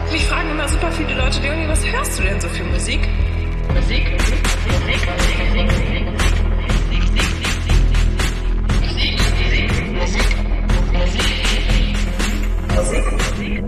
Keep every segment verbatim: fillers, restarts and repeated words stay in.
Mich fragen immer super viele Leute, Leonie, was hörst du denn so für Musik? Musik, Musik, Musik, Musik, Musik, Musik,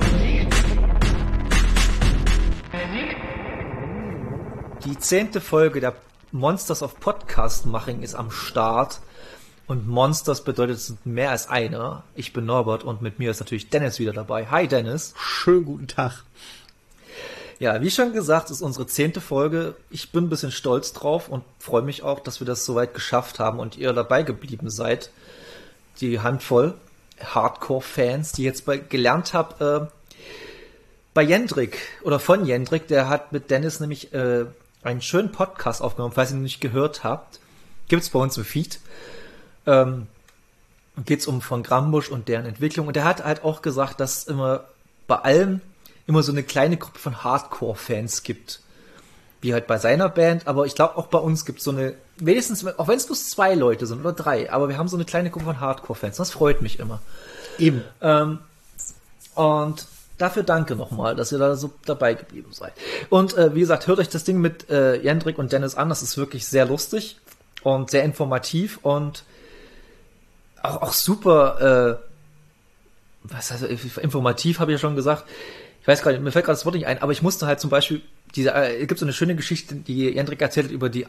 Musik. Die zehnte Folge der Monsters of Podcast-Maching ist am Start. Und Monsters bedeutet, es sind mehr als einer. Ich bin Norbert und mit mir ist natürlich Dennis wieder dabei. Hi Dennis. Schönen guten Tag. Ja, wie schon gesagt, ist unsere zehnte Folge. Ich bin ein bisschen stolz drauf und freue mich auch, dass wir das soweit geschafft haben und ihr dabei geblieben seid. Die Handvoll Hardcore-Fans, die jetzt bei, gelernt habt, äh, bei Jendrik oder von Jendrik, der hat mit Dennis nämlich äh, einen schönen Podcast aufgenommen. Falls ihr ihn nicht gehört habt, gibt's bei uns im Feed. Ähm, geht's um von Grambusch und deren Entwicklung. Und der hat halt auch gesagt, dass es immer bei allem immer so eine kleine Gruppe von Hardcore-Fans gibt. Wie halt bei seiner Band. Aber ich glaube, auch bei uns gibt es so eine, wenigstens, auch wenn es bloß zwei Leute sind oder drei, aber wir haben so eine kleine Gruppe von Hardcore-Fans. Das freut mich immer. Eben. Ähm, und dafür danke nochmal, dass ihr da so dabei geblieben seid. Und äh, wie gesagt, hört euch das Ding mit äh, Jendrik und Dennis an. Das ist wirklich sehr lustig und sehr informativ und Auch, auch super, äh, was heißt, informativ habe ich ja schon gesagt. Ich weiß gerade, mir fällt gerade das Wort nicht ein, aber ich musste halt zum Beispiel, diese, äh, es gibt so eine schöne Geschichte, die Jendrik erzählt hat über die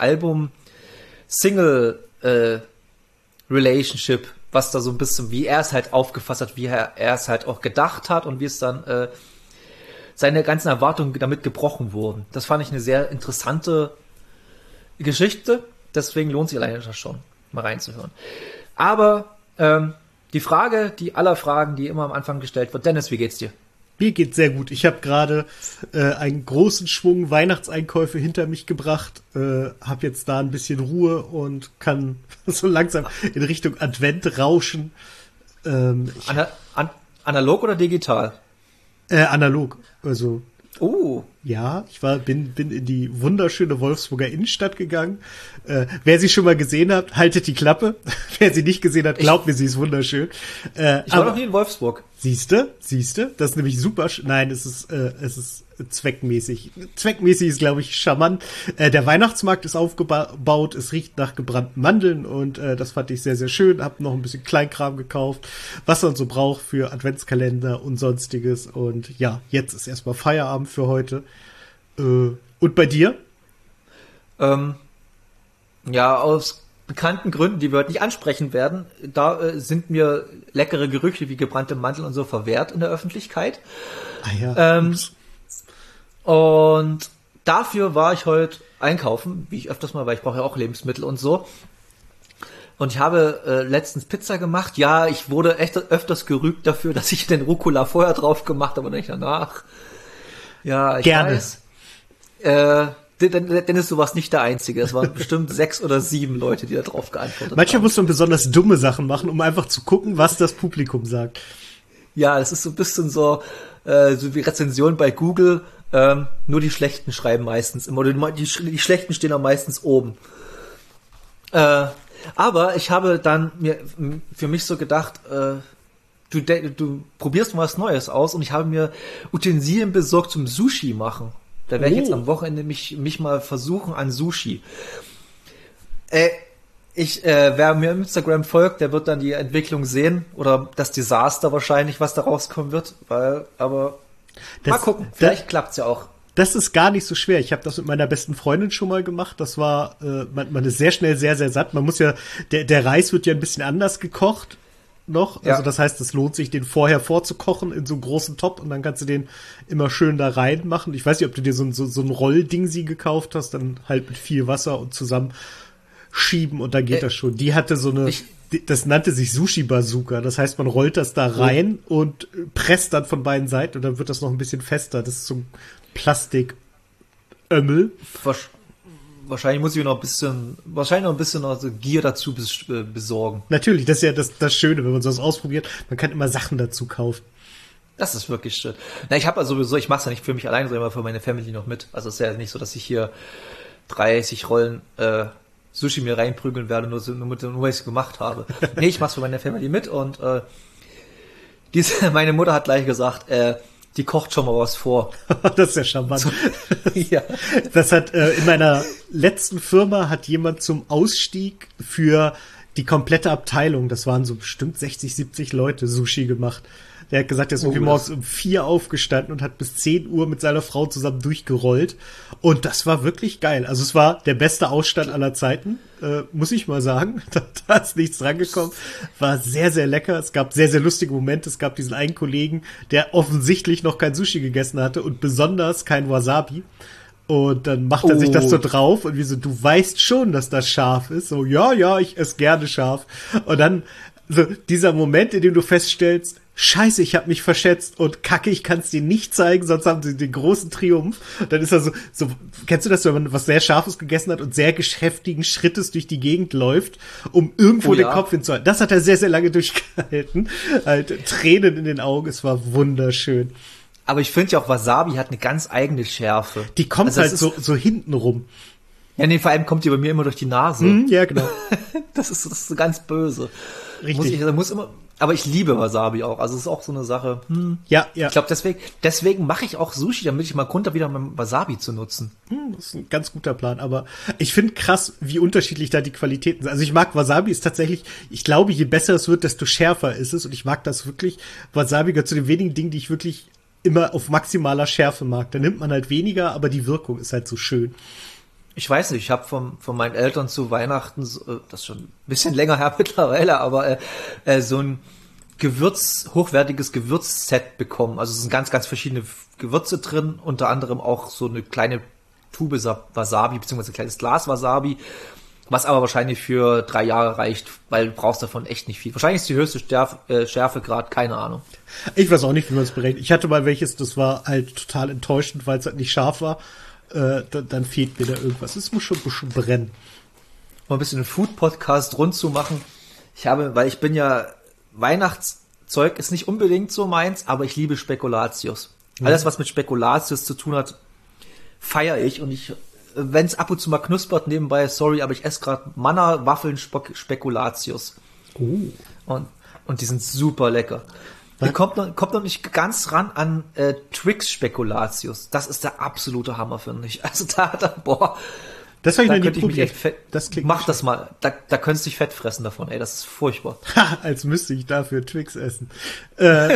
Album-Single-Relationship, äh, was da so ein bisschen, wie er es halt aufgefasst hat, wie er, er es halt auch gedacht hat und wie es dann, äh, seine ganzen Erwartungen damit gebrochen wurden. Das fand ich eine sehr interessante Geschichte, deswegen lohnt sich alleine das schon, mal reinzuhören. Aber ähm, die Frage, die aller Fragen, die immer am Anfang gestellt wird. Dennis, wie geht's dir? Mir geht's sehr gut. Ich habe gerade äh, einen großen Schwung Weihnachtseinkäufe hinter mich gebracht, äh, habe jetzt da ein bisschen Ruhe und kann so langsam in Richtung Advent rauschen. Ähm, Ana- an- analog oder digital? Äh, analog, also. Oh. Ja, ich war, bin, bin in die wunderschöne Wolfsburger Innenstadt gegangen. Äh, wer sie schon mal gesehen hat, haltet die Klappe. Wer sie nicht gesehen hat, glaubt mir, sie ist wunderschön. Äh, ich war noch nie in Wolfsburg. Siehste, siehste, das ist nämlich super. Sch- Nein, es ist, äh, es ist zweckmäßig. Zweckmäßig ist, glaube ich, charmant. Äh, der Weihnachtsmarkt ist aufgebaut, es riecht nach gebrannten Mandeln und äh, das fand ich sehr, sehr schön. Hab noch ein bisschen Kleinkram gekauft, was man so braucht für Adventskalender und sonstiges. Und ja, jetzt ist erstmal Feierabend für heute. Äh, und bei dir? Ähm, ja, aus bekannten Gründen, die wir heute nicht ansprechen werden, da äh, sind mir leckere Gerüche wie gebrannte Mandeln und so verwehrt in der Öffentlichkeit. Ah ja. Ähm, und dafür war ich heute einkaufen, wie ich öfters mal, weil ich brauche ja auch Lebensmittel und so. Und ich habe äh, letztens Pizza gemacht. Ja, ich wurde echt öfters gerügt dafür, dass ich den Rucola vorher drauf gemacht habe und nicht danach. Ja, ich Gerne. weiß. Äh, Dennis, du warst nicht der Einzige. Es waren bestimmt sechs oder sieben Leute, die da drauf geantwortet Manchmal haben. muss man besonders dumme Sachen machen, um einfach zu gucken, was das Publikum sagt. Ja, es ist so ein bisschen so, äh, so wie Rezension bei Google. Ähm, nur die Schlechten schreiben meistens immer. Oder die, die, die Schlechten stehen auch meistens oben. Äh, aber ich habe dann mir für mich so gedacht, äh, du, du probierst mal was Neues aus und ich habe mir Utensilien besorgt zum Sushi machen. Da werde ich Oh. jetzt am Wochenende mich, mich mal versuchen an Sushi. Äh, ich, äh, wer mir im Instagram folgt, der wird dann die Entwicklung sehen oder das Desaster wahrscheinlich, was da rauskommen wird. Weil, aber Das- mal gucken, vielleicht klappt's ja auch. Das ist gar nicht so schwer. Ich habe das mit meiner besten Freundin schon mal gemacht. Das war, äh, man, man ist sehr schnell sehr, sehr satt. Man muss ja, der, der Reis wird ja ein bisschen anders gekocht noch. Ja. Also das heißt, es lohnt sich, den vorher vorzukochen in so einem großen Topf und dann kannst du den immer schön da reinmachen. Ich weiß nicht, ob du dir so, ein- so, so ein Rolldingsi gekauft hast, dann halt mit viel Wasser und zusammen schieben und dann geht Äh, das schon. Die hatte so eine, ich- die- das nannte sich Sushi-Bazooka. Das heißt, man rollt das da rein und presst dann von beiden Seiten und dann wird das noch ein bisschen fester. Das ist so ein Plastikömmel. Wasch- Wahrscheinlich muss ich noch ein bisschen, wahrscheinlich noch ein bisschen also Gier dazu bes- äh, besorgen. Natürlich, das ist ja das, das Schöne, wenn man sowas ausprobiert. Man kann immer Sachen dazu kaufen. Das ist wirklich schön. Na, ich habe also sowieso, ich mache es ja nicht für mich allein, sondern immer für meine Family noch mit. Also es ist ja nicht so, dass ich hier dreißig Rollen äh, Sushi mir reinprügeln werde, nur, so- nur, mit- nur weil ich es gemacht habe. Nee, ich mach's für meine Family mit und äh, diese, meine Mutter hat gleich gesagt, äh, die kocht schon mal was vor. Das ist ja charmant. Ja. Das hat äh, in meiner letzten Firma hat jemand zum Ausstieg für die komplette Abteilung, das waren so bestimmt sechzig, siebzig Leute, Sushi gemacht. Der hat gesagt, er ist irgendwie Oh, morgens um vier aufgestanden und hat bis zehn Uhr mit seiner Frau zusammen durchgerollt. Und das war wirklich geil. Also es war der beste Ausstand aller Zeiten, äh, muss ich mal sagen. Da, da ist nichts rangekommen. War sehr, sehr lecker. Es gab sehr, sehr lustige Momente. Es gab diesen einen Kollegen, der offensichtlich noch kein Sushi gegessen hatte und besonders kein Wasabi. Und dann macht er Oh. sich das so drauf und wie so, du weißt schon, dass das scharf ist. So, ja, ja, ich esse gerne scharf. Und dann so dieser Moment, in dem du feststellst, Scheiße, ich habe mich verschätzt und Kacke, ich kann es dir nicht zeigen, sonst haben sie den großen Triumph. Und dann ist er so, so, kennst du das, wenn man was sehr Scharfes gegessen hat und sehr geschäftigen Schrittes durch die Gegend läuft, um irgendwo Oh, den ja. Kopf hinzuhalten. Das hat er sehr, sehr lange durchgehalten. Halt, Tränen in den Augen, es war wunderschön. Aber ich finde ja auch, Wasabi hat eine ganz eigene Schärfe. Die kommt Also das halt so, so hinten rum. Ja, nee, vor allem kommt die bei mir immer durch die Nase. Hm, ja, genau. Das ist, das ist so ganz böse. Richtig. Muss ich, also muss immer, aber ich liebe Wasabi auch. Also es ist auch so eine Sache. Hm. Ja, ja. Ich glaube, deswegen, deswegen mache ich auch Sushi, damit ich mal Grund habe, wieder mein Wasabi zu nutzen. Hm, das ist ein ganz guter Plan, aber ich finde krass, wie unterschiedlich da die Qualitäten sind. Also ich mag Wasabi, ist tatsächlich, ich glaube, je besser es wird, desto schärfer ist es und ich mag das wirklich. Wasabi gehört zu den wenigen Dingen, die ich wirklich immer auf maximaler Schärfe mag. Da nimmt man halt weniger, aber die Wirkung ist halt so schön. Ich weiß nicht, ich habe von, von meinen Eltern zu Weihnachten, so, äh, das ist schon ein bisschen länger her mittlerweile, aber äh, äh, so ein Gewürz, hochwertiges Gewürzset bekommen. Also es sind ganz, ganz verschiedene Gewürze drin, unter anderem auch so eine kleine Tube Sa- Wasabi, beziehungsweise ein kleines Glas Wasabi, was aber wahrscheinlich für drei Jahre reicht, weil du brauchst davon echt nicht viel. Wahrscheinlich ist die höchste Schärfe, äh, Schärfegrad, keine Ahnung. Ich weiß auch nicht, wie man es berechnet. Ich hatte mal welches, das war halt total enttäuschend, weil es halt nicht scharf war. Äh, dann, dann fehlt mir da irgendwas. Es muss schon ein bisschen brennen. Mal ein bisschen einen Food-Podcast rund zu machen. Ich habe, weil ich bin ja, Weihnachtszeug ist nicht unbedingt so meins, aber ich liebe Spekulatius. Mhm. Alles, was mit Spekulatius zu tun hat, feiere ich. Und ich, wenn es ab und zu mal knuspert nebenbei, sorry, aber ich esse gerade Manna-Waffeln Spe- Spekulatius. Oh. Und, und die sind super lecker. Hier kommt noch, kommt noch nicht ganz ran an äh, Twix Spekulatius. Das ist der absolute Hammer, finde ich. Also da, da boah, Das habe ich da noch nie könnte ich mich probiert. echt fett, Das klingt mach nicht das mal. Da, da könntest du dich fett fressen davon, ey, das ist furchtbar. Ha, als müsste ich dafür Twix essen. Äh,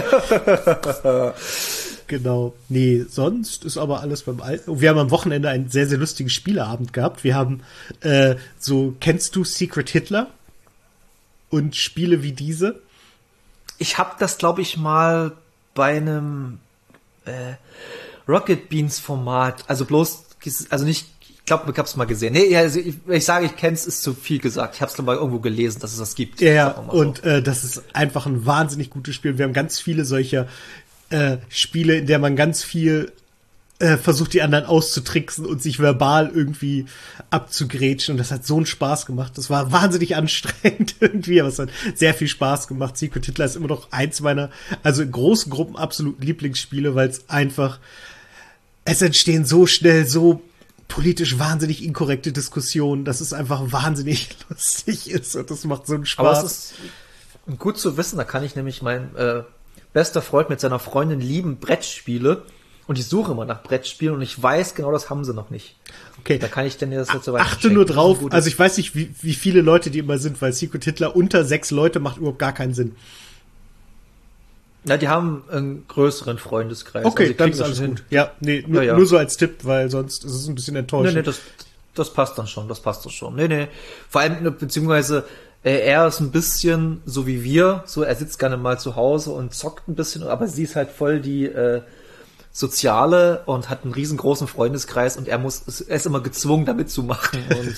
genau. Nee, sonst ist aber alles beim Alten. Wir haben am Wochenende einen sehr, sehr lustigen Spieleabend gehabt. Wir haben äh, so, kennst du Secret Hitler? Und Spiele wie diese? Ich habe das, glaube ich, mal bei einem äh, Rocket Beans Format, also bloß, also nicht, ich glaube, ich habe es mal gesehen. Nee, also ich, wenn ich sage, ich kenne es, ist zu viel gesagt. Ich habe es mal irgendwo gelesen, dass es das gibt. Ja, Sagen wir mal so. und äh, das ist einfach ein wahnsinnig gutes Spiel. Wir haben ganz viele solcher äh, Spiele, in der man ganz viel äh, versucht, die anderen auszutricksen und sich verbal irgendwie abzugrätschen. Und das hat so einen Spaß gemacht. Das war wahnsinnig anstrengend irgendwie, aber es hat sehr viel Spaß gemacht. Secret Hitler ist immer noch eins meiner, also in großen Gruppen absoluten Lieblingsspiele, weil es einfach, es entstehen so schnell so politisch wahnsinnig inkorrekte Diskussionen, dass es einfach wahnsinnig lustig ist und das macht so einen Spaß. Aber es ist gut zu wissen, da kann ich nämlich mein äh, bester Freund mit seiner Freundin lieben Brettspiele und ich suche immer nach Brettspielen und ich weiß genau, das haben sie noch nicht. Okay. Da kann ich denn das jetzt so weit Achte nur drauf, also ich weiß nicht, wie, wie viele Leute die immer sind, weil Secret Hitler unter sechs Leute macht überhaupt gar keinen Sinn. Na, die haben einen größeren Freundeskreis. Okay, also die dann kriegen ist alles das gut. hin. Ja, nee, nur, Ja, ja. nur so als Tipp, weil sonst ist es ein bisschen Nee, enttäuschend. nee, das, das passt dann schon, das passt doch schon. Nee, nee. Vor allem, beziehungsweise, äh, er ist ein bisschen so wie wir, so er sitzt gerne mal zu Hause und zockt ein bisschen, aber sie ist halt voll die äh, Soziale und hat einen riesengroßen Freundeskreis und er muss, er ist immer gezwungen, da mitzumachen und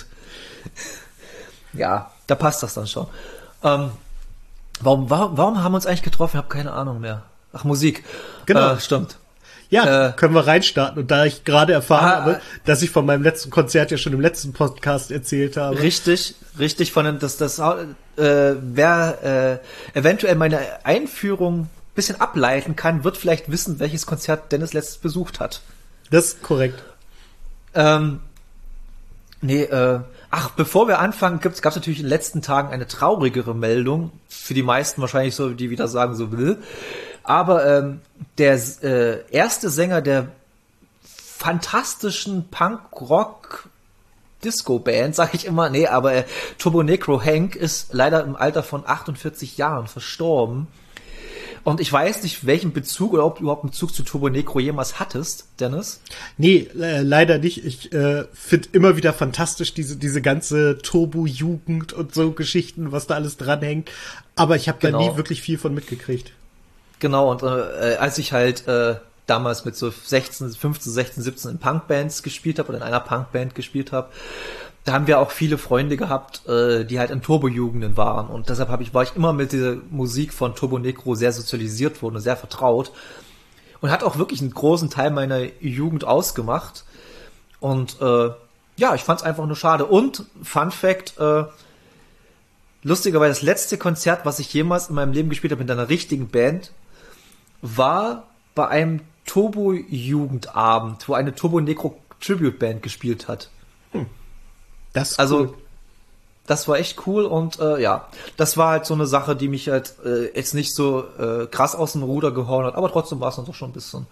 ja, da passt das dann schon. Ähm, warum, warum, warum haben wir uns eigentlich getroffen? Ich habe keine Ahnung mehr. Ach, Musik. Genau. Äh, stimmt. Ja, Äh, können wir reinstarten. Und da ich gerade erfahren Ah, habe, dass ich von meinem letzten Konzert ja schon im letzten Podcast erzählt habe. Richtig, richtig, von dem, dass das, äh, wer äh, eventuell meine Einführung ein bisschen ableiten kann, wird vielleicht wissen, welches Konzert Dennis letztes besucht hat. Das ist korrekt. Ähm, nee, äh, ach, bevor wir anfangen, gab es natürlich in den letzten Tagen eine traurigere Meldung. Für die meisten wahrscheinlich so, die wieder sagen so, will. Aber ähm, der äh, erste Sänger der fantastischen Punk-Rock-Disco-Band, sag ich immer, nee, aber äh, Turbo Negro Hank ist leider im Alter von achtundvierzig Jahren verstorben. Und ich weiß nicht, welchen Bezug oder ob du überhaupt einen Bezug zu Turbo Negro jemals hattest, Dennis. Nee, äh, leider nicht. Ich äh, finde immer wieder fantastisch diese diese ganze Turbo-Jugend und so Geschichten, was da alles dranhängt. Aber ich habe Genau. da nie wirklich viel von mitgekriegt. Genau, und äh, als ich halt äh, damals mit so sechzehn, fünfzehn, sechzehn, siebzehn in Punkbands gespielt habe oder in einer Punkband gespielt habe, da haben wir auch viele Freunde gehabt, äh, die halt in Turbo-Jugenden waren. Und deshalb hab ich, war ich immer mit dieser Musik von Turbo Negro sehr sozialisiert worden und sehr vertraut. Und hat auch wirklich einen großen Teil meiner Jugend ausgemacht. Und äh, ja, ich fand es einfach nur schade. Und, Fun Fact, äh, lustigerweise das letzte Konzert, was ich jemals in meinem Leben gespielt habe mit einer richtigen Band, war bei einem Turbo-Jugendabend, wo eine Turbo Negro Tribute Band gespielt hat. Das ist Also, cool. das war echt cool und äh, ja, das war halt so eine Sache, die mich halt äh, jetzt nicht so äh, krass aus dem Ruder gehauen hat, aber trotzdem war es dann doch schon ein bisschen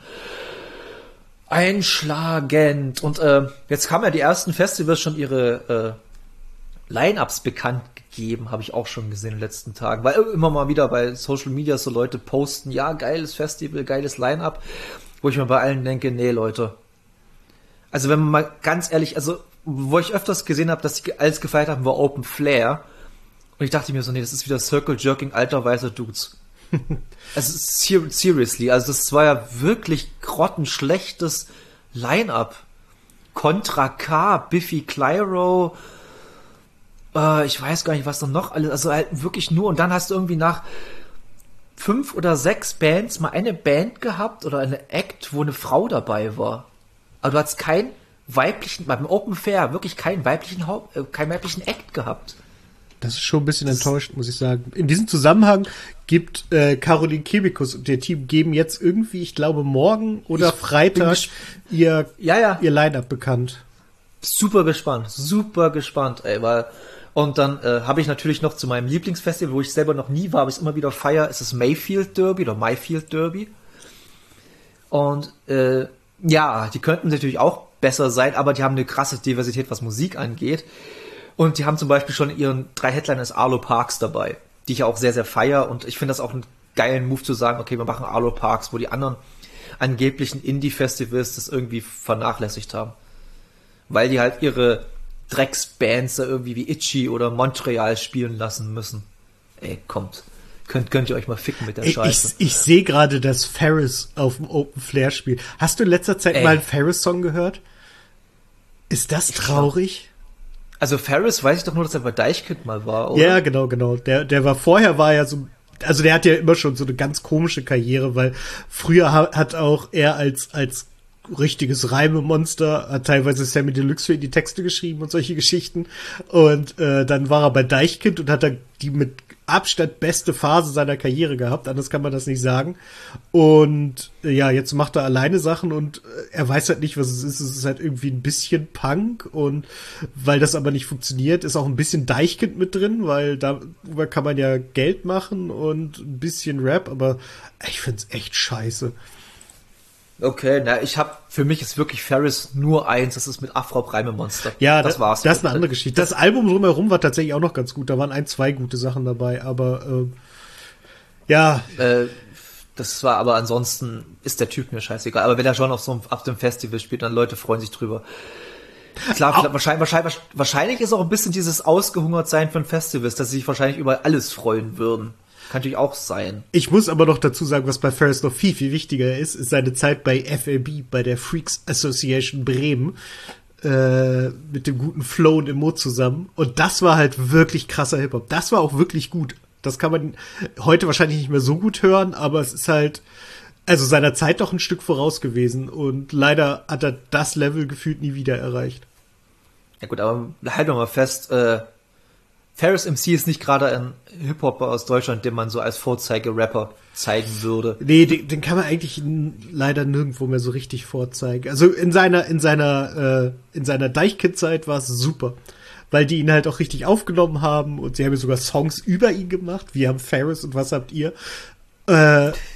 einschlagend. Und äh, jetzt haben ja die ersten Festivals schon ihre äh, Line-Ups bekannt gegeben, habe ich auch schon gesehen in den letzten Tagen, weil immer mal wieder bei Social Media so Leute posten, ja, geiles Festival, geiles Line-Up, wo ich mir bei allen denke, nee, Leute. Also wenn man mal ganz ehrlich, also wo ich öfters gesehen habe, dass die alles gefeiert haben, war Open Flair. Und ich dachte mir so, nee, das ist wieder Circle Jerking alter weißer Dudes. Also ser- seriously, also das war ja wirklich grottenschlechtes Line-Up. Contra K, Biffy Clyro, äh, ich weiß gar nicht, was da noch alles, also halt wirklich nur, und dann hast du irgendwie nach fünf oder sechs Bands mal eine Band gehabt oder eine Act, wo eine Frau dabei war. Aber du hattest keinen weiblichen, beim Open Fair wirklich keinen weiblichen Haupt, äh, keinen weiblichen Act gehabt. Das ist schon ein bisschen enttäuscht, muss ich sagen. In diesem Zusammenhang gibt äh, Caroline Kebekus und der Team geben jetzt irgendwie, ich glaube, morgen oder Ich Freitag ihr, ja, ja. ihr Line-Up bekannt. Super gespannt, super gespannt, ey, weil und dann äh, habe ich natürlich noch zu meinem Lieblingsfestival, wo ich selber noch nie war, aber ich immer wieder feier, ist das Mayfield Derby oder Mayfield Derby. Und äh, ja, die könnten natürlich auch besser sein, aber die haben eine krasse Diversität, was Musik angeht. Und die haben zum Beispiel schon ihren drei Headliners Arlo Parks dabei, die ich auch sehr, sehr feier. Und ich finde das auch einen geilen Move zu sagen, okay, wir machen Arlo Parks, wo die anderen angeblichen Indie-Festivals das irgendwie vernachlässigt haben. Weil die halt ihre Drecksbands da irgendwie wie Itchy oder Montreal spielen lassen müssen. Ey, kommt. Könnt, könnt ihr euch mal ficken mit der Ich, Scheiße. ich, ich sehe gerade, dass Ferris auf dem Open Flair spielt. Hast du in letzter Zeit Ey. mal einen Ferris-Song gehört? Ist das traurig? Also Ferris weiß ich doch nur, dass er bei Deichkind mal war, oder? Ja, genau, genau. Der, der war vorher, war ja so, also der hat ja immer schon so eine ganz komische Karriere, weil früher hat, hat auch er als, als richtiges Reimemonster, hat teilweise Sammy Deluxe für ihn die Texte geschrieben und solche Geschichten. Und äh, dann war er bei Deichkind und hat da die mit Abstand beste Phase seiner Karriere gehabt, anders kann man das nicht sagen. Und äh, ja, jetzt macht er alleine Sachen und äh, er weiß halt nicht, was es ist. Es ist halt irgendwie ein bisschen Punk und weil das aber nicht funktioniert, ist auch ein bisschen Deichkind mit drin, weil darüber kann man ja Geld machen und ein bisschen Rap, aber ich find's echt scheiße. Okay, na, ich hab, für mich ist wirklich Ferris nur eins, das ist mit Afro Reimemonster. Ja, das da, war's. Das ist eine andere Geschichte. Das Album drumherum war tatsächlich auch noch ganz gut. Da waren ein, zwei gute Sachen dabei, aber äh, ja. Äh, das war, aber ansonsten ist der Typ mir scheißegal. Aber wenn er schon auf so einem, auf dem Festival spielt, dann Leute freuen sich drüber. Klar, klar wahrscheinlich, wahrscheinlich, wahrscheinlich ist auch ein bisschen dieses Ausgehungertsein von Festivals, dass sie sich wahrscheinlich über alles freuen würden. Kann natürlich auch sein. Ich muss aber noch dazu sagen, was bei Ferris noch viel, viel wichtiger ist, ist seine Zeit bei F A B, bei der Freaks Association Bremen, äh, mit dem guten Flo und Immo zusammen. Und das war halt wirklich krasser Hip-Hop. Das war auch wirklich gut. Das kann man heute wahrscheinlich nicht mehr so gut hören, aber es ist halt, also seiner Zeit doch ein Stück voraus gewesen. Und leider hat er das Level gefühlt nie wieder erreicht. Ja gut, aber halten wir mal fest, äh, Ferris M C ist nicht gerade ein Hip-Hopper aus Deutschland, den man so als Vorzeige-Rapper zeigen würde. Nee, den, den kann man eigentlich n- leider nirgendwo mehr so richtig vorzeigen. Also in seiner, in seiner, äh, in seiner Deichkind-Zeit war es super. Weil die ihn halt auch richtig aufgenommen haben und sie haben ja sogar Songs über ihn gemacht. Wir haben Ferris und was habt ihr? Äh,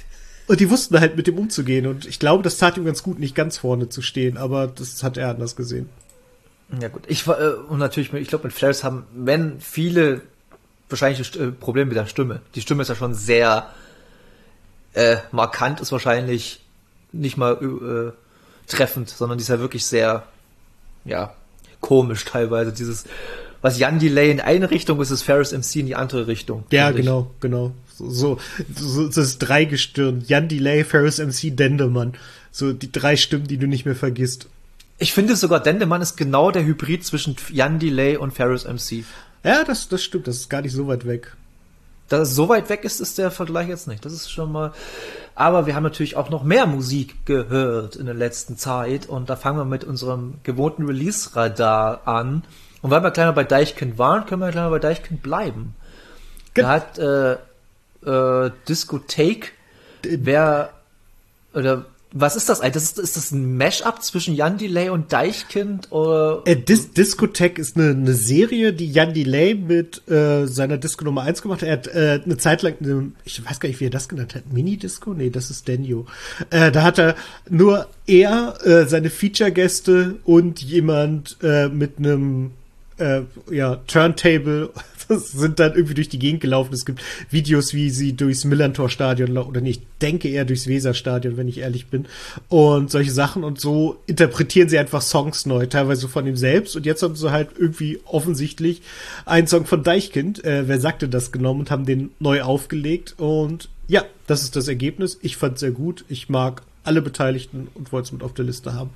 Und die wussten halt mit dem umzugehen. Und ich glaube, das tat ihm ganz gut, nicht ganz vorne zu stehen. Aber das hat er anders gesehen. Ja gut, ich war, äh, und natürlich, ich glaube, mit Flares haben, wenn viele wahrscheinlich äh, Probleme mit der Stimme. Die Stimme ist ja schon sehr äh, markant, ist wahrscheinlich nicht mal äh, treffend, sondern die ist ja wirklich sehr, ja, komisch teilweise. Dieses, was Jan Delay in eine Richtung ist, ist Ferris M C in die andere Richtung. Ja, genau, genau. So, so, das ist Dreigestirn. Jan Delay, Ferris M C, Dendemann. So die drei Stimmen, die du nicht mehr vergisst. Ich finde sogar, Dendemann ist genau der Hybrid zwischen Jan Delay und Ferris M C. Ja, das, das stimmt, das ist gar nicht so weit weg. Dass es so weit weg ist, ist der Vergleich jetzt nicht. Das ist schon mal. Aber wir haben natürlich auch noch mehr Musik gehört in der letzten Zeit. Und da fangen wir mit unserem gewohnten Release-Radar an. Und weil wir gleich mal bei Deichkind waren, können wir gleich mal bei Deichkind bleiben. Ge- Da hat äh, äh, Discothek, wer, oder was ist das eigentlich? Das ist, ist das ein Mash-up zwischen Jan Delay und Deichkind? Oder? Äh, Dis- Discothek ist eine, eine Serie, die Jan Delay mit äh, seiner Disco Nummer eins gemacht hat. Er hat äh, eine Zeit lang, eine, ich weiß gar nicht, wie er das genannt hat, Mini-Disco? Nee, das ist Denio. Äh, da hat er nur er, äh, seine Feature-Gäste und jemand äh, mit einem äh, ja, Turntable sind dann irgendwie durch die Gegend gelaufen. Es gibt Videos, wie sie durchs Millantor-Stadion laufen, oder nicht, ich denke eher durchs Weser-Stadion, wenn ich ehrlich bin. Und solche Sachen. Und so interpretieren sie einfach Songs neu, teilweise von ihm selbst. Und jetzt haben sie halt irgendwie offensichtlich einen Song von Deichkind, äh, wer sagte das, genommen und haben den neu aufgelegt. Und ja, das ist das Ergebnis. Ich fand es sehr gut. Ich mag alle Beteiligten und wollte es mit auf der Liste haben.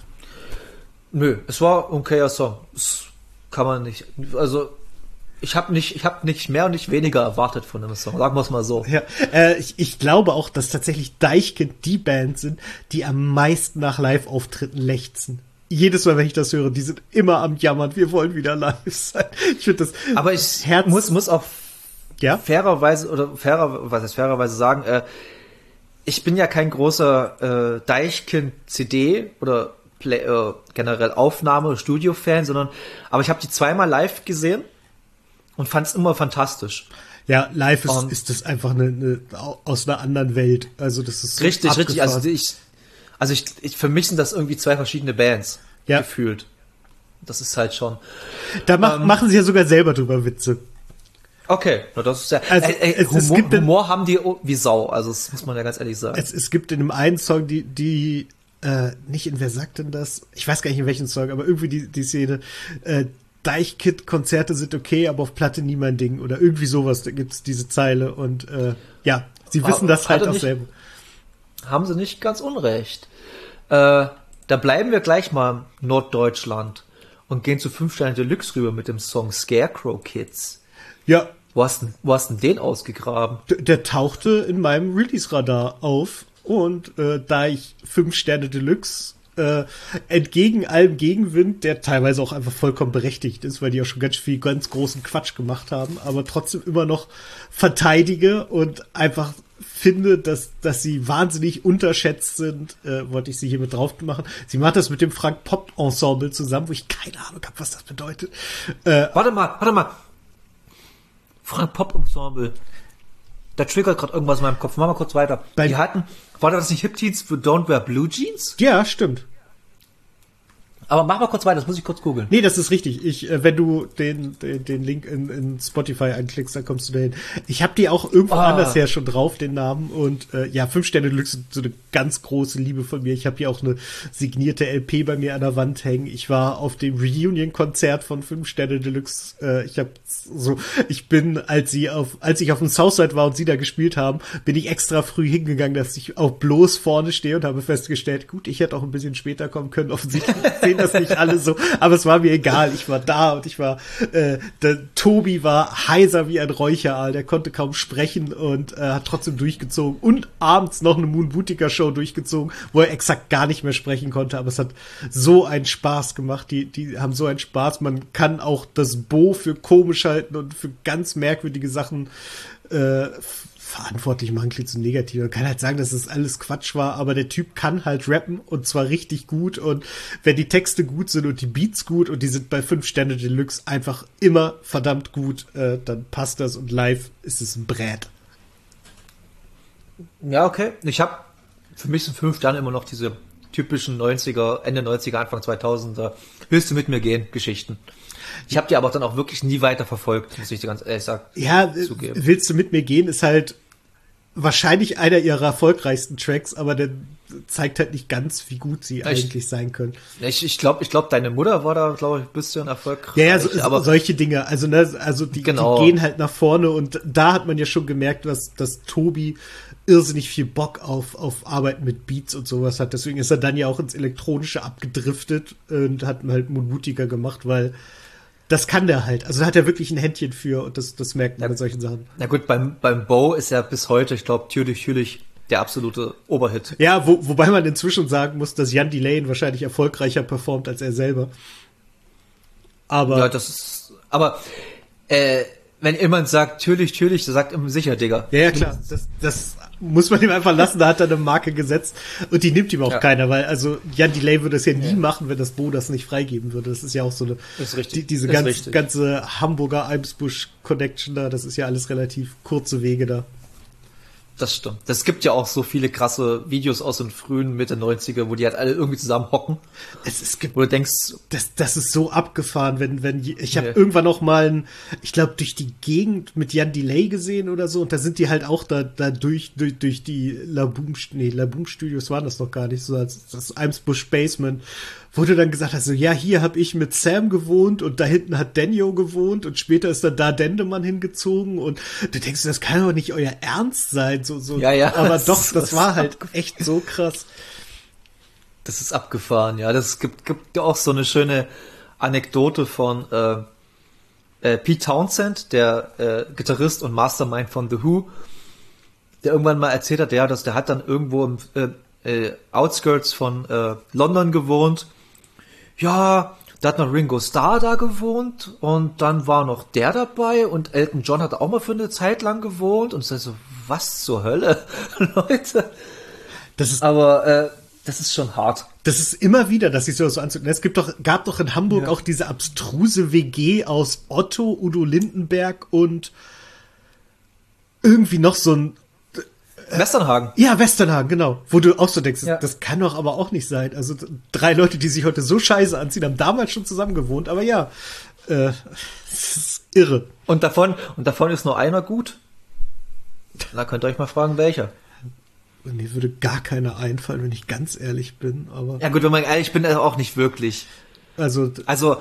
Nö, es war ein okayer Song. Das kann man nicht, also ich habe nicht, ich habe nicht mehr und nicht weniger erwartet von dem Song. Sagen wir es mal so. Ja, äh, ich, ich glaube auch, dass tatsächlich Deichkind die Band sind, die am meisten nach Live-Auftritten lechzen. Jedes Mal, wenn ich das höre, die sind immer am Jammern. Wir wollen wieder live sein. Ich finde das. Aber ich Herz muss muss auch ja? fairerweise oder fairer, was heißt fairerweise sagen, äh, ich bin ja kein großer äh, Deichkind-C D oder Play, äh, generell Aufnahme- oder Studio-Fan, sondern aber ich habe die zweimal live gesehen. Und fand es immer fantastisch. Ja, live ist, um, ist das einfach eine, eine aus einer anderen Welt. Also das ist so richtig, abgefahren. richtig. Also ich, also ich, ich für mich sind das irgendwie zwei verschiedene Bands ja. gefühlt. Das ist halt schon. Da mach, ähm, machen sie ja sogar selber drüber Witze. Okay, na das ist ja. Also, äh, äh, es, Humor, es gibt in, Humor haben die wie Sau. Also das muss man ja ganz ehrlich sagen. Es, es gibt in dem einen Song die die äh, nicht in wer sagt denn das? Ich weiß gar nicht in welchem Song, aber irgendwie die die Szene. Äh, Deichkind-Konzerte sind okay, aber auf Platte nie mein Ding. Oder irgendwie sowas, da gibt's diese Zeile. Und äh, ja, sie wissen aber, das halt auch nicht, selber. Haben sie nicht ganz unrecht. Äh, da bleiben wir gleich mal in Norddeutschland und gehen zu fünf Sterne Deluxe rüber mit dem Song Scarecrow Kids. Ja. Wo hast du wo hast denn den ausgegraben? Der, der tauchte in meinem Release-Radar auf. Und äh, da ich fünf Sterne Deluxe Äh, entgegen allem Gegenwind, der teilweise auch einfach vollkommen berechtigt ist, weil die auch schon ganz viel ganz großen Quatsch gemacht haben, aber trotzdem immer noch verteidige und einfach finde, dass dass sie wahnsinnig unterschätzt sind, äh, wollte ich sie hier mit drauf machen. Sie macht das mit dem Frank Pop Ensemble zusammen, wo ich keine Ahnung habe, was das bedeutet. Äh, warte mal, warte mal. Frank Pop Ensemble. Da triggert gerade irgendwas in meinem Kopf. Machen wir kurz weiter. Bei die hatten, war das nicht Hip Teens für Don't Wear Blue Jeans? Ja, stimmt. Aber mach mal kurz weiter, das muss ich kurz googeln. Nee, das ist richtig. Ich, äh, wenn du den, den, den Link in, in Spotify anklickst, dann kommst du dahin. Ich habe die auch irgendwo Ah. anders her schon drauf, den Namen. Und äh, ja, fünf Sterne Deluxe sind so eine ganz große Liebe von mir. Ich habe hier auch eine signierte L P bei mir an der Wand hängen. Ich war auf dem Reunion-Konzert von fünf Sterne Deluxe. Äh, ich habe so, ich bin, als sie auf, als ich auf dem Southside war und sie da gespielt haben, bin ich extra früh hingegangen, dass ich auch bloß vorne stehe und habe festgestellt, gut, ich hätte auch ein bisschen später kommen können. Offensichtlich sehen das nicht alle so, aber es war mir egal. Ich war da und ich war, äh, der Tobi war heiser wie ein Räucheraal, der konnte kaum sprechen und äh, hat trotzdem durchgezogen und abends noch eine Moon Boutica Show durchgezogen, wo er exakt gar nicht mehr sprechen konnte, aber es hat so einen Spaß gemacht. Die, die haben so einen Spaß. Man kann auch das Bo für komisch halten und für ganz merkwürdige Sachen äh, verantwortlich machen, klingt so negativ. Man kann halt sagen, dass es alles Quatsch war, aber der Typ kann halt rappen und zwar richtig gut und wenn die Texte gut sind und die Beats gut und die sind bei fünf Sterne Deluxe einfach immer verdammt gut, äh, dann passt das und live ist es ein Brett. Ja, okay. Ich habe, für mich sind fünf Sterne immer noch diese typischen neunziger, Ende neunziger, Anfang zweitausender, willst du mit mir gehen, Geschichten. Ich habe die aber dann auch wirklich nie weiter verfolgt, muss ich dir ganz ehrlich sagen. Ja, zugeben. Willst du mit mir gehen, ist halt wahrscheinlich einer ihrer erfolgreichsten Tracks, aber der zeigt halt nicht ganz, wie gut sie ich, eigentlich sein können. Ich ich glaube, ich glaube, deine Mutter war da, glaube ich, ein bisschen erfolgreich. Ja, ja, so, aber solche Dinge. Also, ne, also die, genau. die gehen halt nach vorne und da hat man ja schon gemerkt, dass, dass Tobi irrsinnig viel Bock auf, auf Arbeit mit Beats und sowas hat. Deswegen ist er dann ja auch ins Elektronische abgedriftet und hat halt mutiger gemacht, weil das kann der halt. Also da hat er wirklich ein Händchen für und das, das merkt man ja, bei solchen Sachen. Na gut, beim, beim Bo ist ja bis heute, ich glaube, Türlich, Türlich der absolute Oberhit. Ja, wo, wobei man inzwischen sagen muss, dass Jan Delane wahrscheinlich erfolgreicher performt als er selber. Aber. Ja, das ist, aber, äh, wenn jemand sagt, Türlich, Türlich, der sagt immer sicher, Digga. Ja, ja, klar. Das, das muss man ihm einfach lassen, da hat er eine Marke gesetzt und die nimmt ihm auch ja. keiner, weil also Jan Delay würde das ja nie ja. machen, wenn das Bo das nicht freigeben würde. Das ist ja auch so eine ist richtig. Die, diese ist ganz, richtig. ganze Hamburger Eimsbusch Connection da, das ist ja alles relativ kurze Wege da. Das stimmt. Es gibt ja auch so viele krasse Videos aus den frühen Mitte neunziger, wo die halt alle irgendwie zusammen hocken. Es, es gibt, wo du denkst, das, das ist so abgefahren, wenn, wenn, ich habe yeah. irgendwann noch mal, ein, ich glaube, durch die Gegend mit Jan Delay gesehen oder so, und da sind die halt auch da, da durch, durch, durch die Laboom, nee, Laboom Studios waren das noch gar nicht, so als das Eimsbusch Basement, wo du dann gesagt hast, so, ja, hier habe ich mit Sam gewohnt und da hinten hat Denjo gewohnt und später ist dann da Dendemann hingezogen und du denkst, das kann doch nicht euer Ernst sein, so, so. Ja, ja. Aber doch, das, das war halt echt so krass. Das ist abgefahren, ja. Das gibt, gibt ja auch so eine schöne Anekdote von äh, äh, Pete Townsend, der äh, Gitarrist und Mastermind von The Who, der irgendwann mal erzählt hat, ja, dass der hat dann irgendwo im äh, äh, Outskirts von äh, London gewohnt. Ja, da hat noch Ringo Starr da gewohnt und dann war noch der dabei und Elton John hat auch mal für eine Zeit lang gewohnt und so, was zur Hölle, Leute. Das ist aber äh, das ist schon hart. Das ist immer wieder, dass ich so so anzug. Es gibt doch, gab doch in Hamburg ja. auch diese abstruse W G aus Otto, Udo Lindenberg und irgendwie noch so ein äh, Westernhagen. Ja, Westernhagen, genau. Wo du auch so denkst, ja. das kann doch aber auch nicht sein. Also drei Leute, die sich heute so scheiße anziehen, haben damals schon zusammen gewohnt. Aber ja, äh, das ist irre. Und davon, und davon ist nur einer gut. Da könnt ihr euch mal fragen, welcher. Mir würde gar keiner einfallen, wenn ich ganz ehrlich bin, aber. Ja gut, wenn man ehrlich bin, auch nicht wirklich. Also, also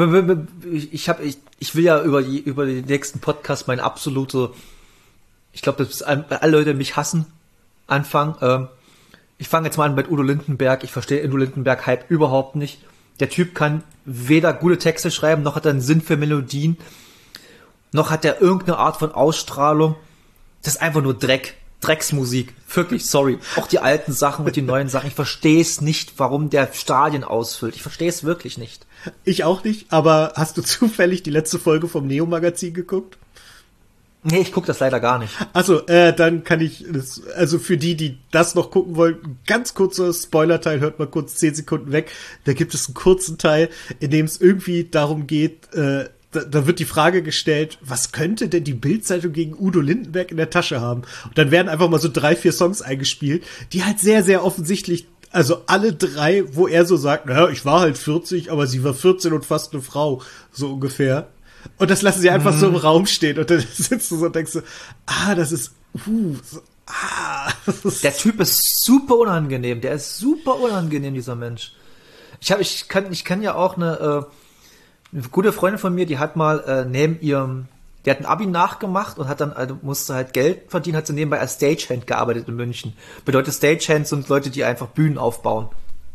ich habe, ich, ich will ja über die, über den nächsten Podcast meine absolute, ich glaube, dass alle Leute mich hassen, anfangen. Ähm, ich fange jetzt mal an mit Udo Lindenberg. Ich verstehe Udo Lindenberg Hype überhaupt nicht. Der Typ kann weder gute Texte schreiben, noch hat er einen Sinn für Melodien, noch hat er irgendeine Art von Ausstrahlung. Das ist einfach nur Dreck. Drecksmusik. Wirklich, sorry. Auch die alten Sachen und die neuen Sachen. Ich verstehe es nicht, warum der Stadien ausfüllt. Ich verstehe es wirklich nicht. Ich auch nicht, aber hast du zufällig die letzte Folge vom Neo-Magazin geguckt? Nee, ich gucke das leider gar nicht. Also, äh, dann kann ich, das, also für die, die das noch gucken wollen, ganz kurzer Spoiler-Teil, hört mal kurz zehn Sekunden weg. Da gibt es einen kurzen Teil, in dem es irgendwie darum geht, äh, Da, da wird die Frage gestellt, was könnte denn die Bild-Zeitung gegen Udo Lindenberg in der Tasche haben? Und dann werden einfach mal so drei, vier Songs eingespielt, die halt sehr, sehr offensichtlich, also alle drei, wo er so sagt, naja, ich war halt vierzig, aber sie war vierzehn und fast eine Frau, so ungefähr. Und das lassen sie einfach mhm. so im Raum stehen und dann sitzt du so und denkst so, ah, das ist, uh, so, ah. Das ist der Typ ist super unangenehm, der ist super unangenehm, dieser Mensch. Ich habe, ich kann, ich kann ja auch eine, äh, Eine gute Freundin von mir, die hat mal äh, neben ihrem, die hat ein Abi nachgemacht und hat dann, also musste halt Geld verdienen, hat sie nebenbei als Stagehand gearbeitet in München. Bedeutet, Stagehands sind Leute, die einfach Bühnen aufbauen.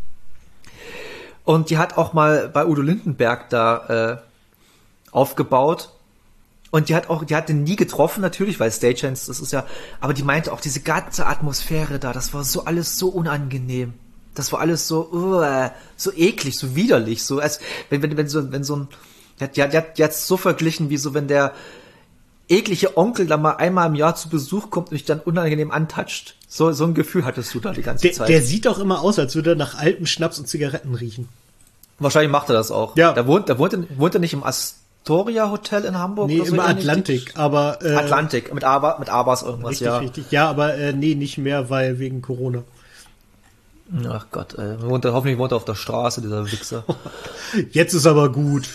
Und die hat auch mal bei Udo Lindenberg da äh, aufgebaut. Und die hat auch, die hat den nie getroffen, natürlich, weil Stagehands, das ist ja, aber die meinte auch, diese ganze Atmosphäre da, das war so alles so unangenehm. Das war alles so, uh, so eklig, so widerlich, so als wenn wenn wenn so wenn so ein, die hat, die hat jetzt so verglichen, wie so wenn der eklige Onkel da mal einmal im Jahr zu Besuch kommt und dich dann unangenehm antatscht. So so ein Gefühl hattest du da die ganze der, Zeit. Der sieht doch immer aus, als würde er nach altem Schnaps und Zigaretten riechen. Wahrscheinlich macht er das auch. Ja. Da wohnt, da wohnt, er, wohnt er nicht im Ast, Astoria Hotel in Hamburg? Nee, oder so im ähnlich? Atlantik, aber... Äh, Atlantik, mit Aber, mit Abas irgendwas, richtig, ja. Richtig, ja, aber äh, nee, nicht mehr, weil wegen Corona. Ach Gott, ey. Wohnt er, hoffentlich wohnt er auf der Straße, dieser Wichser. Jetzt ist aber gut.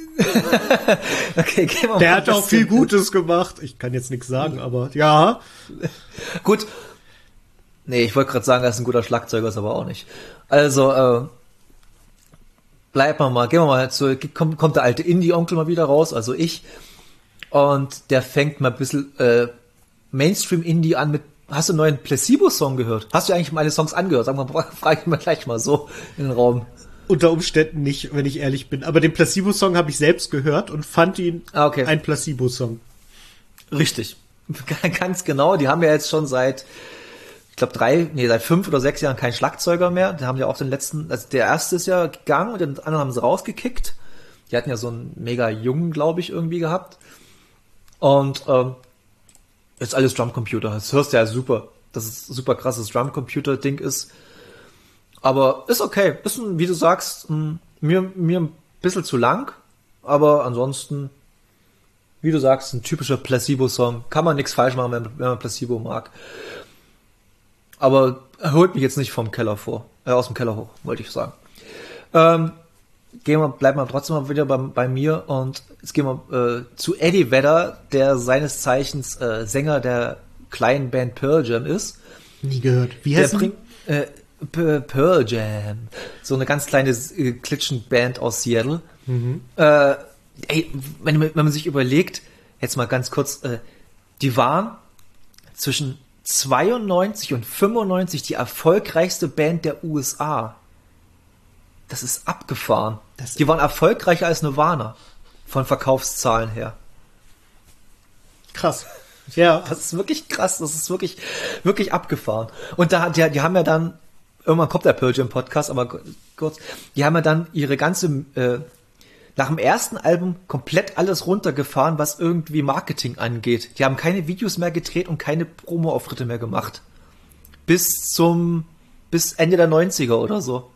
Okay, gehen wir mal Der hat auch viel bisschen- Gutes gemacht. Ich kann jetzt nichts sagen, aber ja. Gut. Nee, ich wollte gerade sagen, er ist ein guter Schlagzeuger, ist aber auch nicht. Also, äh, bleiben wir mal, gehen wir mal zu, kommt, kommt der alte Indie-Onkel mal wieder raus, also ich. Und der fängt mal ein bisschen äh, Mainstream-Indie an mit, hast du einen neuen Placebo-Song gehört? Hast du eigentlich meine Songs angehört? Sag mal, frage ich mal gleich mal so in den Raum. Unter Umständen nicht, wenn ich ehrlich bin. Aber den Placebo-Song habe ich selbst gehört und fand ihn Ah, okay. ein Placebo-Song. Richtig. Ganz genau, die haben ja jetzt schon seit, ich glaube drei, nee, seit fünf oder sechs Jahren keinen Schlagzeuger mehr. Die haben ja auch den letzten, also der erste ist ja gegangen und den anderen haben sie rausgekickt. Die hatten ja so einen mega jungen, glaube ich, irgendwie gehabt. Und ähm, jetzt alles Drumcomputer. Das hörst du ja super, dass es super krasses Drumcomputer-Ding ist. Aber ist okay. Ist, ein, wie du sagst, ein, mir, mir ein bisschen zu lang. Aber ansonsten, wie du sagst, ein typischer Placebo-Song. Kann man nichts falsch machen, wenn, wenn man Placebo mag. Aber er holt mich jetzt nicht vom Keller vor. Äh, aus dem Keller hoch, wollte ich sagen. Ähm, gehen wir, bleiben wir trotzdem mal wieder bei, bei mir. Und jetzt gehen wir äh, zu Eddie Vedder, der seines Zeichens äh, Sänger der kleinen Band Pearl Jam ist. Nie gehört. Wie Der heißt bringt äh, P- Pearl Jam, so eine ganz kleine äh, Klitschen-Band aus Seattle. Mhm. Äh, ey, wenn, wenn man sich überlegt, jetzt mal ganz kurz, äh, die waren zwischen zweiundneunzig und fünfundneunzig die erfolgreichste Band der U S A. Das ist abgefahren. Das- die waren erfolgreicher als Nirvana von Verkaufszahlen her. Krass. Ja, Das ist wirklich krass, das ist wirklich, wirklich abgefahren. Und da, die, die haben ja dann, irgendwann kommt der Pearl Jam Podcast, aber kurz, die haben ja dann ihre ganze, äh, nach dem ersten Album komplett alles runtergefahren, was irgendwie Marketing angeht. Die haben keine Videos mehr gedreht und keine Promo-Auftritte mehr gemacht. Bis zum, bis Ende der neunziger oder so.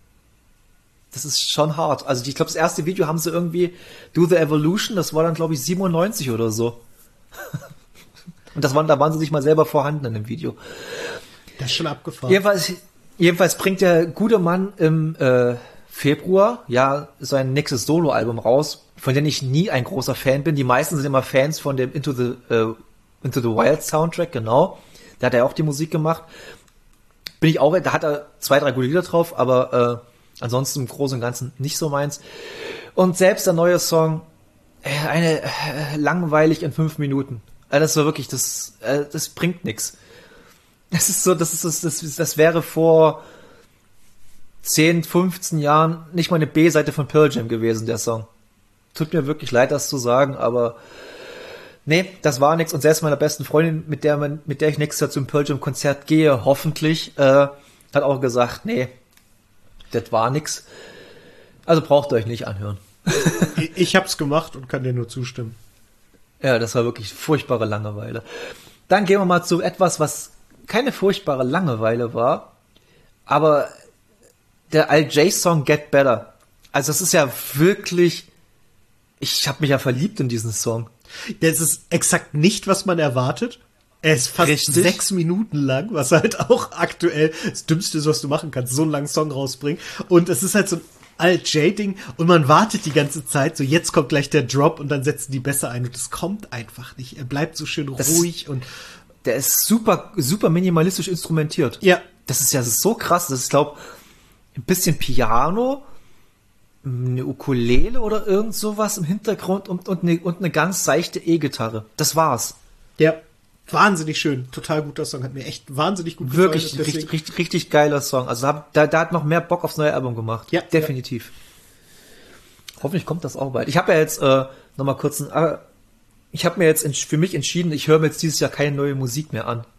Das ist schon hart. Also ich glaube, das erste Video haben sie irgendwie, Do the Evolution, das war dann glaube ich siebenundneunzig oder so. Und das waren, da waren sie nicht mal selber vorhanden in dem Video. das ist schon abgefahren. Jedenfalls, jedenfalls bringt der gute Mann im äh, Februar ja sein nächstes Soloalbum raus, von dem ich nie ein großer Fan bin. Die meisten sind immer Fans von dem Into the äh, Into the Wild Soundtrack, genau. Da hat er auch die Musik gemacht. Bin ich auch, da hat er zwei, drei gute Lieder drauf, aber äh, ansonsten im Großen und Ganzen nicht so meins. Und selbst der neue Song, äh, eine äh, langweilig in fünf Minuten. Also das war wirklich, das, äh, das bringt nix. Das ist so, das ist das, das, das wäre vor zehn, fünfzehn Jahren nicht mal eine B-Seite von Pearl Jam gewesen, der Song. Tut mir wirklich leid, das zu sagen, aber nee, das war nix. Und selbst meiner besten Freundin, mit der man, mit der ich nächstes Jahr zum Pearl Jam Konzert gehe, hoffentlich, äh, hat auch gesagt, nee, das war nix. Also braucht ihr euch nicht anhören. Ich, ich hab's gemacht und kann dir nur zustimmen. Ja, das war wirklich furchtbare Langeweile. Dann gehen wir mal zu etwas, was keine furchtbare Langeweile war, aber der Al J-Song Get Better. Also das ist ja wirklich, ich habe mich ja verliebt in diesen Song. Das ist exakt nicht, was man erwartet. Er ist fast Richtig. sechs Minuten lang, was halt auch aktuell das Dümmste ist, was du machen kannst, so einen langen Song rausbringen. Und es ist halt so ein Alt-J-Ding und man wartet die ganze Zeit, so jetzt kommt gleich der Drop und dann setzen die besser ein und das kommt einfach nicht. Er bleibt so schön Das- ruhig und Der ist super, super minimalistisch instrumentiert. ja, Das ist ja so krass, das ist, ich glaube, ein bisschen Piano, eine Ukulele oder irgend sowas im Hintergrund und, und, eine, und eine ganz seichte E-Gitarre. Das war's. ja, wahnsinnig schön, total guter Song, hat mir echt wahnsinnig gut Wirklich, gefallen. richtig, richtig, richtig geiler Song. Also hab, da, da hat noch mehr Bock aufs neue Album gemacht. Ja, Definitiv. Hoffentlich kommt das auch bald. Ich habe ja jetzt äh, noch mal kurz ein, äh, ich habe mir jetzt entsch- für mich entschieden, ich höre mir jetzt dieses Jahr keine neue Musik mehr an.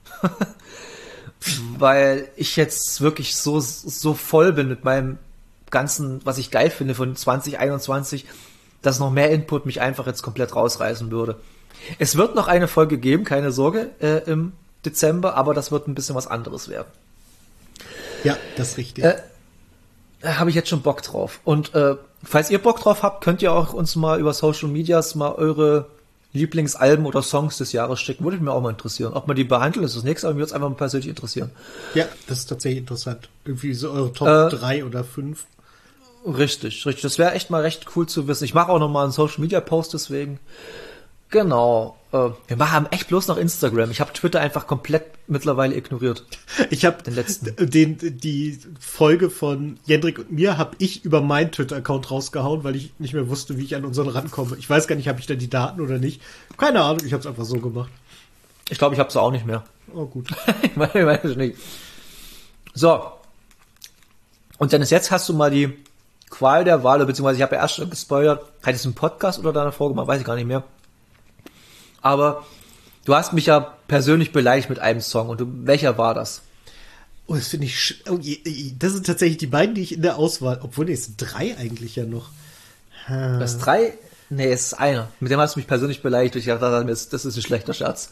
Weil ich jetzt wirklich so, so voll bin mit meinem ganzen, was ich geil finde von zwanzig einundzwanzig, dass noch mehr Input mich einfach jetzt komplett rausreißen würde. Es wird noch eine Folge geben, keine Sorge, äh, im Dezember, aber das wird ein bisschen was anderes werden. Ja, das ist richtig. Äh, Da habe ich jetzt schon Bock drauf. Und äh, falls ihr Bock drauf habt, könnt ihr auch uns mal über Social Medias mal eure Lieblingsalben oder Songs des Jahres schicken. Würde mich mir auch mal interessieren. Ob man die behandelt, ist das nächste, aber mir würde es einfach mal persönlich interessieren. Ja, das ist tatsächlich interessant. Irgendwie so eure Top äh, drei oder fünf. Richtig, richtig. Das wäre echt mal recht cool zu wissen. Ich mache auch noch mal einen Social Media Post deswegen. Genau. Äh, wir haben echt bloß noch Instagram. Ich habe Twitter einfach komplett mittlerweile ignoriert. Ich habe den letzten. Den, die Folge von Jendrik und mir habe ich über meinen Twitter-Account rausgehauen, weil ich nicht mehr wusste, wie ich an unseren rankomme. Ich weiß gar nicht, habe ich da die Daten oder nicht. Keine Ahnung, ich habe es einfach so gemacht. Ich glaube, ich habe es auch nicht mehr. Oh, gut. Ich weiß es nicht. So. Und Dennis, jetzt hast du mal die Qual der Wahl, beziehungsweise ich habe ja erst schon gespoilert, hat es einen Podcast oder deiner Folge gemacht, weiß ich gar nicht mehr. Aber du hast mich ja persönlich beleidigt mit einem Song. Und du, welcher war das? Oh, das finde ich... Sch- oh, das sind tatsächlich die beiden, die ich in der Auswahl... Obwohl, nee, es sind drei eigentlich ja noch. Hm. Das ist drei? Nee, es ist einer. Mit dem hast du mich persönlich beleidigt. Ich dachte, das ist ein schlechter Scherz.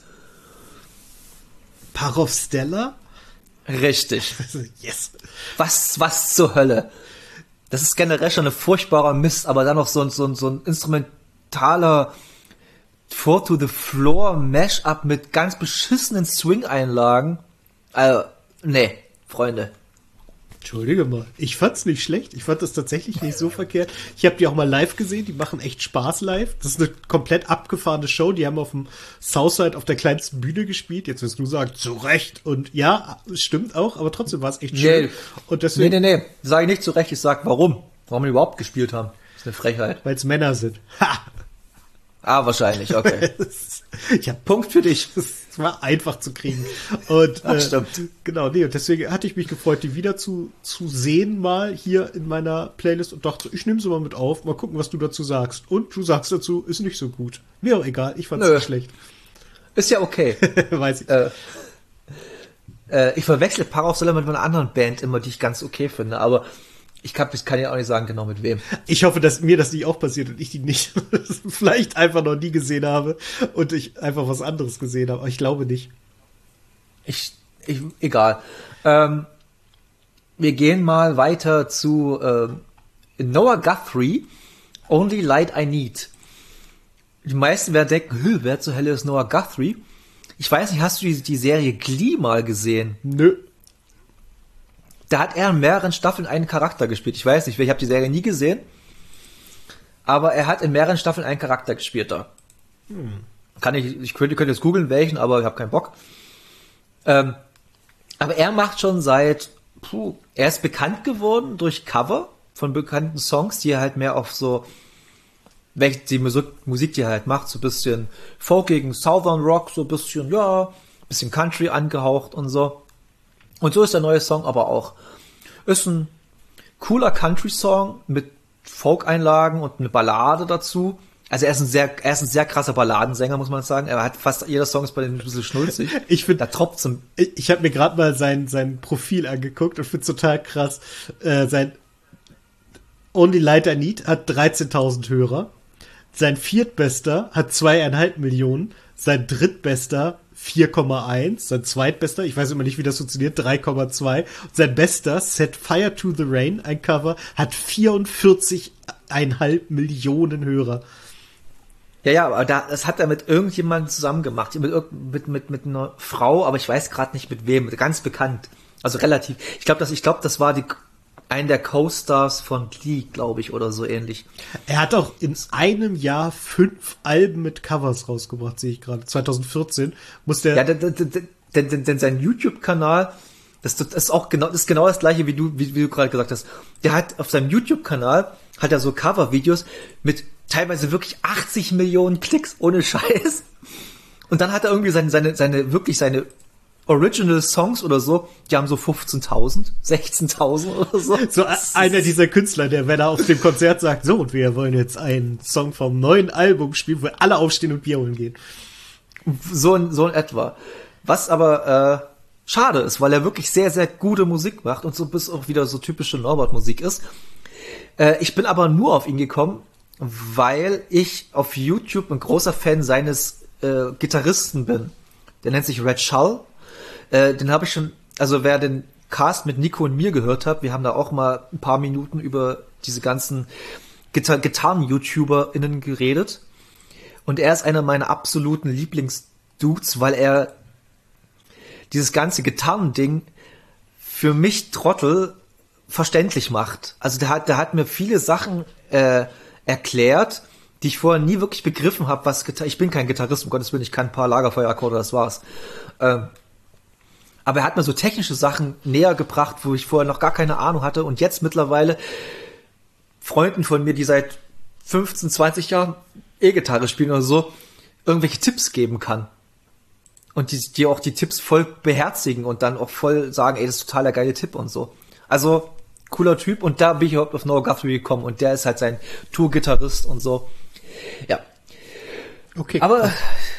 Parov Stella? Richtig. Yes. Was, was zur Hölle? Das ist generell schon ein furchtbarer Mist, aber dann noch so ein, so ein, so ein instrumentaler Four to the Floor Mashup mit ganz beschissenen Swing-Einlagen. Also, nee, Freunde. Entschuldige mal, ich fand's nicht schlecht. Ich fand das tatsächlich nicht so verkehrt. Ich habe die auch mal live gesehen, die machen echt Spaß live. Das ist eine komplett abgefahrene Show. Die haben auf dem Southside auf der kleinsten Bühne gespielt. Jetzt wirst du sagen, zu Recht. Und ja, es stimmt auch, aber trotzdem war es echt schön. Nee, und deswegen, nee, nee, nee. Sage ich nicht zu Recht, ich sag warum. Warum die überhaupt gespielt haben. Das ist eine Frechheit. Weil es Männer sind. Ha! Ah, wahrscheinlich, okay. Ich hab Punkt für dich. Das war einfach zu kriegen. Und Ach, äh, stimmt. Genau, nee, und deswegen hatte ich mich gefreut, die wieder zu, zu sehen mal hier in meiner Playlist und dachte, ich nehme sie mal mit auf, mal gucken, was du dazu sagst. Und du sagst dazu, ist nicht so gut. Mir auch egal, ich fand's Nö. nicht schlecht. Ist ja okay. Weiß ich. Äh, äh, ich verwechsel Parov Stella mit einer anderen Band immer, die ich ganz okay finde, aber ich kann, ich kann ja auch nicht sagen, genau mit wem. Ich hoffe, dass mir das nicht auch passiert und ich die nicht vielleicht einfach noch nie gesehen habe und ich einfach was anderes gesehen habe. Aber ich glaube nicht. Ich, ich egal. Ähm, wir gehen mal weiter zu ähm, Noah Guthrie, Only Light I Need. Die meisten werden denken, wer zur Hölle ist Noah Guthrie? Ich weiß nicht, hast du die, die Serie Glee mal gesehen? Nö. Da hat er in mehreren Staffeln einen Charakter gespielt. Ich weiß nicht, ich habe die Serie nie gesehen, aber er hat in mehreren Staffeln einen Charakter gespielt da. Hm. Kann ich, ich könnte, könnte jetzt googeln, welchen, aber ich habe keinen Bock. Ähm, aber er macht schon seit, puh, er ist bekannt geworden durch Cover von bekannten Songs, die er halt mehr auf so, welche die Musik, Musik, die er halt macht, so ein bisschen folkigen Southern Rock, so ein bisschen, ja, ein bisschen Country angehaucht und so. Und so ist der neue Song aber auch. Ist ein cooler Country-Song mit Folk-Einlagen und eine Ballade dazu. Also er ist ein sehr, er ist ein sehr krasser Balladensänger, muss man sagen. Er hat fast jeder Song ist bei dem ein bisschen schnulzig. Ich finde, da tropft zum. Ich, ich habe mir gerade mal sein sein Profil angeguckt und finde total krass. Äh, sein Only Light I Need hat dreizehntausend Hörer. Sein viertbester hat zweieinhalb Millionen. Sein drittbester vier Komma eins, sein zweitbester, ich weiß immer nicht, wie das funktioniert, drei Komma zwei. Und sein bester, Set Fire to the Rain, ein Cover, hat vierundvierzig Komma fünf Millionen Hörer. Ja, ja, aber da, das hat er mit irgendjemandem zusammen gemacht, mit, mit, mit, mit einer Frau, aber ich weiß gerade nicht mit wem, ganz bekannt. Also relativ. Ich glaube, das, ich glaube, das war die, ein der Co-Stars von Glee, glaube ich, oder so ähnlich. Er hat auch in einem Jahr fünf Alben mit Covers rausgebracht, sehe ich gerade. zwanzig vierzehn muss der... Ja, denn, denn, denn, denn sein YouTube-Kanal, das, das ist auch genau, das ist genau das gleiche, wie du, wie, wie du gerade gesagt hast. Der hat auf seinem YouTube-Kanal, hat er so Cover-Videos mit teilweise wirklich achtzig Millionen Klicks, ohne Scheiß. Und dann hat er irgendwie seine, seine, seine, wirklich seine Original Songs oder so, die haben so fünfzehntausend, sechzehntausend oder so. So einer dieser Künstler, der, wenn er auf dem Konzert sagt, so, und wir wollen jetzt einen Song vom neuen Album spielen, wo alle aufstehen und Bier holen gehen. So in, so in etwa. Was aber äh, schade ist, weil er wirklich sehr, sehr gute Musik macht und so bis auch wieder so typische Norbert-Musik ist. Äh, ich bin aber nur auf ihn gekommen, weil ich auf YouTube ein großer Fan seines äh, Gitarristen bin. Der nennt sich Red Shull. Äh, den habe ich schon, also wer den Cast mit Nico und mir gehört habe, wir haben da auch mal ein paar Minuten über diese ganzen Gitar- Gitarren-YouTuberInnen geredet. Und er ist einer meiner absoluten Lieblingsdudes, weil er dieses ganze Gitarrending für mich Trottel verständlich macht. Also der hat, der hat mir viele Sachen äh, erklärt, die ich vorher nie wirklich begriffen habe, was Gitarre. Ich bin kein Gitarrist, um Gottes Willen, ich kann ein paar Lagerfeuerakkorde, das war's. Ähm, aber er hat mir so technische Sachen näher gebracht, wo ich vorher noch gar keine Ahnung hatte und jetzt mittlerweile Freunden von mir, die seit fünfzehn, zwanzig Jahren E-Gitarre spielen oder so, irgendwelche Tipps geben kann. Und die, die auch die Tipps voll beherzigen und dann auch voll sagen, ey, das ist total der geile Tipp und so. Also, cooler Typ und da bin ich überhaupt auf Noah Guthrie gekommen und der ist halt sein Tour-Gitarrist und so. Ja. Okay. Aber,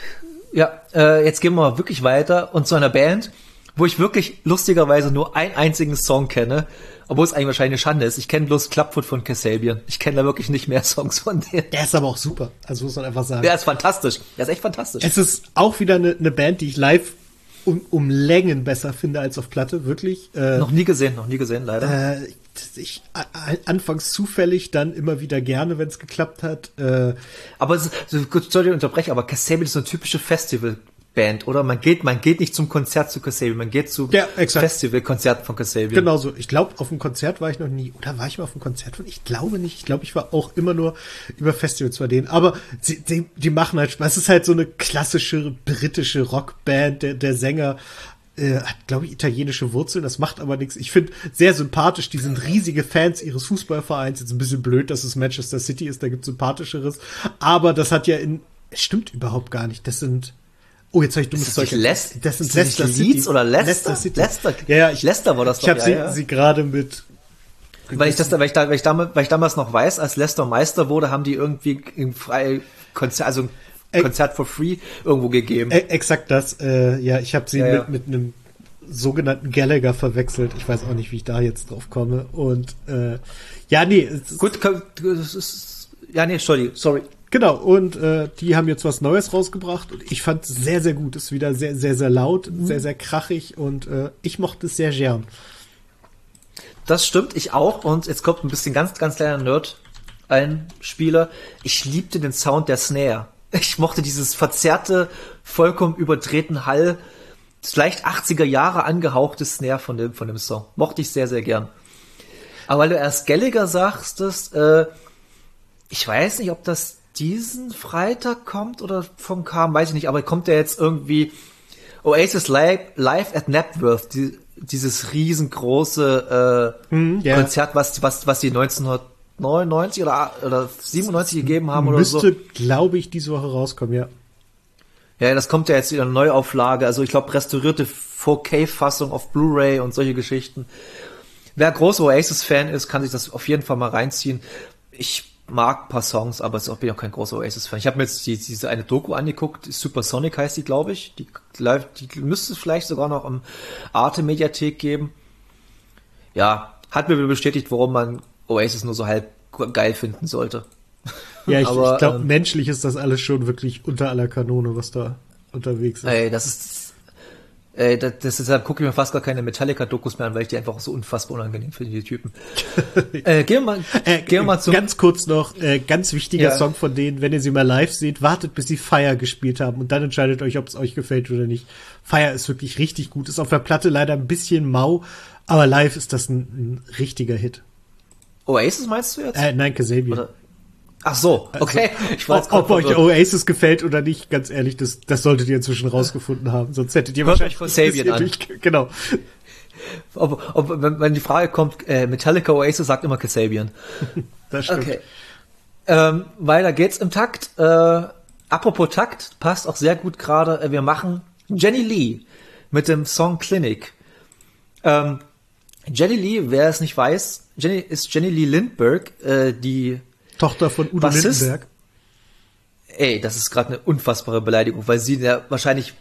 ja, äh, jetzt gehen wir mal wirklich weiter und zu einer Band, wo ich wirklich lustigerweise nur einen einzigen Song kenne, obwohl es eigentlich wahrscheinlich eine Schande ist. Ich kenne bloß Clubfoot von Kasabian. Ich kenne da wirklich nicht mehr Songs von denen. Der ist aber auch super, also muss man einfach sagen. Der ist fantastisch. Der ist echt fantastisch. Es ist auch wieder eine, eine Band, die ich live um, um Längen besser finde als auf Platte, wirklich. Äh, noch nie gesehen, noch nie gesehen, leider. Äh, ich a, a, anfangs zufällig, dann immer wieder gerne, wenn es geklappt hat. Äh, aber es ist, so, gut, sorry, ich unterbreche, aber Kasabian ist so eine typische Festival-Band, oder? Man geht, man geht nicht zum Konzert zu Kasabian, man geht zu ja, Festival-Konzerten von Kasabian. Genau so. Ich glaube, auf einem Konzert war ich noch nie. Oder war ich mal auf einem Konzert von? Ich glaube nicht. Ich glaube, ich war auch immer nur über Festivals bei denen. Aber sie, die, die machen halt Spaß. Es ist halt so eine klassische britische Rockband. Der, der Sänger äh, hat, glaube ich, italienische Wurzeln. Das macht aber nichts. Ich finde sehr sympathisch. Die sind riesige Fans ihres Fußballvereins. Jetzt ein bisschen blöd, dass es Manchester City ist. Da gibt's sympathischeres. Aber das hat ja in, es stimmt überhaupt gar nicht. Das sind, oh, jetzt habe ich dummes Zeug. Les- das sind Leicester Leeds oder Leicester? Leicester City. Leicester. Ja, ja, ich, Leicester war das doch. Ich habe ja, sie, ja. sie gerade mit. Weil ich das, weil ich da, weil ich damals, weil ich damals noch weiß, als Leicester Meister wurde, haben die irgendwie ein frei Konzert, also ein Ä- Konzert for free irgendwo gegeben. Ä- exakt das. Äh, ja, ich habe sie Ja, mit ja. mit einem sogenannten Gallagher verwechselt. Ich weiß auch nicht, wie ich da jetzt drauf komme. Und äh, ja, nee. es ist- Gut, kann- das ist, ja, nee, sorry, sorry. Genau, und äh, die haben jetzt was Neues rausgebracht und ich fand es sehr, sehr gut. Ist wieder sehr, sehr, sehr laut, sehr, sehr krachig und äh, ich mochte es sehr gern. Das stimmt, ich auch. Und jetzt kommt ein bisschen ganz, ganz kleiner Nerd-Einspieler. Ich liebte den Sound der Snare. Ich mochte dieses verzerrte, vollkommen überdrehten Hall, das leicht achtziger Jahre angehauchte Snare von dem, von dem Song. Mochte ich sehr, sehr gern. Aber weil du erst Gallagher sagst, das, äh, ich weiß nicht, ob das diesen Freitag kommt oder vom kam, weiß ich nicht, aber kommt der jetzt irgendwie Oasis Live, live at Knapworth, die, dieses riesengroße äh, Hm, ja. Konzert, was, was, was die neunzehnhundertneunundneunzig oder, oder siebenundneunzig gegeben haben oder so. Müsste, glaube ich, diese Woche rauskommen, ja. Ja, das kommt ja jetzt wieder eine Neuauflage, also ich glaube restaurierte vier K-Fassung auf Blu-ray und solche Geschichten. Wer großer Oasis-Fan ist, kann sich das auf jeden Fall mal reinziehen. Ich mag ein paar Songs, aber ich bin auch kein großer Oasis-Fan. Ich habe mir jetzt die, diese eine Doku angeguckt, Supersonic heißt die, glaube ich. Die, die müsste es vielleicht sogar noch im Arte-Mediathek geben. Ja, hat mir bestätigt, warum man Oasis nur so halb geil finden sollte. Ja, ich, Aber, ich glaube, ähm, menschlich ist das alles schon wirklich unter aller Kanone, was da unterwegs ist. Ey, das ist... Ey, das, das deshalb gucke ich mir fast gar keine Metallica-Dokus mehr an, weil ich die einfach so unfassbar unangenehm finde, die Typen. äh, gehen wir mal, Äh, gehen wir mal zum... Ganz kurz noch, äh, ganz wichtiger Ja. Song von denen, wenn ihr sie mal live seht, wartet, bis sie Fire gespielt haben und dann entscheidet euch, ob es euch gefällt oder nicht. Fire ist wirklich richtig gut, ist auf der Platte leider ein bisschen mau, aber live ist das ein, ein richtiger Hit. Oasis meinst du jetzt? Äh, nein, Kasabian. Oder? Ach so, okay. Ich war jetzt Ob, ob grad euch verwirrt. Oasis gefällt oder nicht, ganz ehrlich, das, das solltet ihr inzwischen rausgefunden haben, sonst hättet ihr Hört wahrscheinlich euch Kasabian an. durch- Genau. Ob, ob, wenn, wenn die Frage kommt, äh, Metallica Oasis sagt immer Kasabian. Das stimmt. Okay. Ähm, weiter geht's im Takt. Äh, apropos Takt, passt auch sehr gut gerade. Äh, wir machen Jenny Lee mit dem Song Clinic. Ähm, Jenny Lee, wer es nicht weiß, Jenny ist Jenny Lee Lindbergh, äh, die Tochter von Udo Bassist? Lindenberg. Ey, das ist gerade eine unfassbare Beleidigung, weil sie der wahrscheinlich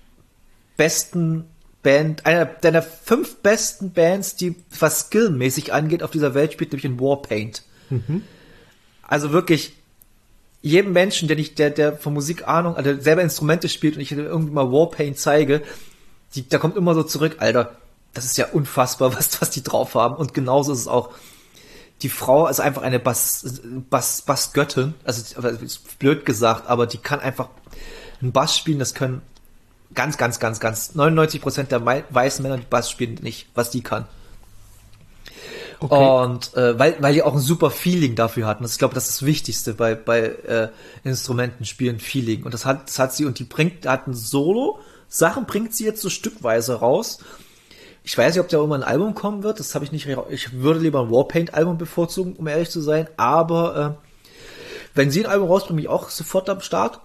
besten Band, einer deiner fünf besten Bands, die was skillmäßig angeht, auf dieser Welt spielt, nämlich in Warpaint. Mhm. Also wirklich jedem Menschen, der nicht, der, der von Musik Ahnung, also selber Instrumente spielt und ich irgendwie mal Warpaint zeige, die, da kommt immer so zurück, Alter, das ist ja unfassbar, was, was die drauf haben. Und genauso ist es auch. Die Frau ist einfach eine Bass, Bass, Bassgöttin. Also, ist blöd gesagt, aber die kann einfach einen Bass spielen. Das können ganz, ganz, ganz, ganz neunundneunzig Prozent der weißen Männer, die Bass spielen, nicht, was die kann. Okay. Und äh, weil, weil die auch ein super Feeling dafür hatten. Das, ich glaube, das ist das Wichtigste bei, bei äh, Instrumentenspielen, Feeling. Und das hat, das hat sie, und die bringt, hat ein Solo. Sachen bringt sie jetzt so stückweise raus. Ich weiß nicht, ob da irgendwann ein Album kommen wird. Das habe ich nicht. Ich würde lieber ein Warpaint-Album bevorzugen, um ehrlich zu sein. Aber äh, wenn sie ein Album rausbringen, bin ich auch sofort am Start.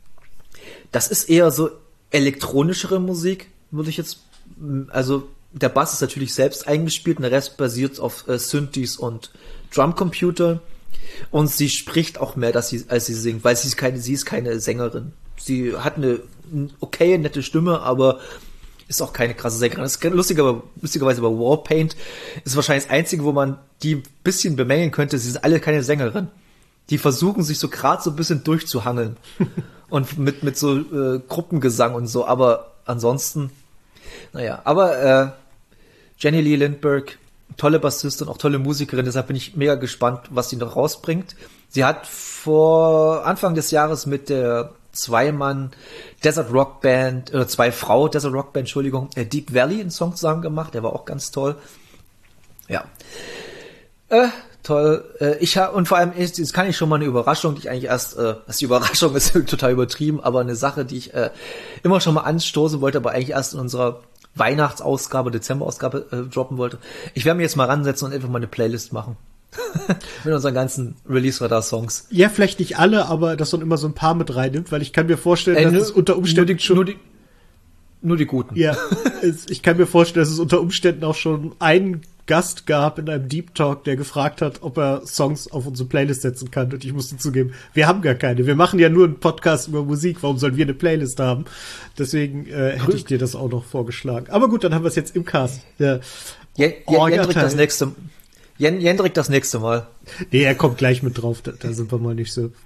Das ist eher so elektronischere Musik, würde ich jetzt. Also der Bass ist natürlich selbst eingespielt und der Rest basiert auf äh, Synthes und Drumcomputer. Und sie spricht auch mehr, dass sie, als sie singt, weil sie ist keine, sie ist keine Sängerin. Sie hat eine okay, nette Stimme, aber ist auch keine krasse Sängerin. Das ist lustiger, lustigerweise bei Warpaint ist wahrscheinlich das Einzige, wo man die ein bisschen bemängeln könnte. Sie sind alle keine Sängerin. Die versuchen sich so gerade so ein bisschen durchzuhangeln. Und mit, mit so äh, Gruppengesang und so. Aber ansonsten, naja. Aber äh, Jenny Lee Lindbergh, tolle Bassistin, auch tolle Musikerin. Deshalb bin ich mega gespannt, was sie noch rausbringt. Sie hat vor Anfang des Jahres mit der Zwei-Mann Desert Rock Band, oder Zwei-Frau Desert Rock Band, Entschuldigung, äh, Deep Valley einen Song zusammen gemacht, der war auch ganz toll. Ja. Äh, toll. Äh, ich habe, und vor allem, ist, jetzt kann ich schon mal eine Überraschung, die ich eigentlich erst, äh, das die Überraschung ist total übertrieben, aber eine Sache, die ich äh, immer schon mal anstoßen wollte, aber eigentlich erst in unserer Weihnachtsausgabe, Dezemberausgabe äh, droppen wollte. Ich werde mir jetzt mal ransetzen und einfach mal eine Playlist machen. Mit unseren ganzen Release-Radar-Songs. Ja, vielleicht nicht alle, aber dass man immer so ein paar mit reinnimmt, weil ich kann mir vorstellen, äh, dass nur, es unter Umständen nur die, schon... Nur die, nur die Guten. Ja, es, ich kann mir vorstellen, dass es unter Umständen auch schon einen Gast gab in einem Deep Talk, der gefragt hat, ob er Songs auf unsere Playlist setzen kann. Und ich musste zugeben, wir haben gar keine. Wir machen ja nur einen Podcast über Musik. Warum sollen wir eine Playlist haben? Deswegen äh, hätte ich dir das auch noch vorgeschlagen. Aber gut, dann haben wir es jetzt im Cast. Ja. Jen, Jen, Jendrik das nächste Jen, Jendrik das nächste Mal. Nee, er kommt gleich mit drauf. Da, da sind wir mal nicht so.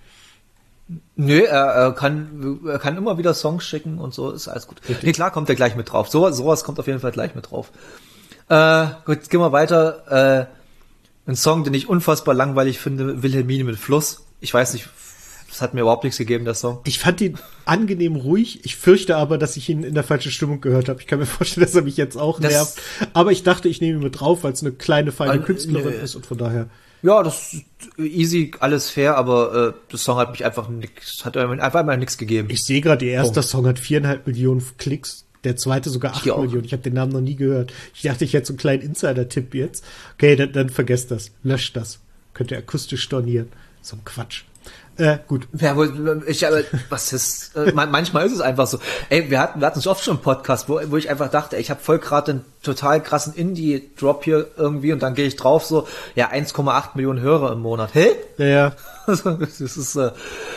Nö, er, er kann er kann immer wieder Songs schicken und so, ist alles gut. Richtig. Nee, klar kommt er gleich mit drauf. So, sowas kommt auf jeden Fall gleich mit drauf. Äh, gut, jetzt gehen wir weiter. Äh, ein Song, den ich unfassbar langweilig finde, Wilhelmine mit Fluss. Ich weiß nicht, das hat mir überhaupt nichts gegeben, der Song. Ich fand ihn angenehm ruhig. Ich fürchte aber, dass ich ihn in der falschen Stimmung gehört habe. Ich kann mir vorstellen, dass er mich jetzt auch das nervt. Aber ich dachte, ich nehme ihn mit drauf, weil es eine kleine, feine äh, Künstlerin äh, ist und von daher... Ja, das ist easy, alles fair, aber äh, der Song hat mich einfach nix, hat einfach mal nichts gegeben. Ich sehe gerade, der erste Song hat viereinhalb Millionen Klicks, der zweite sogar acht Millionen. Ich habe den Namen noch nie gehört. Ich dachte, ich hätte so einen kleinen Insider-Tipp jetzt. Okay, dann, dann vergesst das. Löscht das. Könnt ihr akustisch stornieren. So ein Quatsch. Äh, gut. Ja, ich, aber, was ist, äh, manchmal ist es einfach so. Ey, wir hatten, wir hatten so oft schon einen Podcast, wo, wo ich einfach dachte, ey, ich habe voll gerade einen total krassen Indie-Drop hier irgendwie und dann gehe ich drauf so, ja, eins Komma acht Millionen Hörer im Monat. Hä? Ja, ja. Das ist, äh,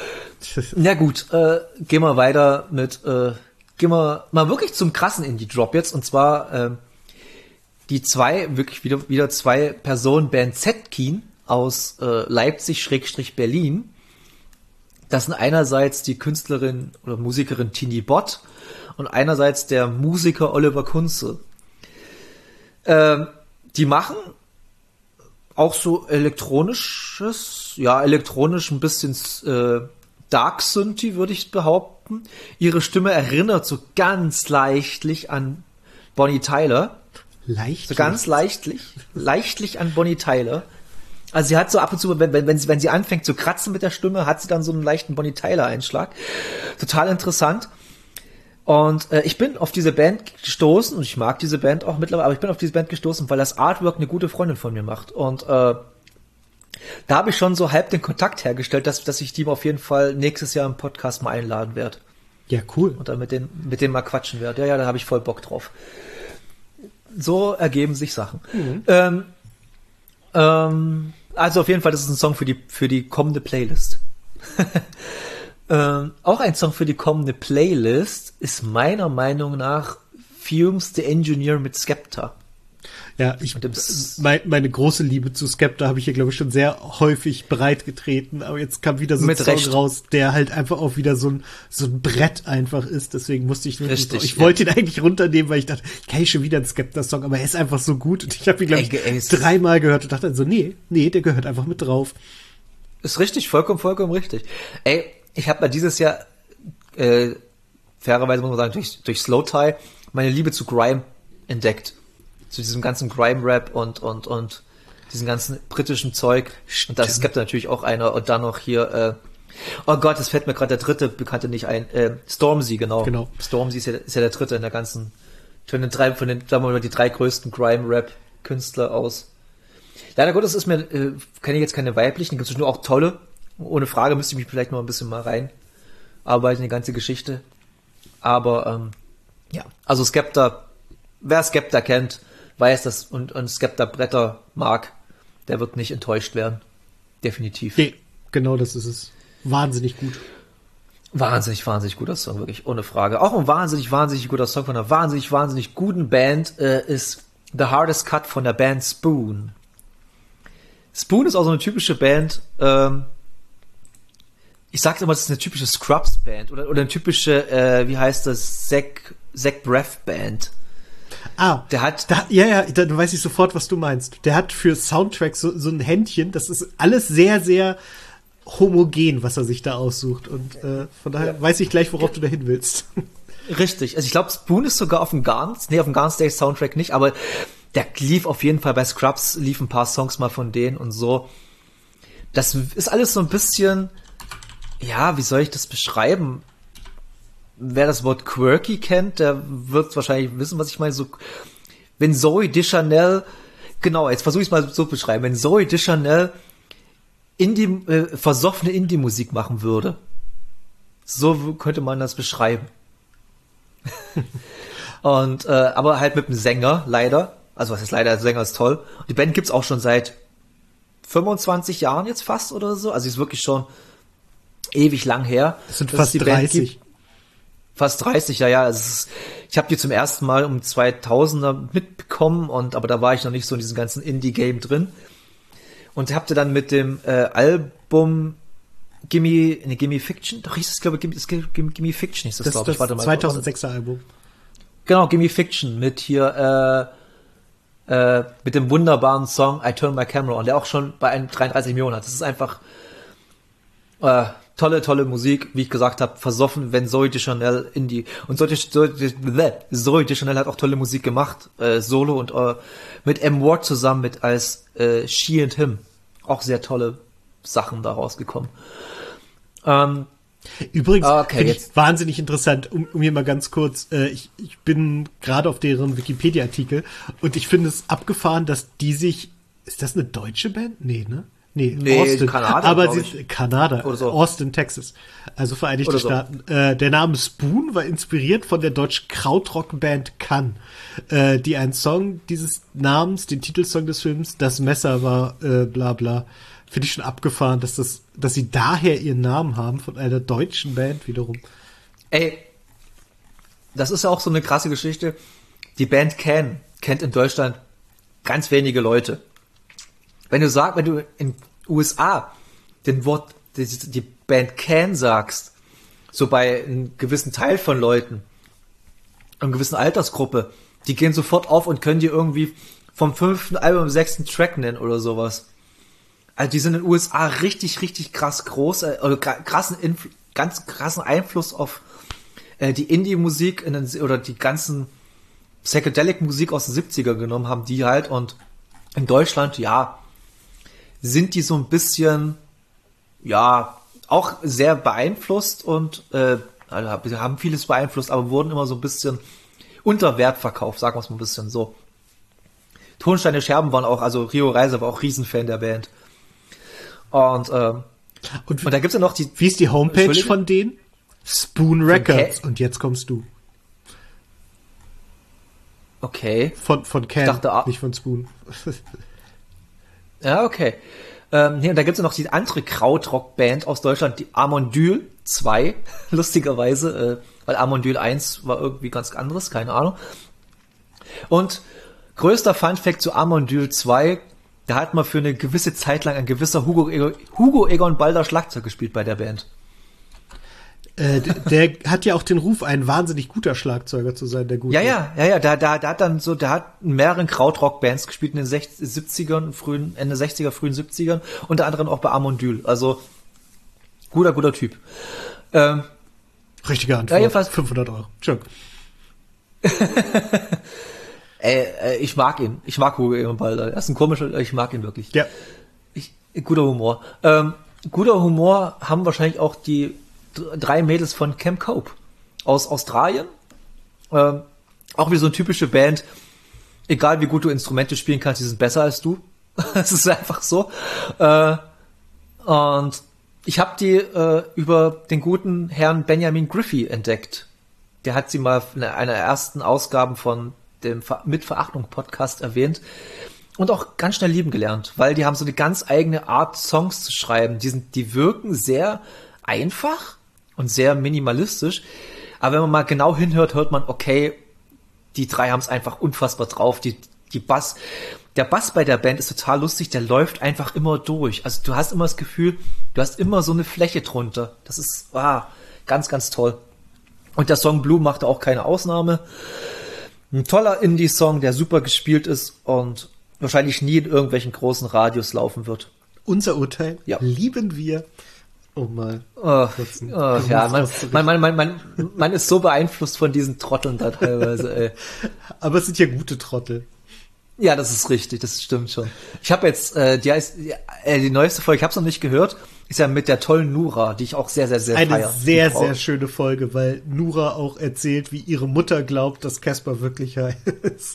na gut, äh, gehen wir weiter mit, äh, gehen wir mal wirklich zum krassen Indie-Drop jetzt, und zwar, äh, die zwei, wirklich wieder, wieder zwei Personen, Band Zetkin aus äh, Leipzig-Berlin. Das sind einerseits die Künstlerin oder Musikerin Tini Bott und einerseits der Musiker Oliver Kunze. Ähm, die machen auch so elektronisches, ja, elektronisch ein bisschen äh, Dark Synthi, würde ich behaupten. Ihre Stimme erinnert so ganz leichtlich an Bonnie Tyler. Leichtlich? So ganz leichtlich, leichtlich an Bonnie Tyler. Also sie hat so ab und zu, wenn, wenn, wenn, sie, wenn sie anfängt zu kratzen mit der Stimme, hat sie dann so einen leichten Bonnie Tyler-Einschlag. Total interessant. Und äh, ich bin auf diese Band gestoßen, und ich mag diese Band auch mittlerweile, aber ich bin auf diese Band gestoßen, weil das Artwork eine gute Freundin von mir macht. Und äh, da habe ich schon so halb den Kontakt hergestellt, dass, dass ich die auf jeden Fall nächstes Jahr im Podcast mal einladen werde. Ja, cool. Und dann mit denen, mit denen mal quatschen werde. Ja, ja, da habe ich voll Bock drauf. So ergeben sich Sachen. Mhm. Ähm, ähm, Also auf jeden Fall, das ist ein Song für die für die kommende Playlist. ähm, auch ein Song für die kommende Playlist ist meiner Meinung nach Fumes the Engineer mit Skepta. Ja, ich, mein, meine große Liebe zu Skepta habe ich hier, glaube ich, schon sehr häufig breitgetreten, aber jetzt kam wieder so ein Song Recht. raus, der halt einfach auch wieder so ein, so ein Brett einfach ist, deswegen musste ich nicht, Richtig, ich ja. wollte ihn eigentlich runternehmen, weil ich dachte, kann ich schon wieder einen Skepta-Song, aber er ist einfach so gut und ich habe ihn, glaube ich, Ey, ey, dreimal gehört und dachte dann so, nee, nee, der gehört einfach mit drauf. Ist richtig, vollkommen, vollkommen richtig. Ey, ich habe mal dieses Jahr, äh, fairerweise muss man sagen, durch, durch Slow Tie meine Liebe zu Grime entdeckt. Zu diesem ganzen Grime-Rap und, und, und diesem ganzen britischen Zeug. Und das Skepta natürlich auch einer. Und dann noch hier, äh, oh Gott, es fällt mir gerade der dritte Bekannte nicht ein. Äh, Stormzy, genau. Genau. Stormzy ist ja, ist ja der dritte in der ganzen, von den drei, von den, sagen wir mal, die drei größten Grime-Rap-Künstler aus. Leider Gottes ist mir, äh, kenne ich jetzt keine weiblichen, gibt es nur auch tolle. Ohne Frage müsste ich mich vielleicht noch ein bisschen mal reinarbeiten in die ganze Geschichte. Aber, ähm, ja, also Skepta, wer Skepta kennt, weiß das und, und Skepta Bretter mag, der wird nicht enttäuscht werden. Definitiv. Nee, genau das ist es. Wahnsinnig gut. Wahnsinnig, wahnsinnig guter Song, wirklich, ohne Frage. Auch ein wahnsinnig, wahnsinnig guter Song von einer wahnsinnig, wahnsinnig guten Band äh, ist The Hardest Cut von der Band Spoon. Spoon ist auch so eine typische Band, ähm, ich sag immer, das ist eine typische Scrubs-Band oder, oder eine typische, äh, wie heißt das, Zach, Zach Braff-Band. Ah, der hat, da, ja, ja, dann weiß ich sofort, was du meinst. Der hat für Soundtracks so, so ein Händchen, das ist alles sehr, sehr homogen, was er sich da aussucht. Und äh, von daher ja. weiß ich gleich, worauf ja. du da hin willst. Richtig, also ich glaube, Spoon ist sogar auf dem Guns, nee, auf dem Guns Day Soundtrack nicht, aber der lief auf jeden Fall bei Scrubs, lief ein paar Songs mal von denen und so. Das ist alles so ein bisschen, ja, wie soll ich das beschreiben? Wer das Wort quirky kennt, der wird wahrscheinlich wissen, was ich meine. So, wenn Zoe Deschanel, genau, jetzt versuche ich es mal so zu beschreiben, wenn Zoe Deschanel Indie, äh, versoffene Indie-Musik machen würde, so könnte man das beschreiben. Und äh, aber halt mit einem Sänger, leider. Also was ist leider, der Sänger ist toll. Die Band gibt's auch schon seit fünfundzwanzig Jahren jetzt fast oder so. Also ist wirklich schon ewig lang her. Das sind fast die dreißig. Fast dreißig, ja, ja. Es ist, ich habe die zum ersten Mal um zweitausender mitbekommen, und aber da war ich noch nicht so in diesem ganzen Indie-Game drin. Und habt ihr dann mit dem äh, Album Gimme, ne, Gimme Fiction, doch hieß es, glaube ich, Gimme, Gimme, Gimme Fiction hieß das, das glaube ich. Warte mal. zweitausendsechser Album. Genau, Gimme Fiction mit hier, äh, äh, mit dem wunderbaren Song I Turn My Camera On, der auch schon bei einem dreiunddreißig Millionen hat. Das ist einfach äh, tolle, tolle Musik, wie ich gesagt habe, versoffen, wenn Zoe Deschanel in die, und Zoe, Zoe, Zoe Deschanel hat auch tolle Musik gemacht, äh, solo und äh, mit M. Ward zusammen mit als äh, She and Him. Auch sehr tolle Sachen da rausgekommen. Ähm, Übrigens, okay, finde jetzt. ich wahnsinnig interessant, um, um hier mal ganz kurz, äh, ich, ich bin gerade auf deren Wikipedia-Artikel und ich finde es abgefahren, dass die sich, ist das eine deutsche Band? Nee, ne? Nee, nee Austin. Kanada, aber sie, Kanada, oder so. Austin, Texas, also Vereinigte oder so. Staaten. Äh, der Name Spoon war inspiriert von der deutschen Krautrock-Band Kann, äh, die einen Song dieses Namens, den Titelsong des Films, Das Messer war, äh, bla bla, finde ich schon abgefahren, dass das, dass sie daher ihren Namen haben, von einer deutschen Band wiederum. Ey, das ist ja auch so eine krasse Geschichte. Die Band Can kennt in Deutschland ganz wenige Leute. Wenn du sagst, wenn du in U S A den Wort, die, die Band Can sagst, so bei einem gewissen Teil von Leuten, einer gewissen Altersgruppe, die gehen sofort auf und können dir irgendwie vom fünften Album sechsten Track nennen oder sowas. Also die sind in den U S A richtig, richtig krass groß, äh, oder krassen Influ- ganz krassen Einfluss auf äh, die Indie-Musik in den, oder die ganzen Psychedelic-Musik aus den siebziger genommen haben, die halt, und in Deutschland, ja, sind die so ein bisschen, ja, auch sehr beeinflusst und äh, also haben vieles beeinflusst, aber wurden immer so ein bisschen unter Wert verkauft, sagen wir es mal ein bisschen so. Tonsteine Scherben waren auch, also Rio Reiser war auch Riesenfan der Band. Und, ähm, und, und da gibt's ja noch die... Wie ist die Homepage von denen? Spoon Records. Von und jetzt kommst du. Okay. Von, von Can, dachte, ah, nicht von Spoon. Ja, okay. Ähm, nee, und da gibt's ja noch die andere Krautrock-Band aus Deutschland, die Amondyl zwei, lustigerweise, äh, weil Amondyl eins war irgendwie ganz anderes, keine Ahnung. Und größter Funfact zu Amondyl zwei, da hat man für eine gewisse Zeit lang ein gewisser Hugo, Ego, Hugo Egon Balder Schlagzeug gespielt bei der Band. Äh, der hat ja auch den Ruf, ein wahnsinnig guter Schlagzeuger zu sein, der gute. Ja, ja, ja, ja, da, da, da hat dann so, der hat in mehreren Krautrock-Bands gespielt in den sechziger, siebzigern, frühen, Ende sechziger, frühen siebzigern, unter anderem auch bei Amondyl. Also, guter, guter Typ. Ähm, Richtige Antwort. Ja, jedenfalls fünfhundert Euro. Entschuldigung. Ey, äh, ich mag ihn. Ich mag Hugo Egon Balder. Er ist ein komischer, ich mag ihn wirklich. Ja. Ich, guter Humor. Ähm, guter Humor haben wahrscheinlich auch die d- drei Mädels von Camp Cope aus Australien. Ähm, auch wie so eine typische Band. Egal wie gut du Instrumente spielen kannst, die sind besser als du. Es ist einfach so. Äh, und ich habe die äh, über den guten Herrn Benjamin Griffey entdeckt. Der hat sie mal in einer ersten Ausgabe von dem Ver- Mit-Verachtung-Podcast erwähnt und auch ganz schnell lieben gelernt, weil die haben so eine ganz eigene Art, Songs zu schreiben. Die sind, die wirken sehr einfach und sehr minimalistisch, aber wenn man mal genau hinhört, hört man, okay, die drei haben es einfach unfassbar drauf. Die, die Bass, der Bass bei der Band ist total lustig, der läuft einfach immer durch. Also du hast immer das Gefühl, du hast immer so eine Fläche drunter. Das ist ah, ganz, ganz toll. Und der Song Blue machte auch keine Ausnahme. Ein toller Indie-Song, der super gespielt ist und wahrscheinlich nie in irgendwelchen großen Radios laufen wird. Unser Urteil Ja. lieben wir. Oh mal. Oh, oh, ja, man, man, man, man, man, man ist so beeinflusst von diesen Trotteln da teilweise, ey. Aber es sind ja gute Trottel. Ja, das ist richtig, das stimmt schon. Ich habe jetzt, äh, die heißt, äh, die neueste Folge, ich habe es noch nicht gehört, ist ja mit der tollen Nura, die ich auch sehr, sehr, sehr Eine feier. sehr, Die Frau. sehr schöne Folge, weil Nura auch erzählt, wie ihre Mutter glaubt, dass Casper wirklich heißt.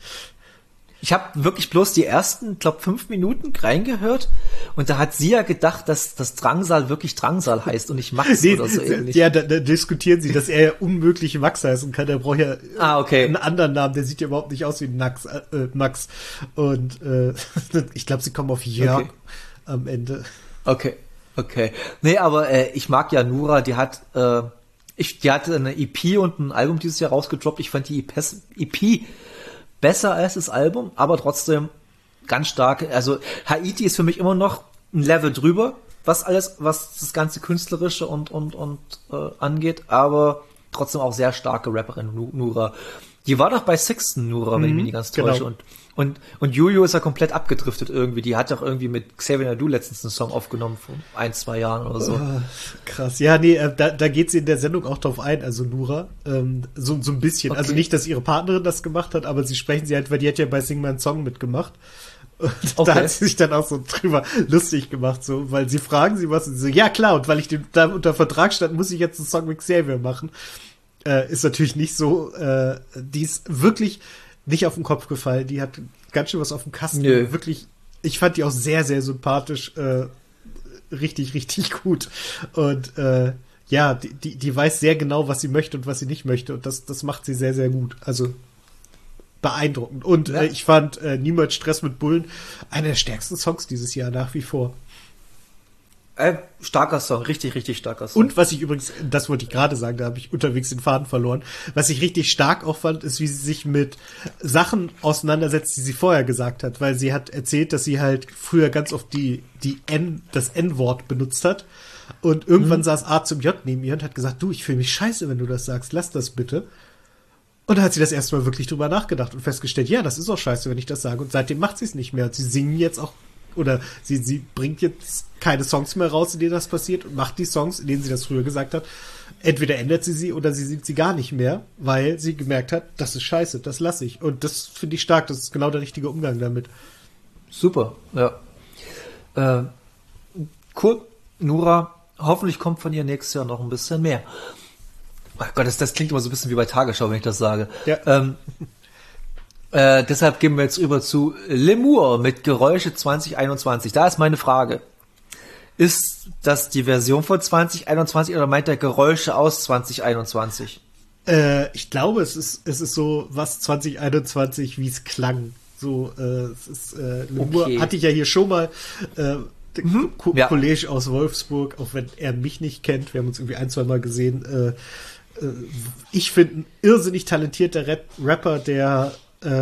Ich habe wirklich bloß die ersten, glaub, fünf Minuten reingehört und da hat sie ja gedacht, dass das Drangsal wirklich Drangsal heißt und nicht Max Nee, oder so ähnlich. ja, da, da diskutieren sie, dass er ja unmöglich Max heißen kann. Der braucht ja Ah, okay. einen anderen Namen. Der sieht ja überhaupt nicht aus wie Nax, äh, Max. Und äh, ich glaube, sie kommen auf Jörg Okay. am Ende. Okay, okay. Nee, aber äh, ich mag ja Nura, die hat, äh, ich, die hatte eine E P und ein Album dieses Jahr rausgedroppt. Ich fand die E P besser als das Album, aber trotzdem ganz stark. Also Haiti ist für mich immer noch ein Level drüber, was alles, was das ganze Künstlerische und und und äh, angeht, aber trotzdem auch sehr starke Rapperin Nu- Nura. Die war doch bei Sixten Nura, wenn ich mich nicht ganz genau. täusche. Und und und Juju ist ja komplett abgedriftet irgendwie. Die hat doch irgendwie mit Xavier Naidoo letztens einen Song aufgenommen vor ein, zwei Jahren oder so. Ah, krass. Ja, nee, äh, da, da geht sie in der Sendung auch drauf ein, also Nura. Ähm, so, so ein bisschen. Okay. Also nicht, dass ihre Partnerin das gemacht hat, aber sie sprechen sie halt, weil die hat ja bei Sing My einen Song mitgemacht. Und Okay. da hat sie sich dann auch so drüber lustig gemacht, so, weil sie fragen sie was und sie so, ja klar, und weil ich den, da unter Vertrag stand, muss ich jetzt einen Song mit Xavier machen. Äh, ist natürlich nicht so, äh, die ist wirklich nicht auf den Kopf gefallen, die hat ganz schön was auf dem Kasten. Nö. Wirklich, ich fand die auch sehr, sehr sympathisch, äh, richtig, richtig gut. Und äh, ja, die, die, die weiß sehr genau, was sie möchte und was sie nicht möchte. Und das, das macht sie sehr, sehr gut. Also beeindruckend. Und Ja. äh, ich fand äh, Niemals Stress mit Bullen einer der stärksten Songs dieses Jahr nach wie vor. Äh, starker Song, richtig, richtig starker Song. Und was ich übrigens, das wollte ich gerade sagen, da habe ich unterwegs den Faden verloren, was ich richtig stark auch fand, ist, wie sie sich mit Sachen auseinandersetzt, die sie vorher gesagt hat, weil sie hat erzählt, dass sie halt früher ganz oft die, die N, das N-Wort benutzt hat und irgendwann Mhm. saß A zum J neben ihr und hat gesagt, du, ich fühle mich scheiße, wenn du das sagst, lass das bitte. Und da hat sie das erste Mal wirklich drüber nachgedacht und festgestellt, ja, das ist auch scheiße, wenn ich das sage. Und seitdem macht sie es nicht mehr. Und sie singen jetzt auch, oder sie, sie bringt jetzt keine Songs mehr raus, in denen das passiert und macht die Songs, in denen sie das früher gesagt hat. Entweder ändert sie sie oder sie singt sie gar nicht mehr, weil sie gemerkt hat, das ist scheiße, das lasse ich. Und das finde ich stark, das ist genau der richtige Umgang damit. Super, ja. Äh, cool, Nura, hoffentlich kommt von ihr nächstes Jahr noch ein bisschen mehr. Oh Gott, das, das klingt immer so ein bisschen wie bei Tagesschau, wenn ich das sage. Ja. Ähm, äh, deshalb gehen wir jetzt rüber zu Lemur mit Geräusche zwanzig einundzwanzig. Da ist meine Frage. Ist das die Version von zwanzig einundzwanzig oder meint er Geräusche aus zwanzig einundzwanzig? Äh, ich glaube, es ist, es ist so was zwanzig einundzwanzig, wie es klang. So, äh, es ist, äh, Lemur Okay. hatte ich ja hier schon mal, äh, der Mhm, Ko- ja. Kollege aus Wolfsburg, auch wenn er mich nicht kennt, wir haben uns irgendwie ein, zwei Mal gesehen, äh, äh, ich finde ein irrsinnig talentierter Rap Rapper, der äh,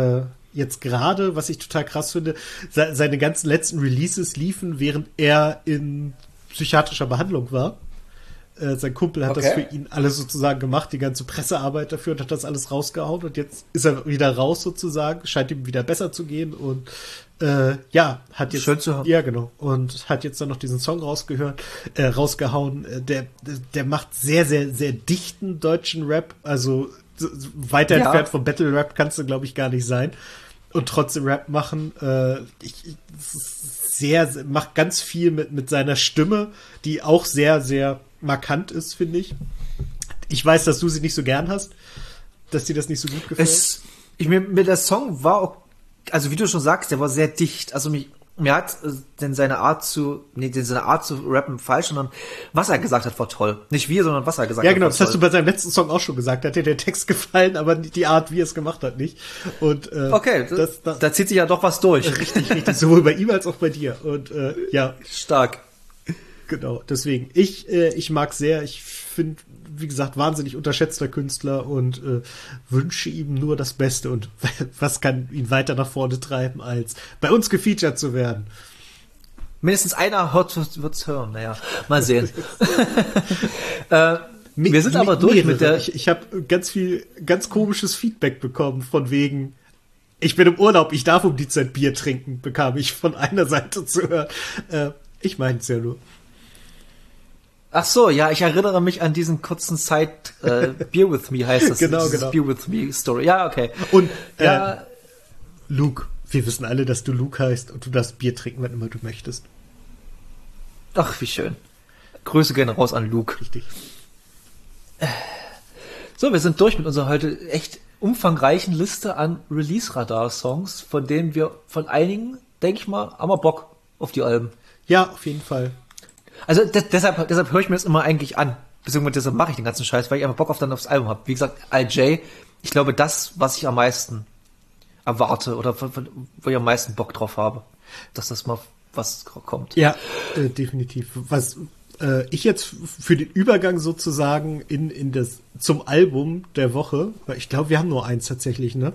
jetzt gerade, was ich total krass finde, se- seine ganzen letzten Releases liefen, während er in psychiatrischer Behandlung war. Äh, sein Kumpel hat Okay. das für ihn alles sozusagen gemacht, die ganze Pressearbeit dafür und hat das alles rausgehauen und jetzt ist er wieder raus sozusagen, scheint ihm wieder besser zu gehen und äh, ja, hat jetzt Schön zu hören. ja genau und hat jetzt dann noch diesen Song rausgehört, äh, rausgehauen, äh, der, der der macht sehr sehr sehr dichten deutschen Rap, also so- so weiter Ja. entfernt vom Battle Rap kannst du glaube ich gar nicht sein und trotzdem Rap machen. Äh, ich, ich, es ist sehr, sehr macht ganz viel mit mit seiner Stimme, die auch sehr sehr markant ist, finde ich. Ich weiß, dass du sie nicht so gern hast, dass dir das nicht so gut gefällt. Es, ich mir, mir der Song war auch, also wie du schon sagst, der war sehr dicht. Also mich, mir hat äh, denn seine Art zu, nee, denn seine Art zu rappen falsch, sondern was er gesagt hat, war toll. Nicht wir, sondern was er gesagt Ja, hat. genau, war das hast du toll. bei seinem letzten Song auch schon gesagt. Da hat dir der Text gefallen, aber die Art, wie er es gemacht hat, nicht. Und äh, Okay, da, das, das, da zieht sich ja doch was durch. richtig, richtig, sowohl bei ihm als auch bei dir. Und äh, ja, Stark. genau, deswegen. Ich, äh, ich mag sehr, ich finde, wie gesagt, wahnsinnig unterschätzter Künstler und äh, wünsche ihm nur das Beste. Und was kann ihn weiter nach vorne treiben, als bei uns gefeatured zu werden? Mindestens einer hört, wird's hören. Naja, mal sehen. äh, wir sind aber durch mit der. Ich, ich habe ganz viel, ganz komisches Feedback bekommen von wegen, ich bin im Urlaub, ich darf um die Zeit Bier trinken, bekam ich von einer Seite zu hören. Äh, ich meine es ja nur. Ach so, ja, ich erinnere mich an diesen kurzen Side, äh, Beer with Me heißt das. Genau, dieses genau. Beer with Me Story. Ja, okay. Und äh, Ja, Luke, wir wissen alle, dass du Luke heißt und du darfst Bier trinken, wann immer du möchtest. ach, wie schön. Grüße gerne raus an Luke. Richtig. So, wir sind durch mit unserer heute echt umfangreichen Liste an Release-Radar-Songs, von denen wir von einigen, denke ich mal, haben wir Bock auf die Alben. Ja, auf jeden Fall. Also de deshalb, deshalb höre ich mir das immer eigentlich an. Beziehungsweise deshalb mache ich den ganzen Scheiß, weil ich einfach Bock auf dann aufs Album habe. Wie gesagt, I J, ich glaube, das, was ich am meisten erwarte oder von, von, wo ich am meisten Bock drauf habe, dass das mal was kommt. Ja, äh, definitiv. Was äh, ich jetzt für den Übergang sozusagen in, in das zum Album der Woche, weil ich glaube, wir haben nur eins tatsächlich, ne?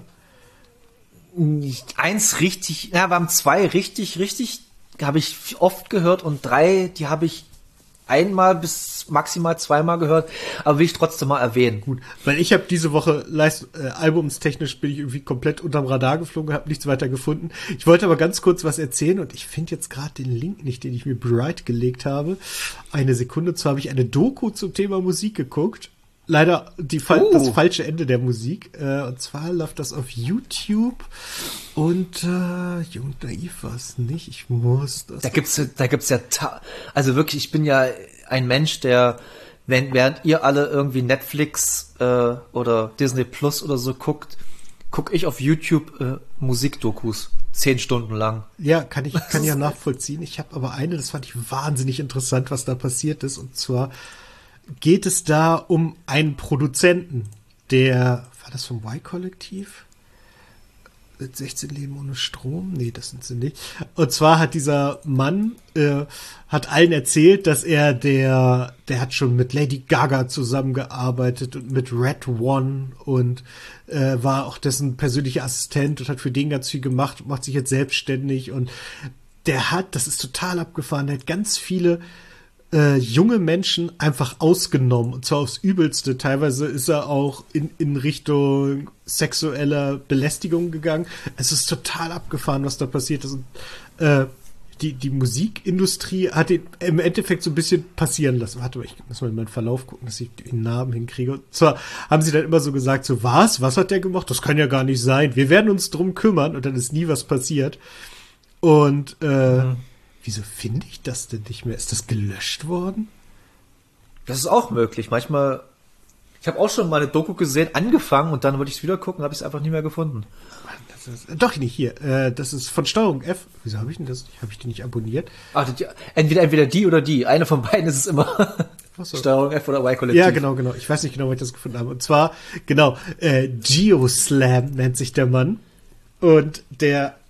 Nicht eins richtig, ja, wir haben zwei richtig, richtig, habe ich oft gehört und drei, die habe ich einmal bis maximal zweimal gehört, aber will ich trotzdem mal erwähnen. Gut, weil ich habe diese Woche Leist äh, albumstechnisch bin ich irgendwie komplett unterm Radar geflogen, habe nichts weiter gefunden. Ich wollte aber ganz kurz was erzählen und ich finde jetzt gerade den Link nicht, den ich mir bereit gelegt habe. Eine Sekunde, zwar habe ich eine Doku zum Thema Musik geguckt. Leider die Fal Oh. das falsche Ende der Musik. Äh, und zwar läuft das auf YouTube und äh, Jung und Naiv war es nicht. Ich muss das. Da gibt's, da gibt's ja, ta also wirklich, ich bin ja ein Mensch, der, wenn, während ihr alle irgendwie Netflix äh, oder Disney Plus oder so guckt, guck ich auf YouTube äh, Musikdokus. Zehn Stunden lang. Ja, kann ich kann ja nachvollziehen. Ich habe aber eine, das fand ich wahnsinnig interessant, was da passiert ist. Und zwar geht es da um einen Produzenten, der, war das vom Y-Kollektiv? Mit sechzehn Leben ohne Strom? Nee, das sind sie nicht. Und zwar hat dieser Mann, äh, hat allen erzählt, dass er der, der hat schon mit Lady Gaga zusammengearbeitet und mit Red One und äh, war auch dessen persönlicher Assistent und hat für den ganz viel gemacht und macht sich jetzt selbstständig und der hat, das ist total abgefahren, der hat ganz viele äh, junge Menschen einfach ausgenommen und zwar aufs Übelste. Teilweise ist er auch in, in Richtung sexueller Belästigung gegangen. Es ist total abgefahren, was da passiert ist. Und, äh, die, die Musikindustrie hat ihn im Endeffekt so ein bisschen passieren lassen. Warte mal, ich muss mal in meinen Verlauf gucken, dass ich den Namen hinkriege. Und zwar haben sie dann immer so gesagt, so was? Was hat der gemacht? Das kann ja gar nicht sein. Wir werden uns drum kümmern und dann ist nie was passiert. Und äh, mhm. Wieso finde ich das denn nicht mehr? Ist das gelöscht worden? Das ist auch möglich. Manchmal, ich habe auch schon mal eine Doku gesehen, angefangen und dann wollte ich es wieder gucken, habe ich es einfach nie mehr gefunden. Das ist, doch nicht hier. Äh, das ist von Steuerung F. Wieso habe ich denn das? Habe ich die nicht abonniert? Ach, die, entweder entweder die oder die. Eine von beiden ist es immer. So. Steuerung F oder Y-Kollektiv. Ja, genau, genau. Ich weiß nicht genau, wo ich das gefunden habe. Und zwar, genau, äh, Geoslam nennt sich der Mann. Und der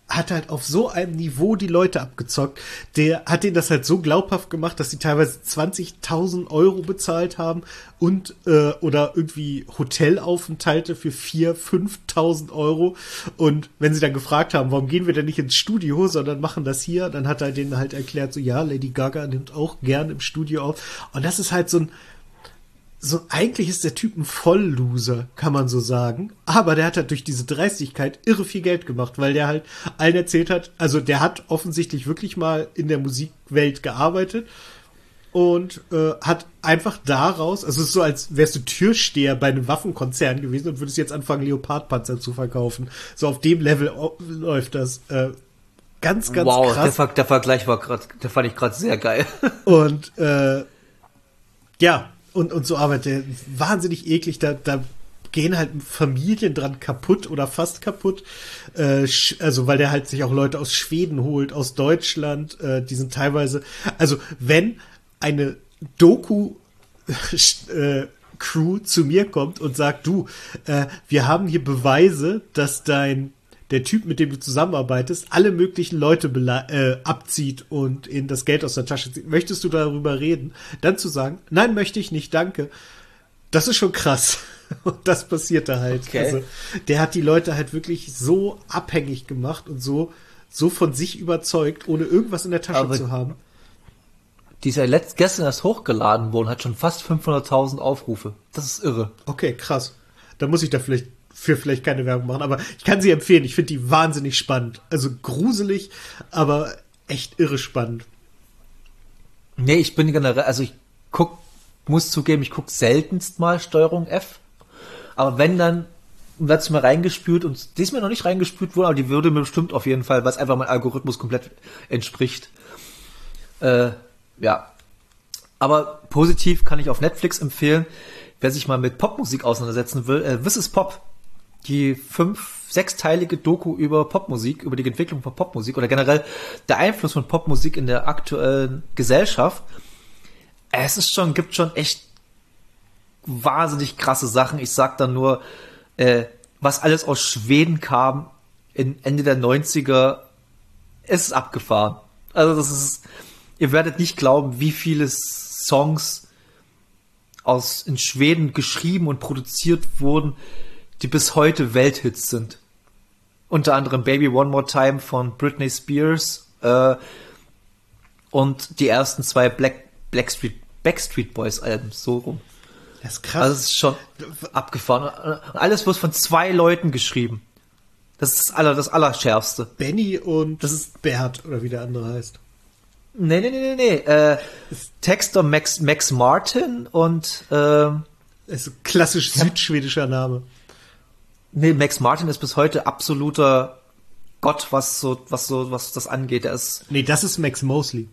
hat halt auf so einem Niveau die Leute abgezockt. Der hat denen das halt so glaubhaft gemacht, dass sie teilweise zwanzigtausend Euro bezahlt haben und äh, oder irgendwie Hotelaufenthalte für viertausend, fünftausend Euro. Und wenn sie dann gefragt haben, warum gehen wir denn nicht ins Studio, sondern machen das hier, dann hat er denen halt erklärt, so ja, Lady Gaga nimmt auch gern im Studio auf. Und das ist halt so ein So, eigentlich ist der Typ ein Vollloser, kann man so sagen. Aber der hat halt durch diese Dreistigkeit irre viel Geld gemacht, weil der halt allen erzählt hat, also der hat offensichtlich wirklich mal in der Musikwelt gearbeitet und äh, hat einfach daraus, also es ist so, als wärst du Türsteher bei einem Waffenkonzern gewesen und würdest jetzt anfangen, Leopardpanzer zu verkaufen. So auf dem Level läuft das. Äh, ganz, ganz wow, krass. Der, Ver- der Vergleich war gerade, der fand ich gerade sehr geil. Und äh, ja, Und, und so arbeitet er wahnsinnig eklig. Da, da gehen halt Familien dran kaputt oder fast kaputt. Äh, also, weil der halt sich auch Leute aus Schweden holt, aus Deutschland. Äh, die sind teilweise, also, wenn eine Doku äh, Crew zu mir kommt und sagt, du, äh, wir haben hier Beweise, dass dein der Typ, mit dem du zusammenarbeitest, alle möglichen Leute bela- äh, abzieht und ihnen das Geld aus der Tasche zieht. Möchtest du darüber reden? Dann zu sagen, nein, möchte ich nicht, danke. Das ist schon krass. Und das passiert da halt. Okay. Also, der hat die Leute halt wirklich so abhängig gemacht und so, so von sich überzeugt, ohne irgendwas in der Tasche Aber zu haben. Die ist ja letzt, gestern erst hochgeladen worden, hat schon fast fünfhunderttausend Aufrufe. Das ist irre. Okay, krass. Da muss ich da vielleicht für vielleicht keine Werbung machen, aber ich kann sie empfehlen. Ich finde die wahnsinnig spannend. Also gruselig, aber echt irre spannend. Nee, ich bin generell, also ich guck, muss zugeben, ich guck seltenst mal Steuerung F. Aber wenn, dann wird es mir reingespült und die ist mir noch nicht reingespült worden, aber die würde mir bestimmt auf jeden Fall, weil es einfach mein Algorithmus komplett entspricht. Äh, ja. Aber positiv kann ich auf Netflix empfehlen, wer sich mal mit Popmusik auseinandersetzen will, äh, This is Pop. Die fünf-, sechsteilige Doku über Popmusik, über die Entwicklung von Popmusik oder generell der Einfluss von Popmusik in der aktuellen Gesellschaft. Es ist schon, gibt schon echt wahnsinnig krasse Sachen. Ich sag dann nur, äh, was alles aus Schweden kam in Ende der neunziger, ist abgefahren. Also das ist, ihr werdet nicht glauben, wie viele Songs aus in Schweden geschrieben und produziert wurden, die bis heute Welthits sind. Unter anderem Baby One More Time von Britney Spears äh, und die ersten zwei Black, Blackstreet, Backstreet Boys Alben, so rum. Das ist krass. Also es ist schon abgefahren. Alles wird von zwei Leuten geschrieben. Das ist das, aller, das Allerschärfste. Benny und das ist Bert, oder wie der andere heißt. Nee, nee, nee, nee, nee. Äh, Texter Max, Max Martin und äh, das ist ein klassisch südschwedischer Name. Nee, Max Martin ist bis heute absoluter Gott, was so, was so, was das angeht. Er ist. Nee, das ist Max Mosley.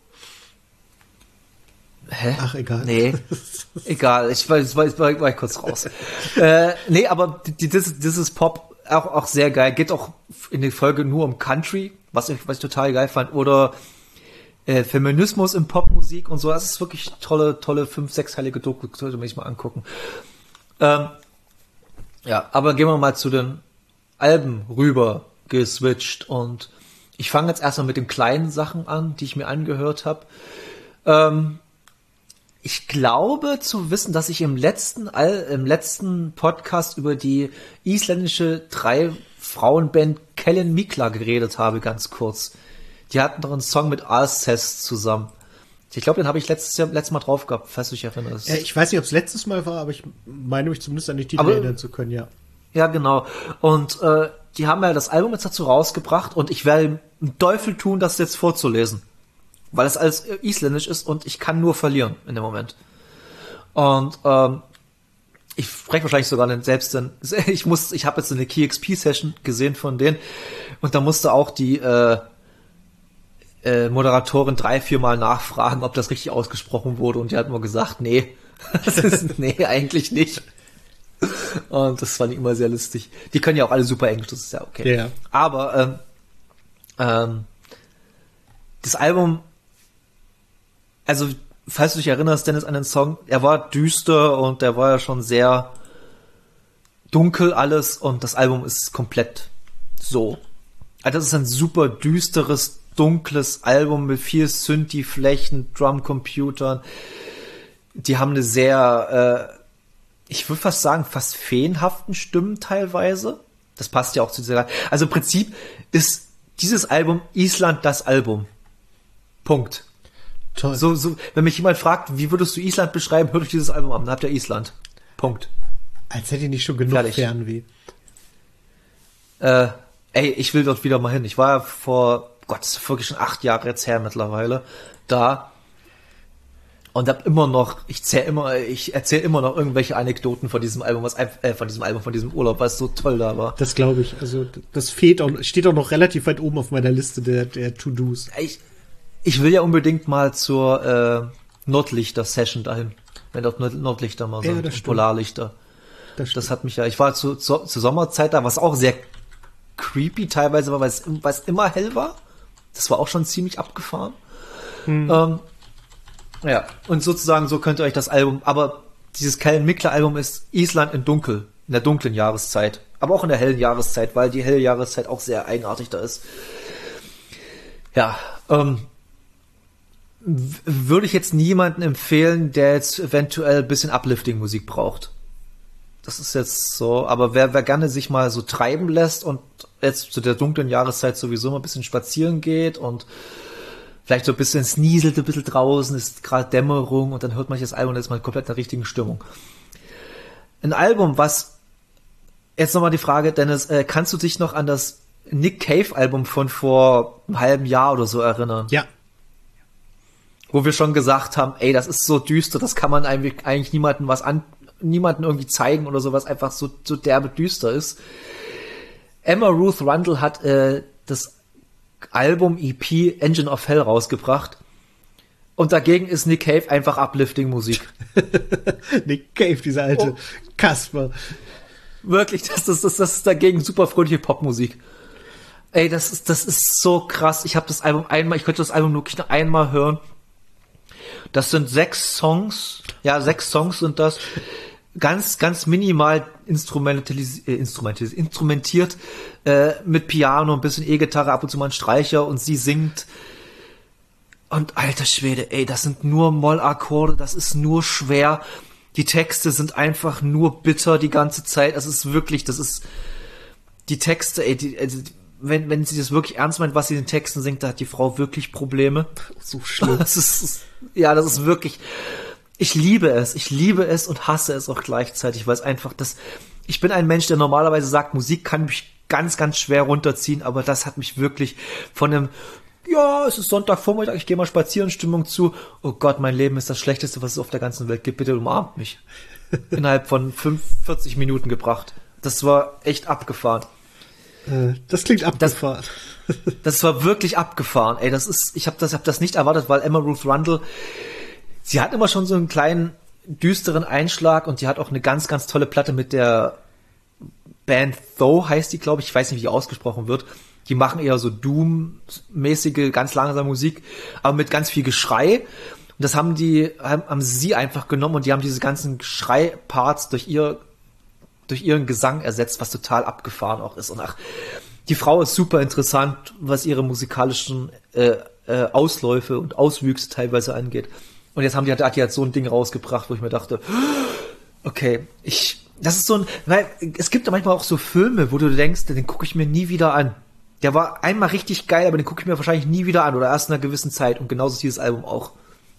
Hä? Ach, egal. Nee, egal. Ich war, ich war, ich war, war ich kurz raus. äh, nee, aber die, das, das ist Pop auch, auch sehr geil. Geht auch in der Folge nur um Country, was ich, was ich total geil fand. Oder äh, Feminismus in Popmusik und so. Das ist wirklich tolle, tolle fünf-, sechsteilige Doku. Sollte man sich mal angucken. Ähm, Ja, aber gehen wir mal zu den Alben rüber geswitcht und ich fange jetzt erstmal mit den kleinen Sachen an, die ich mir angehört habe. Ähm, ich glaube zu wissen, dass ich im letzten Al- im letzten Podcast über die isländische drei Frauenband Kellen Mikla geredet habe, ganz kurz. Die hatten doch einen Song mit Alcest zusammen. Ich glaube, den habe ich letztes Jahr, letztes Mal drauf gehabt, falls du dich erinnerst. Ja, ich weiß nicht, ob es letztes Mal war, aber ich meine mich zumindest an die Titel Aber- erinnern zu können, ja. Ja, genau. Und äh, die haben ja das Album jetzt dazu rausgebracht und ich werde einen Teufel tun, das jetzt vorzulesen. Weil es alles isländisch ist und ich kann nur verlieren in dem Moment. Und ähm, ich spreche wahrscheinlich sogar nicht selbst, denn ich muss, ich habe jetzt eine Key X P Session gesehen von denen und da musste auch die äh, äh, Moderatorin drei, vier Mal nachfragen, ob das richtig ausgesprochen wurde und die hat nur gesagt, nee, das ist, nee, eigentlich nicht. Und das fand ich immer sehr lustig. Die können ja auch alle super Englisch, das ist ja okay. Ja. Aber ähm, ähm, das Album, also falls du dich erinnerst, Dennis, an den Song, er war düster und der war ja schon sehr dunkel alles und das Album ist komplett so. Also das ist ein super düsteres, dunkles Album mit viel Synthi-Flächen, Drumcomputern. Die haben eine sehr, äh, ich würde fast sagen, fast feenhaften Stimmen teilweise. Das passt ja auch zu dieser. Also im Prinzip ist dieses Album Island das Album. Punkt. Toll. So, so, wenn mich jemand fragt, wie würdest du Island beschreiben, hört euch dieses Album an, dann habt ihr Island. Punkt. Als hätte ich nicht schon genug Fertig. Fernweh. Äh, ey, ich will dort wieder mal hin. Ich war vor, Gott, das ist wirklich schon acht Jahre jetzt her mittlerweile, da. Und hab immer noch, ich zähl immer, ich erzähle immer noch irgendwelche Anekdoten von diesem Album, was äh, von diesem Album, von diesem Urlaub, was so toll da war. Das glaube ich. Also das fehlt auch, steht auch noch relativ weit oben auf meiner Liste der, der To-Dos. Ich, ich will ja unbedingt mal zur äh, Nordlichter-Session dahin. Wenn dort Nordlichter mal sind, Ja, das und stimmt. Polarlichter. Das, Das hat mich ja, ich war zu, zu, zur Sommerzeit da, was auch sehr creepy teilweise war, weil es, weil es immer hell war. Das war auch schon ziemlich abgefahren. Hm. Ähm, ja, und sozusagen so könnt ihr euch das Album, aber dieses Kellen Mikler Album ist Island in Dunkel, in der dunklen Jahreszeit, aber auch in der hellen Jahreszeit, weil die helle Jahreszeit auch sehr eigenartig da ist. Ja, ähm, w- würde ich jetzt niemanden empfehlen, der jetzt eventuell ein bisschen Uplifting-Musik braucht. Das ist jetzt so, aber wer, wer gerne sich mal so treiben lässt und jetzt zu der dunklen Jahreszeit sowieso mal ein bisschen spazieren geht und vielleicht so ein bisschen, es nieselt ein bisschen draußen, ist gerade Dämmerung und dann hört man sich das Album und ist man komplett in der richtigen Stimmung. Ein Album, was, jetzt nochmal die Frage, Dennis, äh, kannst du dich noch an das Nick Cave Album von vor einem halben Jahr oder so erinnern? Ja. Wo wir schon gesagt haben, ey, das ist so düster, das kann man eigentlich, eigentlich niemandem was an, niemanden irgendwie zeigen oder sowas, einfach so, so derbe düster ist. Emma Ruth Rundle hat äh, das Album E P Engine of Hell rausgebracht und dagegen ist Nick Cave einfach Uplifting-Musik. Nick Cave, dieser alte Oh. Kasper. Wirklich, das, das, das, das ist dagegen super fröhliche Popmusik. Ey, das ist, das ist so krass. Ich habe das Album einmal, ich könnte das Album wirklich nur einmal hören. Das sind sechs Songs, ja, sechs Songs sind das. Ganz, ganz minimal instrumentalis äh, instrumentalis instrumentiert, äh, mit Piano, ein bisschen E-Gitarre, ab und zu mal ein Streicher und sie singt. Und alter Schwede, ey, das sind nur Mollakkorde, das ist nur schwer. Die Texte sind einfach nur bitter die ganze Zeit. Das ist wirklich, das ist, die Texte, ey, die, also, wenn, wenn sie das wirklich ernst meint, was sie in den Texten singt, da hat die Frau wirklich Probleme. So schlimm. Das ist, ja, das ist wirklich, ich liebe es, ich liebe es und hasse es auch gleichzeitig, weil es einfach das, ich bin ein Mensch, der normalerweise sagt, Musik kann mich ganz, ganz schwer runterziehen, aber das hat mich wirklich von einem, ja, es ist Sonntagvormittag, ich gehe mal spazieren, Stimmung zu, oh Gott, mein Leben ist das Schlechteste, was es auf der ganzen Welt gibt, bitte umarmt mich. Innerhalb von fünfundvierzig Minuten gebracht. Das war echt abgefahren. Äh, das klingt abgefahren. Das, das war wirklich abgefahren, ey, das ist, ich habe das, hab das nicht erwartet, weil Emma Ruth Rundle, sie hat immer schon so einen kleinen düsteren Einschlag und die hat auch eine ganz, ganz tolle Platte mit der Band Though, heißt die, glaube ich. Ich weiß nicht, wie die ausgesprochen wird. Die machen eher so Doom-mäßige, ganz langsame Musik, aber mit ganz viel Geschrei. Und das haben die, haben, haben sie einfach genommen und die haben diese ganzen Schrei-Parts durch ihr, durch ihren Gesang ersetzt, was total abgefahren auch ist. Und ach, die Frau ist super interessant, was ihre musikalischen äh, äh, Ausläufe und Auswüchse teilweise angeht. Und jetzt haben die, hat die halt so ein Ding rausgebracht, wo ich mir dachte, okay, ich, das ist so ein, weil es gibt ja manchmal auch so Filme, wo du denkst, den gucke ich mir nie wieder an. Der war einmal richtig geil, aber den gucke ich mir wahrscheinlich nie wieder an oder erst in einer gewissen Zeit. Und genauso ist dieses Album auch.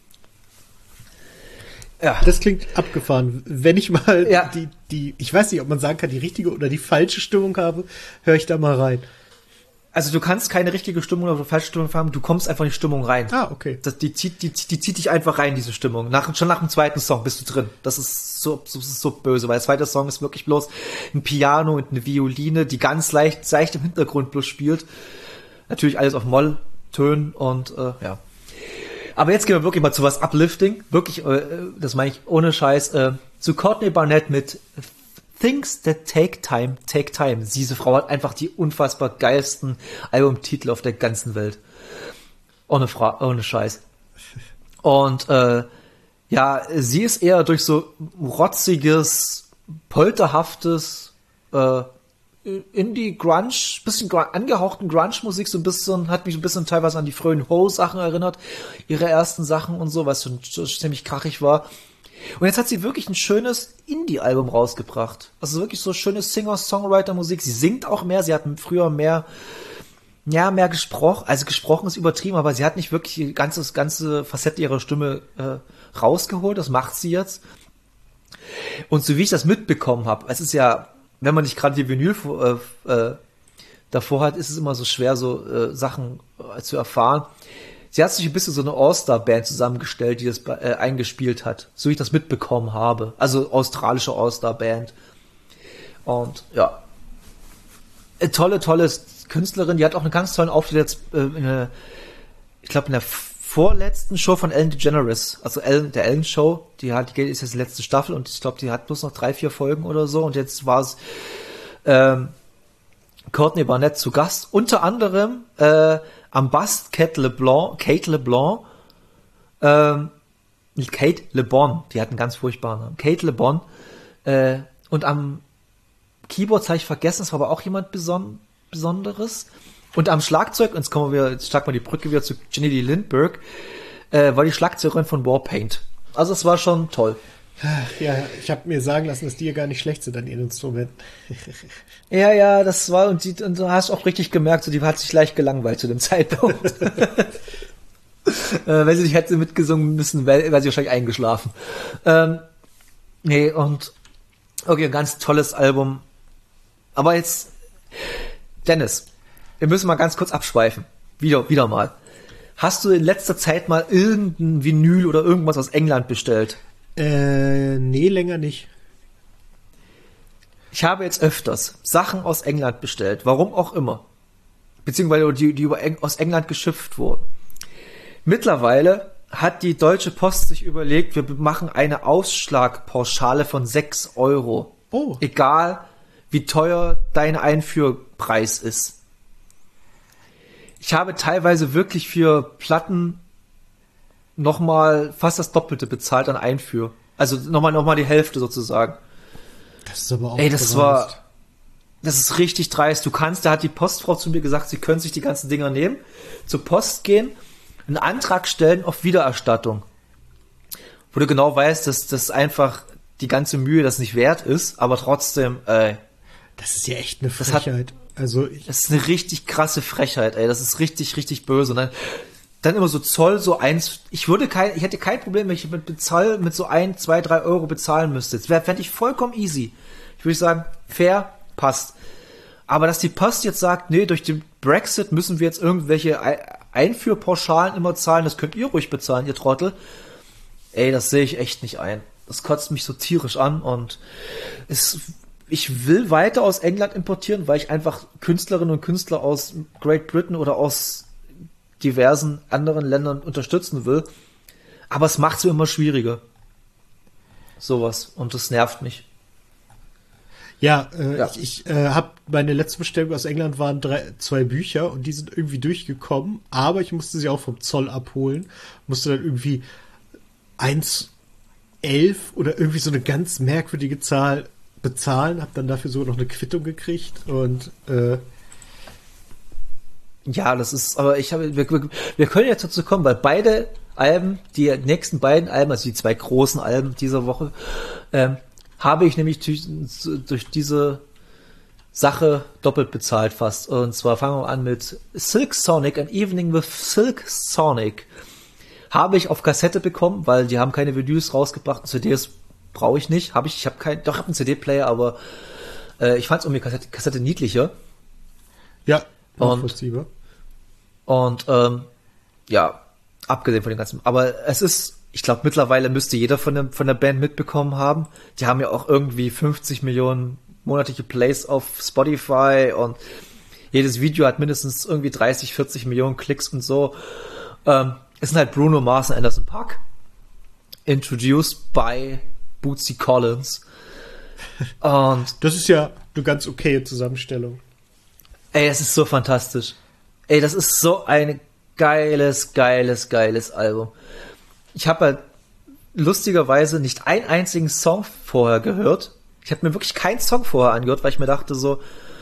Ja. Das klingt abgefahren. Wenn ich mal Ja. die, die, ich weiß nicht, ob man sagen kann, die richtige oder die falsche Stimmung habe, höre ich da mal rein. Also du kannst keine richtige Stimmung oder falsche Stimmung haben, du kommst einfach in die Stimmung rein. Ah, okay. Das, die, zieht, die, die zieht dich einfach rein, diese Stimmung. Nach, schon nach dem zweiten Song bist du drin. Das ist so, so, das ist so böse, weil der zweite Song ist wirklich bloß ein Piano und eine Violine, die ganz leicht, leicht im Hintergrund bloß spielt. Natürlich alles auf Molltönen und äh, ja. Aber jetzt gehen wir wirklich mal zu was Uplifting. Wirklich, äh, das meine ich ohne Scheiß, äh, zu Courtney Barnett mit Things That Take Time, Take Time. Diese Frau hat einfach die unfassbar geilsten Albumtitel auf der ganzen Welt. Ohne, Fra- ohne Scheiß. Und äh, ja, sie ist eher durch so rotziges, polterhaftes, äh, Indie-Grunge, bisschen Grunge, angehauchten Grunge-Musik, so ein bisschen, hat mich ein bisschen teilweise an die frühen Ho-Sachen erinnert, ihre ersten Sachen und so, was so, so ziemlich krachig war. Und jetzt hat sie wirklich ein schönes Indie-Album rausgebracht. Also wirklich so schöne Singer-Songwriter-Musik. Sie singt auch mehr, sie hat früher mehr, ja, mehr gesprochen, also gesprochen ist übertrieben, aber sie hat nicht wirklich die ganze, ganze Facette ihrer Stimme äh, rausgeholt, das macht sie jetzt. Und so wie ich das mitbekommen habe, es ist ja, wenn man nicht gerade die Vinyl äh, äh, davor hat, ist es immer so schwer, so äh, Sachen äh, zu erfahren. Sie hat sich ein bisschen so eine All-Star-Band zusammengestellt, die das äh, eingespielt hat, so wie ich das mitbekommen habe. Also australische All-Star-Band. Und ja, eine tolle, tolle Künstlerin, die hat auch einen ganz tollen Auftritt jetzt äh, in der, ich glaube in der vorletzten Show von Ellen DeGeneres, also Ellen, der Ellen Show, die hat, die ist jetzt die letzte Staffel und ich glaube, die hat bloß noch drei, vier Folgen oder so und jetzt war es ähm, Courtney Barnett zu Gast, unter anderem äh, am Bass Kate LeBlanc, Kate LeBlanc, ähm, nicht Kate LeBon, die hat einen ganz furchtbaren Namen, Kate LeBon, äh, und am Keyboards habe ich vergessen, es war aber auch jemand beson- Besonderes. Und am Schlagzeug, und jetzt kommen wir, jetzt schlagen wir die Brücke wieder zu Jenny Lee Lindbergh, äh, war die Schlagzeugerin von Warpaint. Also es war schon toll. Ja, ich habe mir sagen lassen, dass die ja gar nicht schlecht sind an ihren Instrumenten. Ja, ja, das war, und, die, und du hast auch richtig gemerkt, so, die hat sich leicht gelangweilt zu dem Zeitpunkt. äh, weil sie nicht hätte mitgesungen müssen, wäre wär sie wahrscheinlich eingeschlafen. Ähm, nee, und okay, ein ganz tolles Album. Aber jetzt, Dennis, wir müssen mal ganz kurz abschweifen. Wieder, wieder mal. Hast du in letzter Zeit mal irgendein Vinyl oder irgendwas aus England bestellt? Äh, nee, länger nicht. Ich habe jetzt öfters Sachen aus England bestellt, warum auch immer. Beziehungsweise die, die über Eng- aus England geschifft wurden. Mittlerweile hat die Deutsche Post sich überlegt, wir machen eine Ausschlagpauschale von sechs Euro. Oh. Egal, wie teuer dein Einführpreis ist. Ich habe teilweise wirklich für Platten nochmal fast das Doppelte bezahlt an Einführ. Also nochmal noch mal die Hälfte sozusagen. Das ist aber auch Ey, das dreist. war, das ist richtig dreist. Du kannst, da hat die Postfrau zu mir gesagt, sie können sich die ganzen Dinger nehmen, zur Post gehen, einen Antrag stellen auf Wiedererstattung. Wo du genau weißt, dass das einfach die ganze Mühe das nicht wert ist, aber trotzdem, ey. Das ist ja echt eine Das hat- Frechheit. Also ich, Das ist eine richtig krasse Frechheit, ey. Das ist richtig, richtig böse. Und dann, dann immer so Zoll, so eins. Ich würde kein, ich hätte kein Problem, wenn ich mit Bezahl, mit so ein, zwei, drei Euro bezahlen müsste. Das wäre, fände ich vollkommen easy. Ich würde sagen, fair, passt. Aber dass die Post jetzt sagt, nee, durch den Brexit müssen wir jetzt irgendwelche Ei- Einführpauschalen immer zahlen, das könnt ihr ruhig bezahlen, ihr Trottel. Ey, das sehe ich echt nicht ein. Das kotzt mich so tierisch an und es, ich will weiter aus England importieren, weil ich einfach Künstlerinnen und Künstler aus Great Britain oder aus diversen anderen Ländern unterstützen will. Aber es macht es mir immer schwieriger. Sowas. Und das nervt mich. ja, äh, Ja. ich, ich äh, habe meine letzte Bestellung aus England waren drei, zwei Bücher und die sind irgendwie durchgekommen, aber ich musste sie auch vom Zoll abholen, musste dann irgendwie eins elf oder irgendwie so eine ganz merkwürdige Zahl bezahlen, habe dann dafür sogar noch eine Quittung gekriegt und äh, Ja, das ist, aber ich habe, wir, wir, wir können jetzt dazu kommen, weil beide Alben, die nächsten beiden Alben, also die zwei großen Alben dieser Woche, ähm, habe ich nämlich durch, durch diese Sache doppelt bezahlt fast. Und zwar fangen wir an mit Silk Sonic, An Evening with Silk Sonic. Habe ich auf Kassette bekommen, weil die haben keine Vinyls rausgebracht. C Ds brauche ich nicht. Habe ich, ich habe kein, doch, ich habe einen C D-Player, aber äh, ich fand es um die Kassette, Kassette niedlicher. ja, Und- nachvollziehbar. Und ähm, ja, abgesehen von dem Ganzen. Aber es ist, ich glaube, mittlerweile müsste jeder von der, von der Band mitbekommen haben. Die haben ja auch irgendwie fünfzig Millionen monatliche Plays auf Spotify und jedes Video hat mindestens irgendwie dreißig, vierzig Millionen Klicks und so. Ähm, es sind halt Bruno Mars und Anderson .Paak. Introduced by Bootsy Collins. Und Das ist ja eine ganz okaye Zusammenstellung. ey, es ist so fantastisch. Ey, das ist so ein geiles, geiles, geiles Album. Ich habe halt lustigerweise nicht einen einzigen Song vorher gehört. Ich habe mir wirklich keinen Song vorher angehört, weil ich mir dachte so,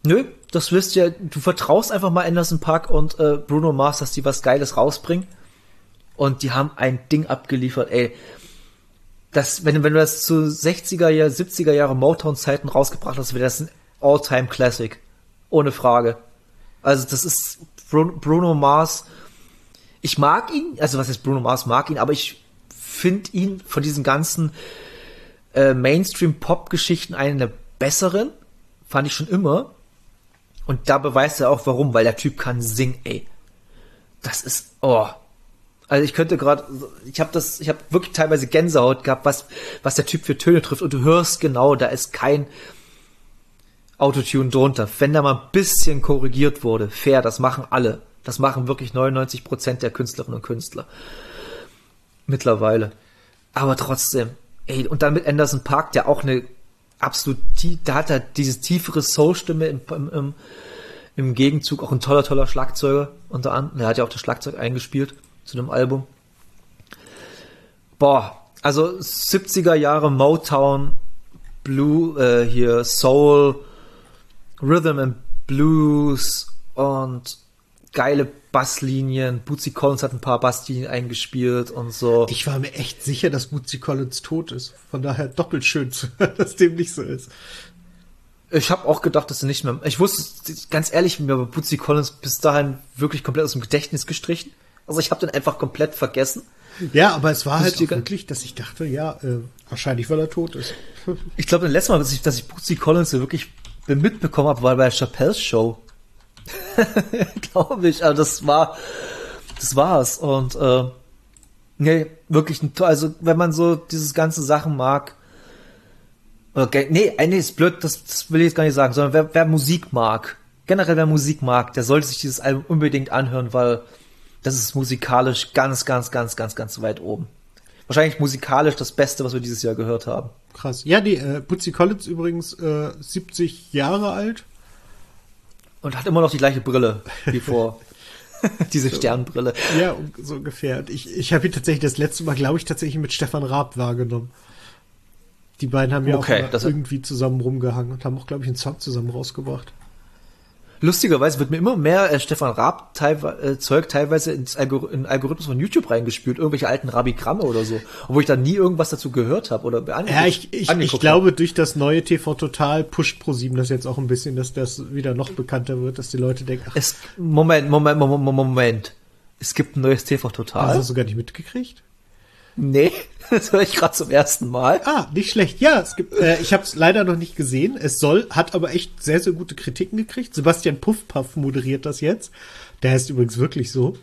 Nö, das wirst ja, du vertraust einfach mal Anderson .Paak und äh, Bruno Mars, dass die was Geiles rausbringen. Und die haben ein Ding abgeliefert, ey. Das, wenn, wenn du das zu sechziger, Jahr, siebziger Jahre Motown-Zeiten rausgebracht hast, wäre das ein All-Time-Classic. Ohne Frage. Also das ist Bruno, Bruno Mars. Ich mag ihn, also was heißt Bruno Mars mag ihn, aber ich finde ihn von diesen ganzen äh, Mainstream-Pop-Geschichten einen der besseren. Fand ich schon immer. Und da beweist er auch warum, weil der Typ kann singen, ey. Das ist, oh. Also ich könnte gerade, ich habe das, ich habe wirklich teilweise Gänsehaut gehabt, was, was der Typ für Töne trifft. Und du hörst genau, da ist kein Autotune drunter. Wenn da mal ein bisschen korrigiert wurde, fair, das machen alle. Das machen wirklich neunundneunzig Prozent der Künstlerinnen und Künstler. Mittlerweile. Aber trotzdem, ey, und dann mit Anderson .Paak, der auch eine absolut, da hat er diese tiefere Soul-Stimme im, im, im, im Gegenzug, auch ein toller, toller Schlagzeuger unter anderem. Er hat ja auch das Schlagzeug eingespielt zu dem Album. Boah, also siebziger Jahre Motown, Blue, äh, hier Soul, Rhythm and Blues und geile Basslinien. Bootsy Collins hat ein paar Basslinien eingespielt und so. Ich war mir echt sicher, dass Bootsy Collins tot ist. Von daher doppelt schön zu hören, dass dem nicht so ist. Ich habe auch gedacht, dass er nicht mehr... Ich wusste, ganz ehrlich, mir war Bootsy Collins bis dahin wirklich komplett aus dem Gedächtnis gestrichen. Also ich habe den einfach komplett vergessen. Ja, aber es war Das halt ist die auch wirklich, dass ich dachte, ja, äh, wahrscheinlich, weil er tot ist. Ich glaube, das letzte Mal, dass ich, dass ich Bootsy Collins so wirklich mitbekommen habe, war bei Chappelle's Show. Glaube ich, aber das war, das war's. Und äh, nee, wirklich ein, also wenn man so dieses ganze Sachen mag, okay, nee, nee, ist blöd, das, das will ich jetzt gar nicht sagen, sondern wer, wer Musik mag, generell wer Musik mag, der sollte sich dieses Album unbedingt anhören, weil das ist musikalisch ganz, ganz, ganz, ganz, ganz weit oben. Wahrscheinlich musikalisch das Beste, was wir dieses Jahr gehört haben. Krass. Ja, die äh, Bootsy Collins übrigens äh, siebzig Jahre alt. Und hat immer noch die gleiche Brille wie vor. Diese Sternbrille. Ja, so ungefähr. Und ich, ich habe ihn tatsächlich das letzte Mal, glaube ich, tatsächlich mit Stefan Raab wahrgenommen. Die beiden haben ja okay, auch irgendwie zusammen rumgehangen und haben auch, glaube ich, einen Song zusammen rausgebracht. Lustigerweise wird mir immer mehr äh, Stefan Raab teilwe- äh, Zeug teilweise ins Algor- in Algorithmus von YouTube reingespült, irgendwelche alten Rabigramme oder so, obwohl ich da nie irgendwas dazu gehört habe oder angeguckt, Ja, ich, ich, ich glaube, hab. durch das neue T V Total pusht ProSieben das jetzt auch ein bisschen, dass das wieder noch bekannter wird, dass die Leute denken, ach, es, Moment, Moment, Moment, Moment. Es gibt ein neues T V Total. Hast du das sogar nicht mitgekriegt? Nee, das höre ich gerade zum ersten Mal. Ah, nicht schlecht. Ja, es gibt. Äh, ich habe es leider noch nicht gesehen. Es soll, hat aber echt sehr, sehr gute Kritiken gekriegt. Sebastian Puffpaff moderiert das jetzt. Der heißt übrigens wirklich so.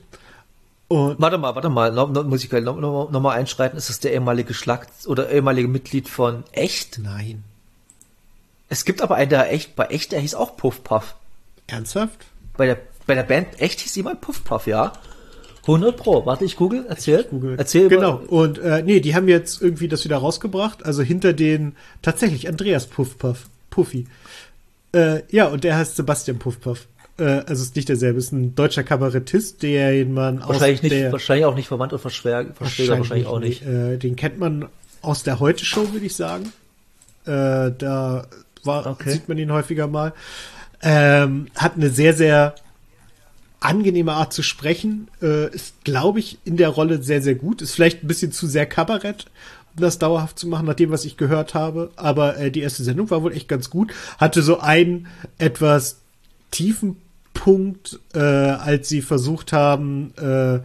Und warte mal, warte mal. No, no, muss ich noch, noch, noch mal einschreiten. Ist das der ehemalige Schlag oder ehemalige Mitglied von Echt? Nein. Es gibt aber einen, der echt bei Echt, der hieß auch Puffpaff. Ernsthaft? Bei der bei der Band Echt hieß jemand Puffpaff, ja. hundert Pro. Warte, ich google. Erzähl. Ich google. Erzähl. Genau. Und äh, nee, die haben jetzt irgendwie das wieder rausgebracht. Also hinter den tatsächlich Andreas Puffpaff. Puffy. Äh, ja, und der heißt Sebastian Puffpaff. Äh, also ist nicht derselbe. Ist ein deutscher Kabarettist, den man wahrscheinlich aus nicht, der... Wahrscheinlich auch nicht verwandt und Verschwäger, Verschwäger wahrscheinlich auch nicht. Äh, den kennt man aus der Heute-Show, würde ich sagen. Äh, da war, okay. Sieht man ihn häufiger mal. Ähm, hat eine sehr, sehr angenehme Art zu sprechen, äh, ist, glaube ich, in der Rolle sehr, sehr gut. Ist vielleicht ein bisschen zu sehr Kabarett, um das dauerhaft zu machen, nach dem, was ich gehört habe. Aber äh, die erste Sendung war wohl echt ganz gut. Hatte so einen etwas tiefen Punkt, äh, als sie versucht haben, äh,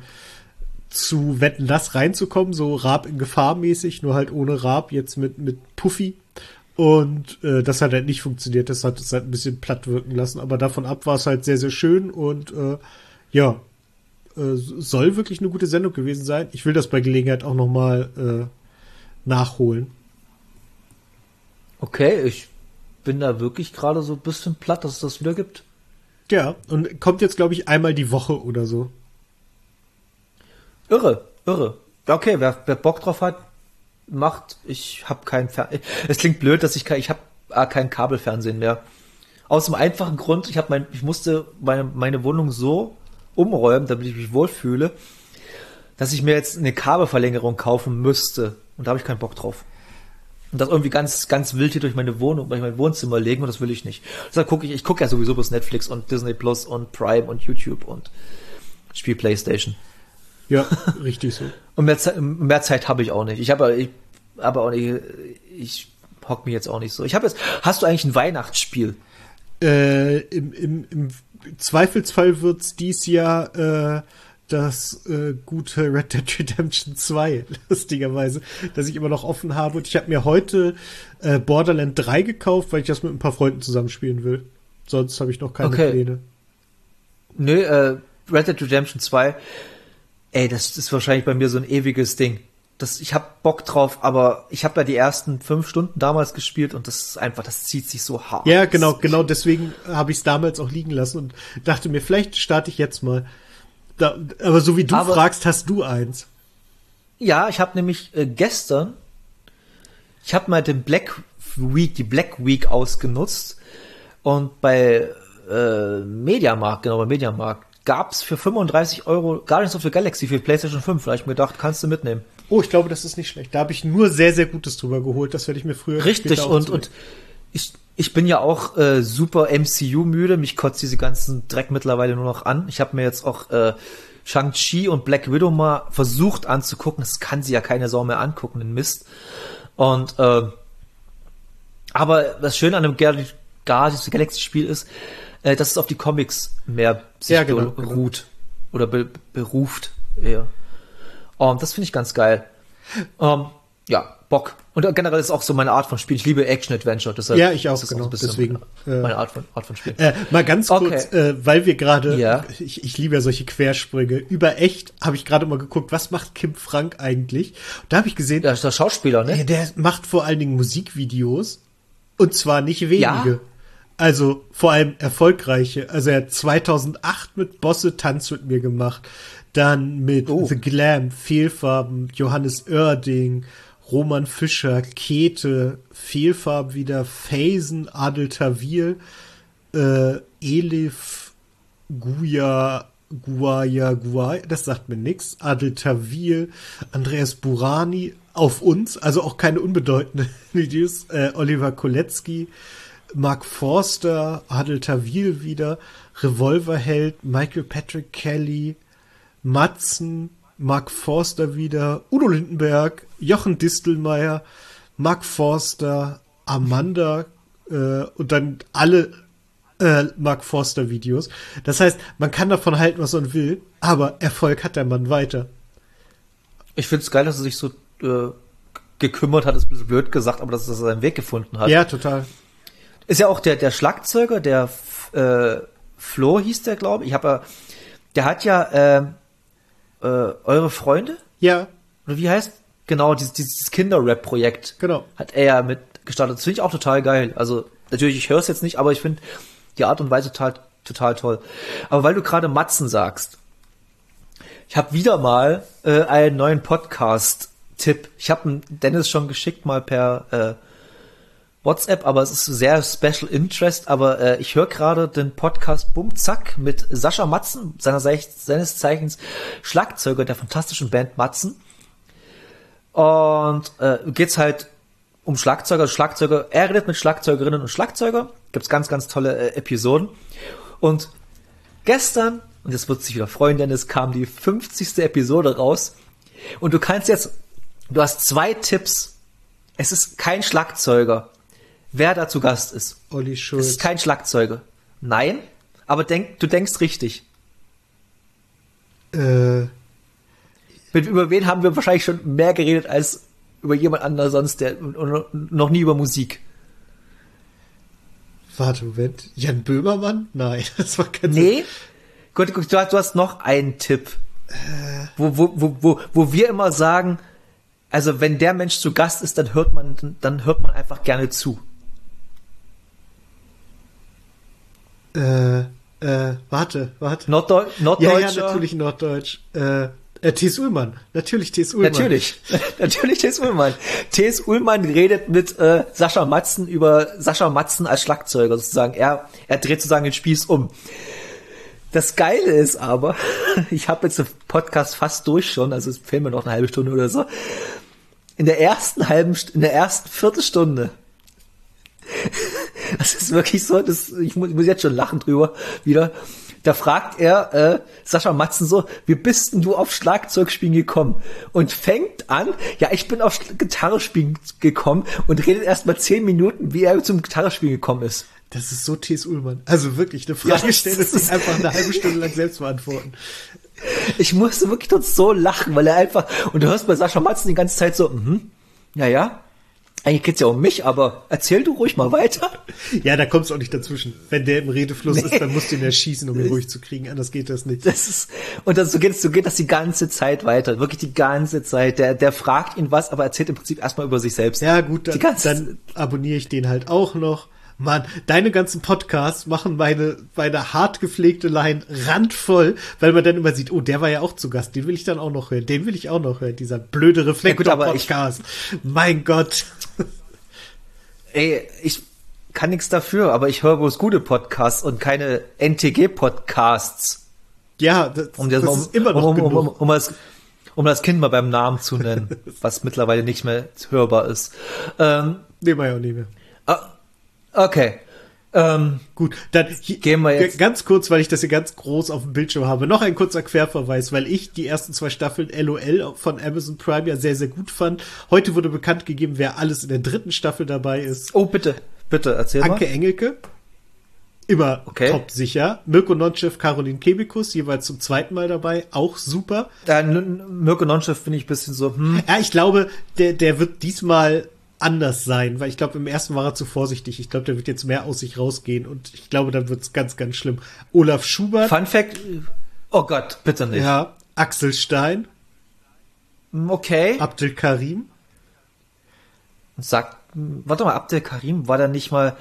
zu Wetten, das reinzukommen, so Raab in Gefahr mäßig, nur halt ohne Raab, jetzt mit, mit Puffy. Und äh, das hat halt nicht funktioniert, das hat es halt ein bisschen platt wirken lassen, aber davon ab war es halt sehr, sehr schön und äh, ja, äh, soll wirklich eine gute Sendung gewesen sein. Ich will das bei Gelegenheit auch nochmal äh, nachholen. Okay, ich bin da wirklich gerade so ein bisschen platt, dass es das wieder gibt. Ja, und kommt jetzt, glaube ich, einmal die Woche oder so. Irre, irre. Okay, wer, wer Bock drauf hat, macht. Ich habe kein Fernsehen. Es klingt blöd, dass ich kein, ich habe äh, kein Kabelfernsehen mehr. Aus dem einfachen Grund, ich habe mein, ich musste meine, meine Wohnung so umräumen, damit ich mich wohlfühle, dass ich mir jetzt eine Kabelverlängerung kaufen müsste. Und da habe ich keinen Bock drauf. und das irgendwie ganz, ganz wild hier durch meine Wohnung, durch mein Wohnzimmer legen und das will ich nicht. Deshalb gucke ich, ich gucke ja sowieso bloß Netflix und Disney Plus und Prime und YouTube und spiele Playstation. Ja, richtig so. Und mehr Zeit, mehr Zeit habe ich auch nicht. Ich habe ich, aber auch nicht, ich hock mich jetzt auch nicht so. Ich habe jetzt, hast du eigentlich ein Weihnachtsspiel? Äh, im, im, im Zweifelsfall wird's dies Jahr äh, das äh, gute Red Dead Redemption zwei, lustigerweise, das ich immer noch offen habe. Und ich habe mir heute äh, Borderland drei gekauft, weil ich das mit ein paar Freunden zusammenspielen will. Sonst habe ich noch keine okay. Pläne. Nö, äh, Red Dead Redemption zwei, ey, das ist wahrscheinlich bei mir so ein ewiges Ding. Das, ich hab Bock drauf, aber ich habe da die ersten fünf Stunden damals gespielt und das ist einfach, das zieht sich so hart. Ja, genau, genau deswegen habe ich es damals auch liegen lassen und dachte mir, vielleicht starte ich jetzt mal. Da, aber so wie du aber, fragst, hast du eins. Ja, ich habe nämlich äh, gestern, ich habe mal den Black Week, die Black Week ausgenutzt und bei äh, Mediamarkt, genau, bei Mediamarkt gab's für fünfunddreißig Euro Guardians of the Galaxy für PlayStation fünf. Da hab ich mir gedacht, kannst du mitnehmen. Oh, ich glaube, das ist nicht schlecht. Da habe ich nur sehr, sehr Gutes drüber geholt. Das werde ich mir früher Richtig, und, und ich, ich bin ja auch äh, super M C U-müde. Mich kotzt diese ganzen Dreck mittlerweile nur noch an. Ich habe mir jetzt auch äh, Shang-Chi und Black Widow mal versucht anzugucken. Das kann sie ja keine Sau mehr angucken, den Mist. Und äh, aber das Schöne an einem Guardians of the Galaxy-Spiel ist, äh, dass es auf die Comics mehr sich ja, genau, beruht. Genau. Oder be- beruft eher. Um, das finde ich ganz geil. Um, ja, Bock. Und generell ist auch so meine Art von Spiel. Ich liebe Action-Adventure. Deshalb ja, ich auch, ist genau. Auch deswegen. Meine Art von, Art von Spiel. Äh, mal ganz kurz, okay. äh, weil wir gerade, ja. ich, ich liebe ja solche Quersprünge. Über echt habe ich gerade mal geguckt, was macht Kim Frank eigentlich? Da habe ich gesehen. Der ist der Schauspieler, ne? Der macht vor allen Dingen Musikvideos. Und zwar nicht wenige. Ja? Also vor allem erfolgreiche. Also er hat zweitausendacht mit Bosse Tanz mit mir gemacht. Dann mit oh. The Glam, Fehlfarben, Johannes Oerding, Roman Fischer, Käthe, Fehlfarben wieder, Phasen, Adel Tawil, äh, Elif, Guya, Guaya, Guaya, das sagt mir nix, Adel Tawil, Andreas Burani, auf uns, also auch keine unbedeutenden Videos, äh, Oliver Kolecki, Mark Forster, Adel Tawil wieder, Revolverheld, Michael Patrick Kelly, Matzen, Mark Forster wieder, Udo Lindenberg, Jochen Distelmeier, Mark Forster, Amanda äh, und dann alle äh, Mark Forster Videos. Das heißt, man kann davon halten, was man will, aber Erfolg hat der Mann weiter. Ich find's geil, dass er sich so äh, gekümmert hat, ist ein bisschen blöd gesagt, aber dass er seinen Weg gefunden hat. Ja, total. Ist ja auch der der Schlagzeuger, der äh, Flo hieß der, glaube ich. Ich habe ja, der hat ja äh, äh, Eure Freunde? Ja. Oder wie heißt? Genau, dieses, dieses Kinder-Rap-Projekt. Genau. Hat er ja mit gestartet. Das finde ich auch total geil. Also, natürlich, ich höre es jetzt nicht, aber ich finde die Art und Weise total, total toll. Aber weil du gerade Matzen sagst, ich habe wieder mal äh, einen neuen Podcast-Tipp. Ich habe Dennis schon geschickt, mal per äh, WhatsApp, aber es ist sehr Special Interest, aber äh, ich höre gerade den Podcast Bum Zack mit Sascha Matzen, seiner, seines Zeichens Schlagzeuger der fantastischen Band Matzen. Und äh, geht's halt um Schlagzeuger, Schlagzeuger, er redet mit Schlagzeugerinnen und Schlagzeuger, gibt's ganz, ganz tolle äh, Episoden. Und gestern, und das wird sich wieder freuen, denn es kam die fünfzigste Episode raus und du kannst jetzt, du hast zwei Tipps, es ist kein Schlagzeuger, wer da zu Gast ist. Olli Schulz. Es ist kein Schlagzeuger. Nein, aber denk, du denkst richtig. Äh. Mit, über wen haben wir wahrscheinlich schon mehr geredet als über jemand anderen sonst, der noch nie über Musik. Warte, Moment. Jan Böhmermann? Nein, das war kein Nee. Gut, gut, du hast, du hast noch einen Tipp. Äh. Wo, wo, wo, wo, wo wir immer sagen, also wenn der Mensch zu Gast ist, dann hört man, dann hört man einfach gerne zu. Äh, äh, warte, warte. Norddeu- Norddeutscher. Ja, ja, natürlich Norddeutsch. Äh, äh T S. Ullmann. Natürlich T S. Ullmann. Natürlich. Natürlich T S. Ullmann. T S. Ullmann redet mit äh, Sascha Matzen über Sascha Matzen als Schlagzeuger sozusagen. Er, er dreht sozusagen den Spieß um. Das Geile ist aber, ich habe jetzt den Podcast fast durch schon, also es fehlen mir noch eine halbe Stunde oder so. in der ersten halben, St- in der ersten Viertelstunde. Das ist wirklich so, das, ich muss, ich muss jetzt schon lachen drüber wieder. Da fragt er äh, Sascha Matzen so, wie bist denn du auf Schlagzeugspielen gekommen? Und fängt an, ja, ich bin auf Gitarrespielen gekommen und redet erst mal zehn Minuten, wie er zum Gitarrespielen gekommen ist. Das ist so T S. Ullmann. Also wirklich, eine Frage Ja, stellen, dass sich einfach eine halbe Stunde lang selbst beantworten. Ich musste wirklich dort so lachen, weil er einfach, und du hörst bei Sascha Matzen die ganze Zeit so, mhm, ja, ja, eigentlich geht's ja um mich, aber erzähl du ruhig mal weiter. Ja, da kommst du auch nicht dazwischen. Wenn der im Redefluss Nee. ist, dann musst du ihn erschießen, um ihn ruhig zu kriegen, anders geht das nicht. Das ist, und dann, so geht es, so geht das die ganze Zeit weiter, wirklich die ganze Zeit. Der, der fragt ihn was, aber erzählt im Prinzip erstmal über sich selbst. Ja, gut, dann, Die ganze- dann abonniere ich den halt auch noch. Mann, deine ganzen Podcasts machen meine, meine hart gepflegte Line randvoll, weil man dann immer sieht, oh, der war ja auch zu Gast, den will ich dann auch noch hören, den will ich auch noch hören, dieser blöde Reflektor-Podcast. Mein Gott. Ey, ich kann nichts dafür, aber ich höre bloß gute Podcasts und keine N T G-Podcasts. Ja, das, Um, das, das um, ist immer noch um, um, um, genug. um, das, um das Kind mal beim Namen zu nennen, was mittlerweile nicht mehr hörbar ist. Ähm, Nehmen wir ja auch nicht mehr. ah, okay. Ähm, Gut, dann hier, Gehen wir jetzt- g- ganz kurz, weil ich das hier ganz groß auf dem Bildschirm habe, noch ein kurzer Querverweis, weil ich die ersten zwei Staffeln L O L von Amazon Prime ja sehr, sehr gut fand. Heute wurde bekannt gegeben, wer alles in der dritten Staffel dabei ist. oh, bitte, bitte, erzähl Anke mal. Engelke, immer Okay. top sicher. Mirko Nonchev, Caroline Kebekus, jeweils zum zweiten Mal dabei, auch super. Ja, N- Mirko Nonchev finde ich ein bisschen so, hm, Ja, ich glaube, der, der wird diesmal anders sein, weil ich glaube, im ersten war er zu vorsichtig. Ich glaube, der wird jetzt mehr aus sich rausgehen und ich glaube, dann wird's ganz, ganz schlimm. Olaf Schubert, Fun Fact, oh Gott, bitte nicht. ja, Axel Stein, Hm, Okay. Abdel Karim. Sag, warte mal, Abdel Karim, war da nicht mal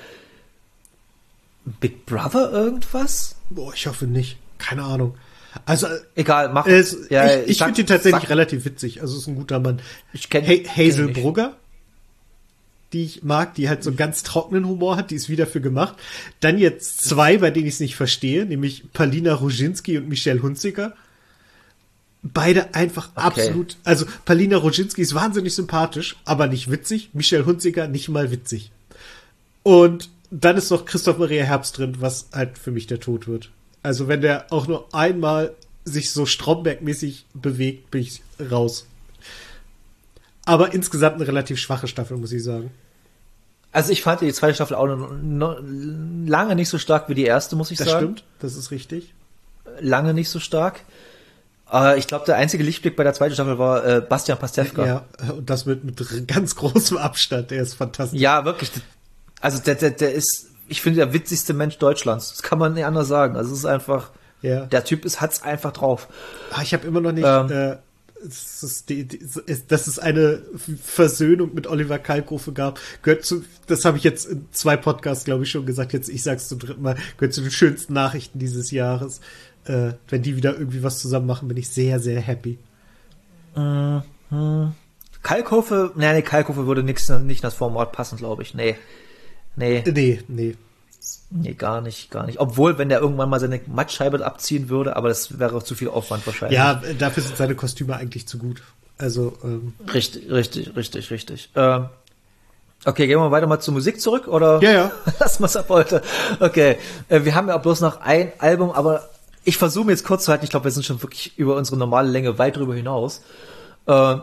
Big Brother irgendwas? Boah, ich hoffe nicht. Keine Ahnung. Also, Egal, mach. es, Ja, ich, ich sag- finde ihn tatsächlich sag- relativ witzig. Also, ist ein guter Mann. Ich kenn- Ha kenn Hazel ihn nicht. Brugger, die ich mag, die halt so einen ganz trockenen Humor hat, die ist wieder für gemacht. Dann jetzt zwei, bei denen ich es nicht verstehe, nämlich Palina Roginski und Michelle Hunziker. Beide einfach Okay. absolut, also Palina Roginski ist wahnsinnig sympathisch, aber nicht witzig. Michelle Hunziker nicht mal witzig. Und dann ist noch Christoph Maria Herbst drin, was halt für mich der Tod wird. Also wenn der auch nur einmal sich so Stromberg-mäßig bewegt, bin ich raus. Aber insgesamt eine relativ schwache Staffel, muss ich sagen. Also ich fand die zweite Staffel auch noch, noch lange nicht so stark wie die erste, muss ich Das sagen. stimmt, das ist richtig. Lange nicht so stark. Äh, ich glaube, der einzige Lichtblick bei der zweiten Staffel war äh, Bastian Pastewka. Ja, und das mit, mit ganz großem Abstand, der ist fantastisch. Ja, wirklich. Also der, der, der ist, ich finde, der witzigste Mensch Deutschlands. Das kann man nicht anders sagen. Also es ist einfach, Ja. der Typ ist, hat's einfach drauf. Ah, ich habe immer noch nicht. Ähm. äh, es ist die, die, es- dass es eine Versöhnung mit Oliver Kalkofe gab, gehört zu. Das habe ich jetzt in zwei Podcasts, glaube ich, schon gesagt. Jetzt, ich sag's zum dritten Mal, gehört zu den schönsten Nachrichten dieses Jahres. Äh, wenn die wieder irgendwie was zusammen machen, bin ich sehr, sehr happy. Kalkofe, nee, nee, Kalkofe würde nix, nicht in das Format passen, glaube ich. Nee. Nee, Nee, nee. nee, gar nicht, gar nicht. Obwohl, wenn der irgendwann mal seine Mattscheibe abziehen würde, aber das wäre zu viel Aufwand wahrscheinlich. Ja, äh, dafür sind seine Kostüme eigentlich zu gut. Also, ähm, Richtig, richtig, richtig, richtig. Ähm, okay, gehen wir weiter mal zur Musik zurück, oder? Ja, ja. Lass mal's ab heute. Okay, äh, wir haben ja bloß noch ein Album, aber ich versuche mir jetzt kurz zu halten. Ich glaube, wir sind schon wirklich über unsere normale Länge weit drüber hinaus. Äh,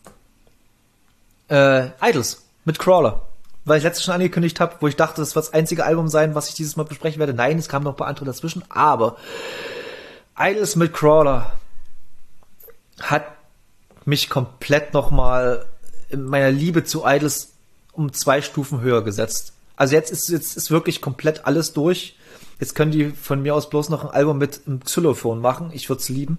äh, Idols mit Crawler. Weil ich letztes schon angekündigt habe, wo ich dachte, das wird das einzige Album sein, was ich dieses Mal besprechen werde. Nein, es kamen noch ein paar andere dazwischen, aber Idols mit Crawler hat mich komplett nochmal in meiner Liebe zu Idols um zwei Stufen höher gesetzt. Also jetzt ist jetzt ist wirklich komplett alles durch. Jetzt können die von mir aus bloß noch ein Album mit einem Xylophon machen. Ich würde es lieben.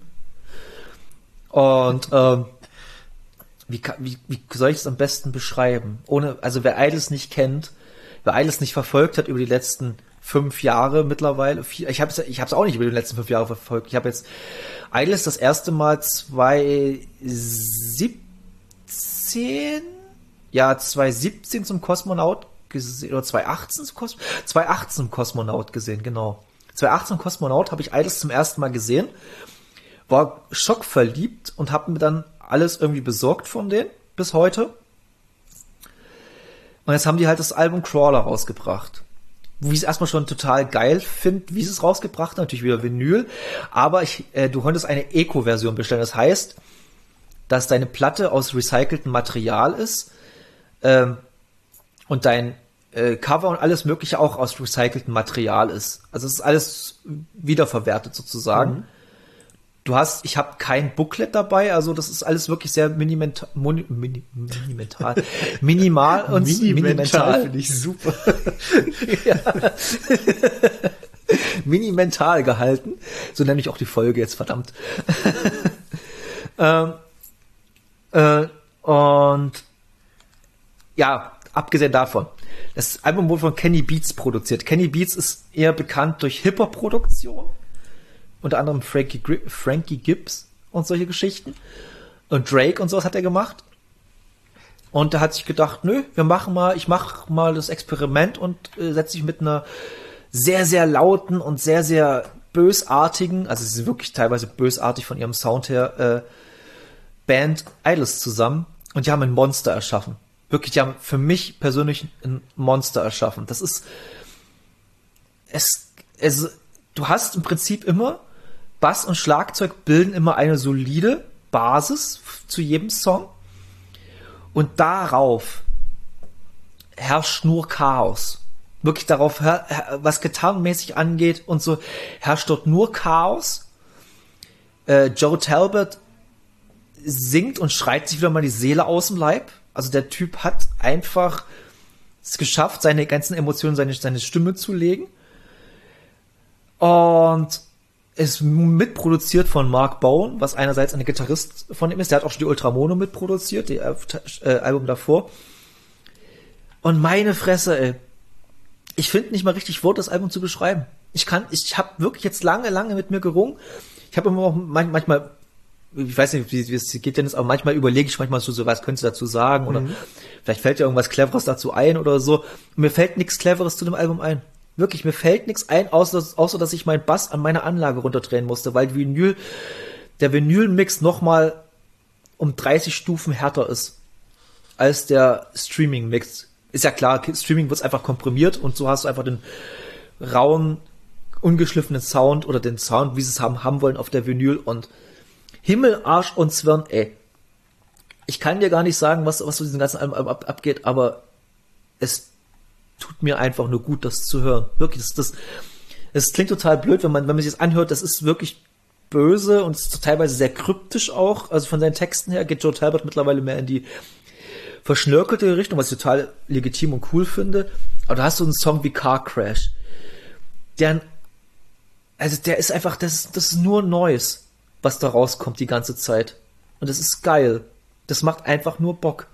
Und ähm, wie, kann, wie, wie soll ich es am besten beschreiben? Ohne, also wer Idols nicht kennt, wer Idols nicht verfolgt hat über die letzten fünf Jahre mittlerweile, vier, ich habe es ich hab's auch nicht über die letzten fünf Jahre verfolgt. Ich habe jetzt Idols das erste Mal zwanzig siebzehn, ja zwanzig siebzehn zum Kosmonaut gesehen, oder zwanzig achtzehn zum Kosmonaut, zwanzig achtzehn zum Kosmonaut gesehen, genau. zwanzig achtzehn Kosmonaut habe ich Idols zum ersten Mal gesehen, war schockverliebt und habe mir dann alles irgendwie besorgt von denen bis heute. Und jetzt haben die halt das Album Crawler rausgebracht. Wo ich es erstmal schon total geil finde, wie sie es rausgebracht haben. Natürlich wieder Vinyl. Aber ich, äh, du konntest eine Eco-Version bestellen. Das heißt, dass deine Platte aus recyceltem Material ist ähm, und dein äh, Cover und alles Mögliche auch aus recyceltem Material ist. Also es ist alles wiederverwertet sozusagen. Mhm. Du hast, ich habe kein Booklet dabei, also das ist alles wirklich sehr minimental, moni, mini, minimental, minimal und minimental. Finde ich super. Ja. Minimental gehalten, so nenne ich auch die Folge jetzt, verdammt. ähm, äh, und ja, abgesehen davon, das Album wurde von Kenny Beats produziert. Kenny Beats ist eher bekannt durch Hip-Hop-Produktion. Unter anderem Frankie, Frankie Gibbs und solche Geschichten. Und Drake und sowas hat er gemacht. Und da hat sich gedacht, nö, wir machen mal, ich mache mal das Experiment und äh, setze mich mit einer sehr, sehr lauten und sehr, sehr bösartigen, also sie ist wirklich teilweise bösartig von ihrem Sound her, äh, Band Idles zusammen. Und die haben ein Monster erschaffen. Wirklich, die haben für mich persönlich ein Monster erschaffen. Das ist, es, es, du hast im Prinzip immer Bass und Schlagzeug bilden immer eine solide Basis zu jedem Song und darauf herrscht nur Chaos. Wirklich darauf, was gitarrenmäßig angeht und so, herrscht dort nur Chaos. Äh, Joe Talbot singt und schreit sich wieder mal die Seele aus dem Leib. Also der Typ hat einfach es geschafft, seine ganzen Emotionen, seine, seine Stimme zu legen. Und ist mitproduziert von Mark Bowen, was einerseits ein Gitarrist von ihm ist. Der hat auch schon die Ultramono mitproduziert, die äh, Album davor. Und meine Fresse, ey. Ich finde nicht mal richtig Wort, das Album zu beschreiben. Ich kann, ich habe wirklich jetzt lange, lange mit mir gerungen. Ich habe immer auch manchmal, ich weiß nicht, wie, wie es geht denn jetzt, aber manchmal überlege ich manchmal so, so was könntest du dazu sagen? Mhm. Oder vielleicht fällt dir irgendwas Cleveres dazu ein oder so. Und mir fällt nichts Cleveres zu dem Album ein. Wirklich, mir fällt nichts ein, außer, außer dass ich meinen Bass an meiner Anlage runterdrehen musste, weil Vinyl, der Vinyl-Mix nochmal um dreißig Stufen härter ist als der Streaming-Mix. Ist ja klar, Streaming wird einfach komprimiert und so hast du einfach den rauen, ungeschliffenen Sound oder den Sound, wie sie es haben, haben wollen auf der Vinyl und Himmel, Arsch und Zwirn, ey. Ich kann dir gar nicht sagen, was, was zu diesem ganzen Album ab, abgeht, aber es tut mir einfach nur gut, das zu hören. Wirklich, das, das, das klingt total blöd, wenn man, wenn man sich das anhört, das ist wirklich böse und es ist teilweise sehr kryptisch auch. Also von seinen Texten her geht Joe Talbot mittlerweile mehr in die verschnörkelte Richtung, was ich total legitim und cool finde. Aber da hast du einen Song wie Car Crash. Der, also der ist einfach, das ist, das ist nur Neues, was da rauskommt die ganze Zeit. Und das ist geil. Das macht einfach nur Bock.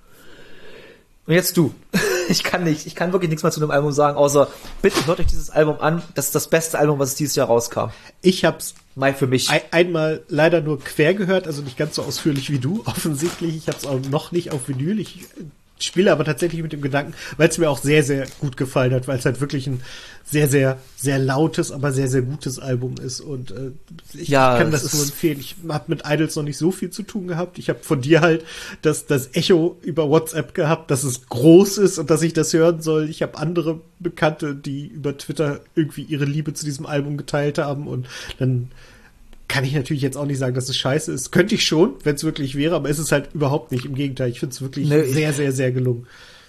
Und jetzt du. Ich kann nicht, ich kann wirklich nichts mehr zu dem Album sagen, außer bitte hört euch dieses Album an. Das ist das beste Album, was dieses Jahr rauskam. Ich hab's mal für mich ein, einmal leider nur quer gehört, also nicht ganz so ausführlich wie du, offensichtlich. Ich hab's auch noch nicht auf Vinyl. Ich spiele aber tatsächlich mit dem Gedanken, weil es mir auch sehr, sehr gut gefallen hat, weil es halt wirklich ein sehr, sehr, sehr lautes, aber sehr, sehr gutes Album ist. Und äh, ich ja, kann das nur empfehlen. Ich habe mit Idles noch nicht so viel zu tun gehabt. Ich habe von dir halt das, das Echo über WhatsApp gehabt, dass es groß ist und dass ich das hören soll. Ich habe andere Bekannte, die über Twitter irgendwie ihre Liebe zu diesem Album geteilt haben. Und dann kann ich natürlich jetzt auch nicht sagen, dass es scheiße ist. Könnte ich schon, wenn es wirklich wäre, aber es ist halt überhaupt nicht. Im Gegenteil, ich finde es wirklich nee, sehr, sehr, sehr gelungen.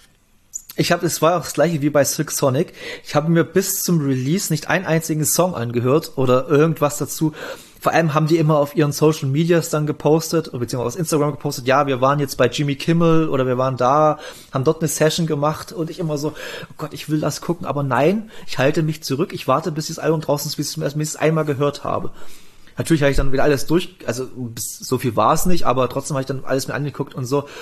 Ich habe, es war auch das gleiche wie bei Silk Sonic. Ich habe mir bis zum Release nicht einen einzigen Song angehört oder irgendwas dazu. Vor allem haben die immer auf ihren Social Medias dann gepostet, beziehungsweise auf Instagram gepostet, ja, wir waren jetzt bei Jimmy Kimmel oder wir waren da, haben dort eine Session gemacht und ich immer so, oh Gott, ich will das gucken, aber nein, ich halte mich zurück, ich warte, bis dieses Album draußen ist, bis ich es mindestens einmal gehört habe. Natürlich habe ich dann wieder alles durch, also so viel war es nicht, aber trotzdem habe ich dann alles mir angeguckt und so.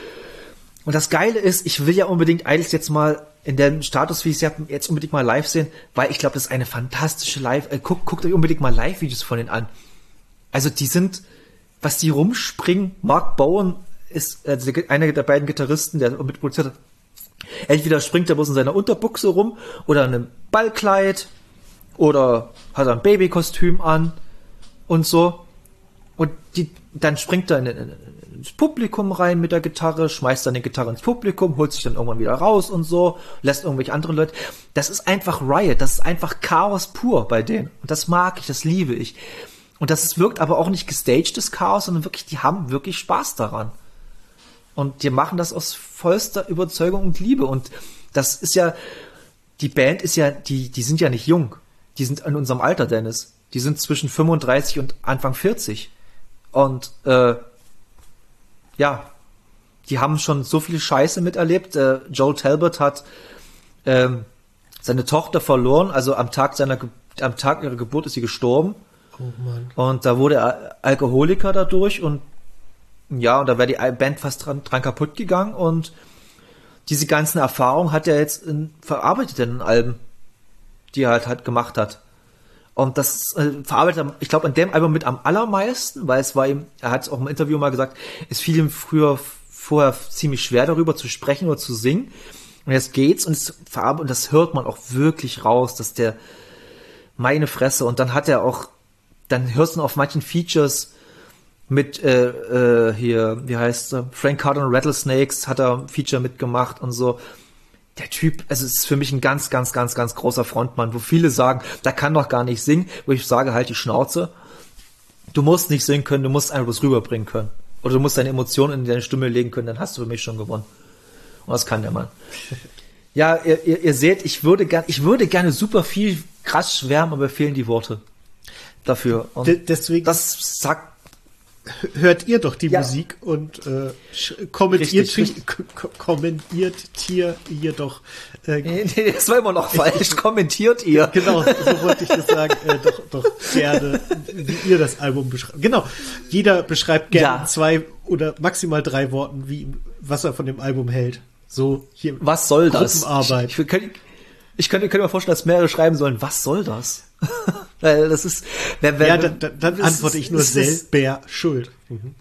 Und das Geile ist, ich will ja unbedingt Idles jetzt mal in dem Status, wie ich es habe, jetzt unbedingt mal live sehen, weil ich glaube, das ist eine fantastische Live, äh, guckt, guckt euch unbedingt mal Live-Videos von denen an. Also die sind, was die rumspringen, Mark Bowen ist also einer der beiden Gitarristen, der mitproduziert hat. Entweder springt er bloß in seiner Unterbuchse rum oder in einem Ballkleid oder hat er ein Babykostüm an und so. Und die, dann springt er in, in, in ins Publikum rein mit der Gitarre, schmeißt dann die Gitarre ins Publikum, holt sich dann irgendwann wieder raus und so, lässt irgendwelche andere Leute. Das ist einfach Riot, das ist einfach Chaos pur bei denen. Und das mag ich, das liebe ich. Und das wirkt aber auch nicht gestagtes Chaos, sondern wirklich, die haben wirklich Spaß daran. Und die machen das aus vollster Überzeugung und Liebe. Und das ist ja, die Band ist ja, die, die sind ja nicht jung. Die sind in unserem Alter, Dennis. Die sind zwischen fünfunddreißig und Anfang vierzig. Und äh, ja, die haben schon so viel Scheiße miterlebt. Äh, Joel Talbot hat ähm, seine Tochter verloren, also am Tag seiner Ge- am Tag ihrer Geburt ist sie gestorben. Oh Mann. Und da wurde er Alkoholiker dadurch und ja, und da wäre die Band fast dran, dran kaputt gegangen und diese ganzen Erfahrungen hat er jetzt in, verarbeitet in den Alben, die er halt, halt gemacht hat. Und das äh, verarbeitet er, ich glaube, an dem Album mit am allermeisten, weil es war ihm, er hat es auch im Interview mal gesagt, es fiel ihm früher, vorher ziemlich schwer darüber zu sprechen oder zu singen. Und jetzt geht's und es verarbeitet, und das hört man auch wirklich raus, dass der, meine Fresse, und dann hat er auch, dann hörst du auf manchen Features mit, äh, äh, hier, wie heißt er, Frank Carter und Rattlesnakes hat er ein Feature mitgemacht und so. Der Typ, also es ist für mich ein ganz, ganz, ganz, ganz großer Frontmann, wo viele sagen, der kann doch gar nicht singen, wo ich sage, halt die Schnauze. Du musst nicht singen können, du musst einfach was rüberbringen können. Oder du musst deine Emotionen in deine Stimme legen können, dann hast du für mich schon gewonnen. Und das kann der Mann. Ja, ihr, ihr, ihr seht, ich würde gerne, ich würde gerne super viel krass schwärmen, aber fehlen die Worte dafür. Und D- deswegen das sagt, hört ihr doch die ja. Musik und äh, kommentiert, Richtig, richtig. K- k- kommentiert ihr, ihr doch. Äh, nee, nee, das war immer noch falsch. Kommentiert ihr. Genau, so wollte ich das sagen. Äh, doch, doch gerne, wie ihr das Album beschreibt. Genau, jeder beschreibt gerne Ja. in zwei oder maximal drei Worten, wie was er von dem Album hält. So hier. Was soll das? Gruppenarbeit. Ich, ich, könnte, ich könnte, könnte mir vorstellen, dass mehrere schreiben sollen, was soll das? Weil das ist, wenn, wenn, Ja, dann, dann, dann es antworte ist- ich nur es ist- selber schuld. Mhm.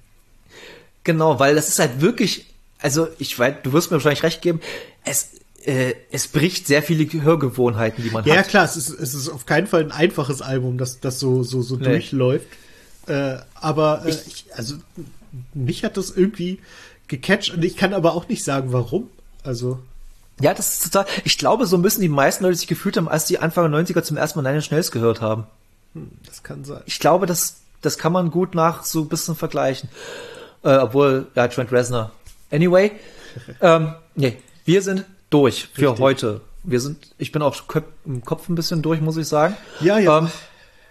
Genau, weil das ist halt wirklich, also ich weiß, du wirst mir wahrscheinlich recht geben, es, äh, es bricht sehr viele Hörgewohnheiten, die man Ja, hat. klar, es ist, es ist auf keinen Fall ein einfaches Album, das, das so, so, so Nee. durchläuft. Äh, aber äh, Ich- ich, also mich hat das irgendwie gecatcht und ich kann aber auch nicht sagen, warum. Also, Ja, das ist total, ich glaube, so müssen die meisten Leute sich gefühlt haben, als die Anfang der neunziger zum ersten Mal Nine Inch Nails gehört haben. das kann sein. Ich glaube, das, das kann man gut nach so ein bisschen vergleichen. Äh, obwohl, ja, Trent Reznor. Anyway, ähm, nee, wir sind durch für Richtig. heute. Wir sind, ich bin auch köp- im Kopf ein bisschen durch, muss ich sagen. Ja, ja. Ähm,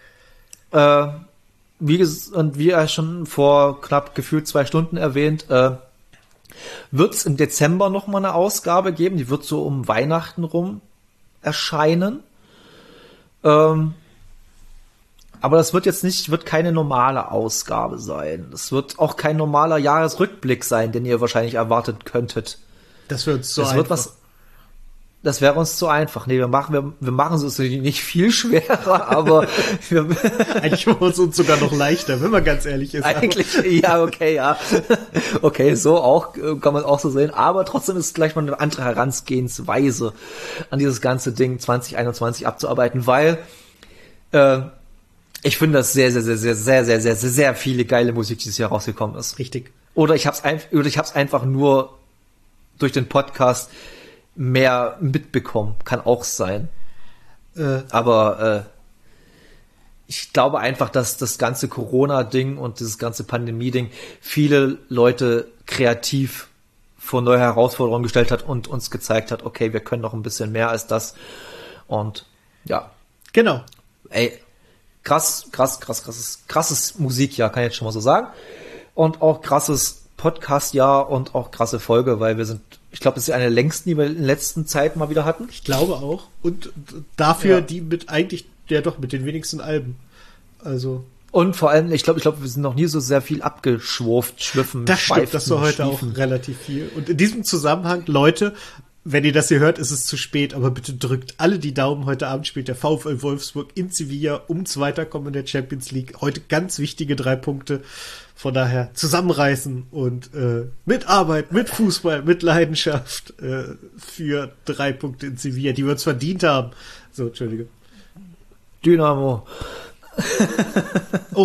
äh, wie ges- und wie er schon vor knapp gefühlt zwei Stunden erwähnt, äh, wird es im Dezember noch mal eine Ausgabe geben. Die wird so um Weihnachten rum erscheinen. Ähm, aber das wird jetzt nicht, wird keine normale Ausgabe sein. Das wird auch kein normaler Jahresrückblick sein, den ihr wahrscheinlich erwartet könntet. Das wird so Das wird was. Das wäre uns zu einfach. Nee, wir machen, wir, wir machen es nicht viel schwerer, aber wir, Eigentlich machen wir es uns sogar noch leichter, wenn man ganz ehrlich ist. eigentlich, ja, okay, ja. Okay, so auch, äh, kann man auch so sehen. Aber trotzdem ist es gleich mal eine andere Herangehensweise an dieses ganze Ding zwanzig einundzwanzig abzuarbeiten, weil, äh, ich finde, dass sehr, sehr, sehr, sehr, sehr, sehr, sehr, sehr, sehr viele geile Musik dieses Jahr rausgekommen ist. Richtig. Oder ich hab's einfach, oder ich hab's einfach nur durch den Podcast mehr mitbekommen. Kann auch sein. Äh, Aber äh, ich glaube einfach, dass das ganze Corona-Ding und dieses ganze Pandemie-Ding viele Leute kreativ vor neue Herausforderungen gestellt hat und uns gezeigt hat, okay, wir können noch ein bisschen mehr als das. Und ja, genau. ey, krass, krass, krass, krasses, krasses Musikjahr, kann ich jetzt schon mal so sagen. Und auch krasses Podcast-Jahr und auch krasse Folge, weil wir sind, ich glaube, das ist eine der längsten, die wir in der letzten Zeit mal wieder hatten. Ich glaube auch. Und dafür Ja. die mit eigentlich, ja doch, mit den wenigsten Alben. Also. Und vor allem, ich glaube, ich glaube, wir sind noch nie so sehr viel abgeschwurft, schwiffen, Das stimmt, schweifen, das war heute schwiefen. auch relativ viel. Und in diesem Zusammenhang, Leute, wenn ihr das hier hört, ist es zu spät, aber bitte drückt alle die Daumen. Heute Abend spielt der VfL Wolfsburg in Sevilla ums Weiterkommen in der Champions League. Heute ganz wichtige drei Punkte. Von daher zusammenreißen und äh, mit Arbeit, mit Fußball, mit Leidenschaft äh, für drei Punkte in Sevilla, die wir uns verdient haben. So, Entschuldige. Dynamo. Oh, ha,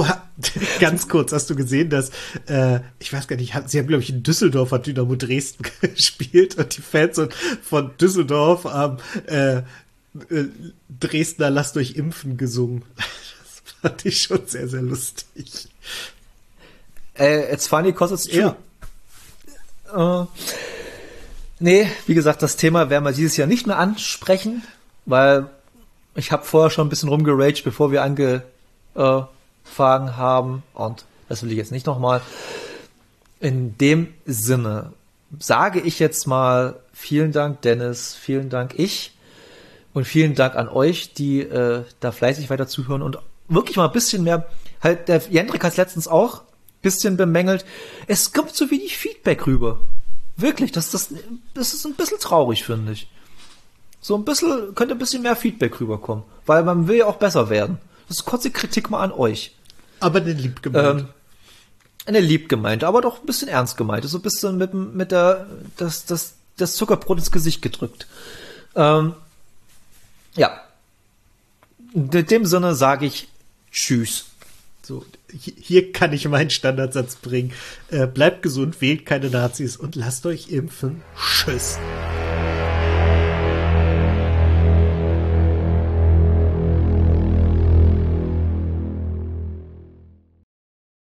Ganz kurz, hast du gesehen, dass, äh, ich weiß gar nicht, sie haben, glaube ich, in Düsseldorf hat Dynamo Dresden gespielt und die Fans von Düsseldorf haben äh, äh, Dresdner Lasst euch impfen gesungen. Das fand ich schon sehr, sehr lustig. Äh, it's funny, cause it's true. Ja. Äh, nee, wie gesagt, das Thema werden wir dieses Jahr nicht mehr ansprechen, weil ich habe vorher schon ein bisschen rumgeraged, bevor wir angefangen haben, und das will ich jetzt nicht nochmal. In dem Sinne sage ich jetzt mal vielen Dank, Dennis, vielen Dank ich und vielen Dank an euch, die äh, da fleißig weiter zuhören und wirklich mal ein bisschen mehr, halt, der Jendrik hat es letztens auch ein bisschen bemängelt, es kommt so wenig Feedback rüber. Wirklich, das, das, das ist ein bisschen traurig, finde ich. So ein bisschen, könnte ein bisschen mehr Feedback rüberkommen, weil man will ja auch besser werden. Das ist kurze Kritik mal an euch. Aber eine lieb gemeint. Ähm, eine lieb gemeinte, aber doch ein bisschen ernst gemeint. So ein bisschen mit, mit der, das, das, das Zuckerbrot ins Gesicht gedrückt. Ähm, ja. In dem Sinne sage ich Tschüss. So, hier kann ich meinen Standardsatz bringen. Äh, bleibt gesund, wählt keine Nazis und lasst euch impfen. Tschüss.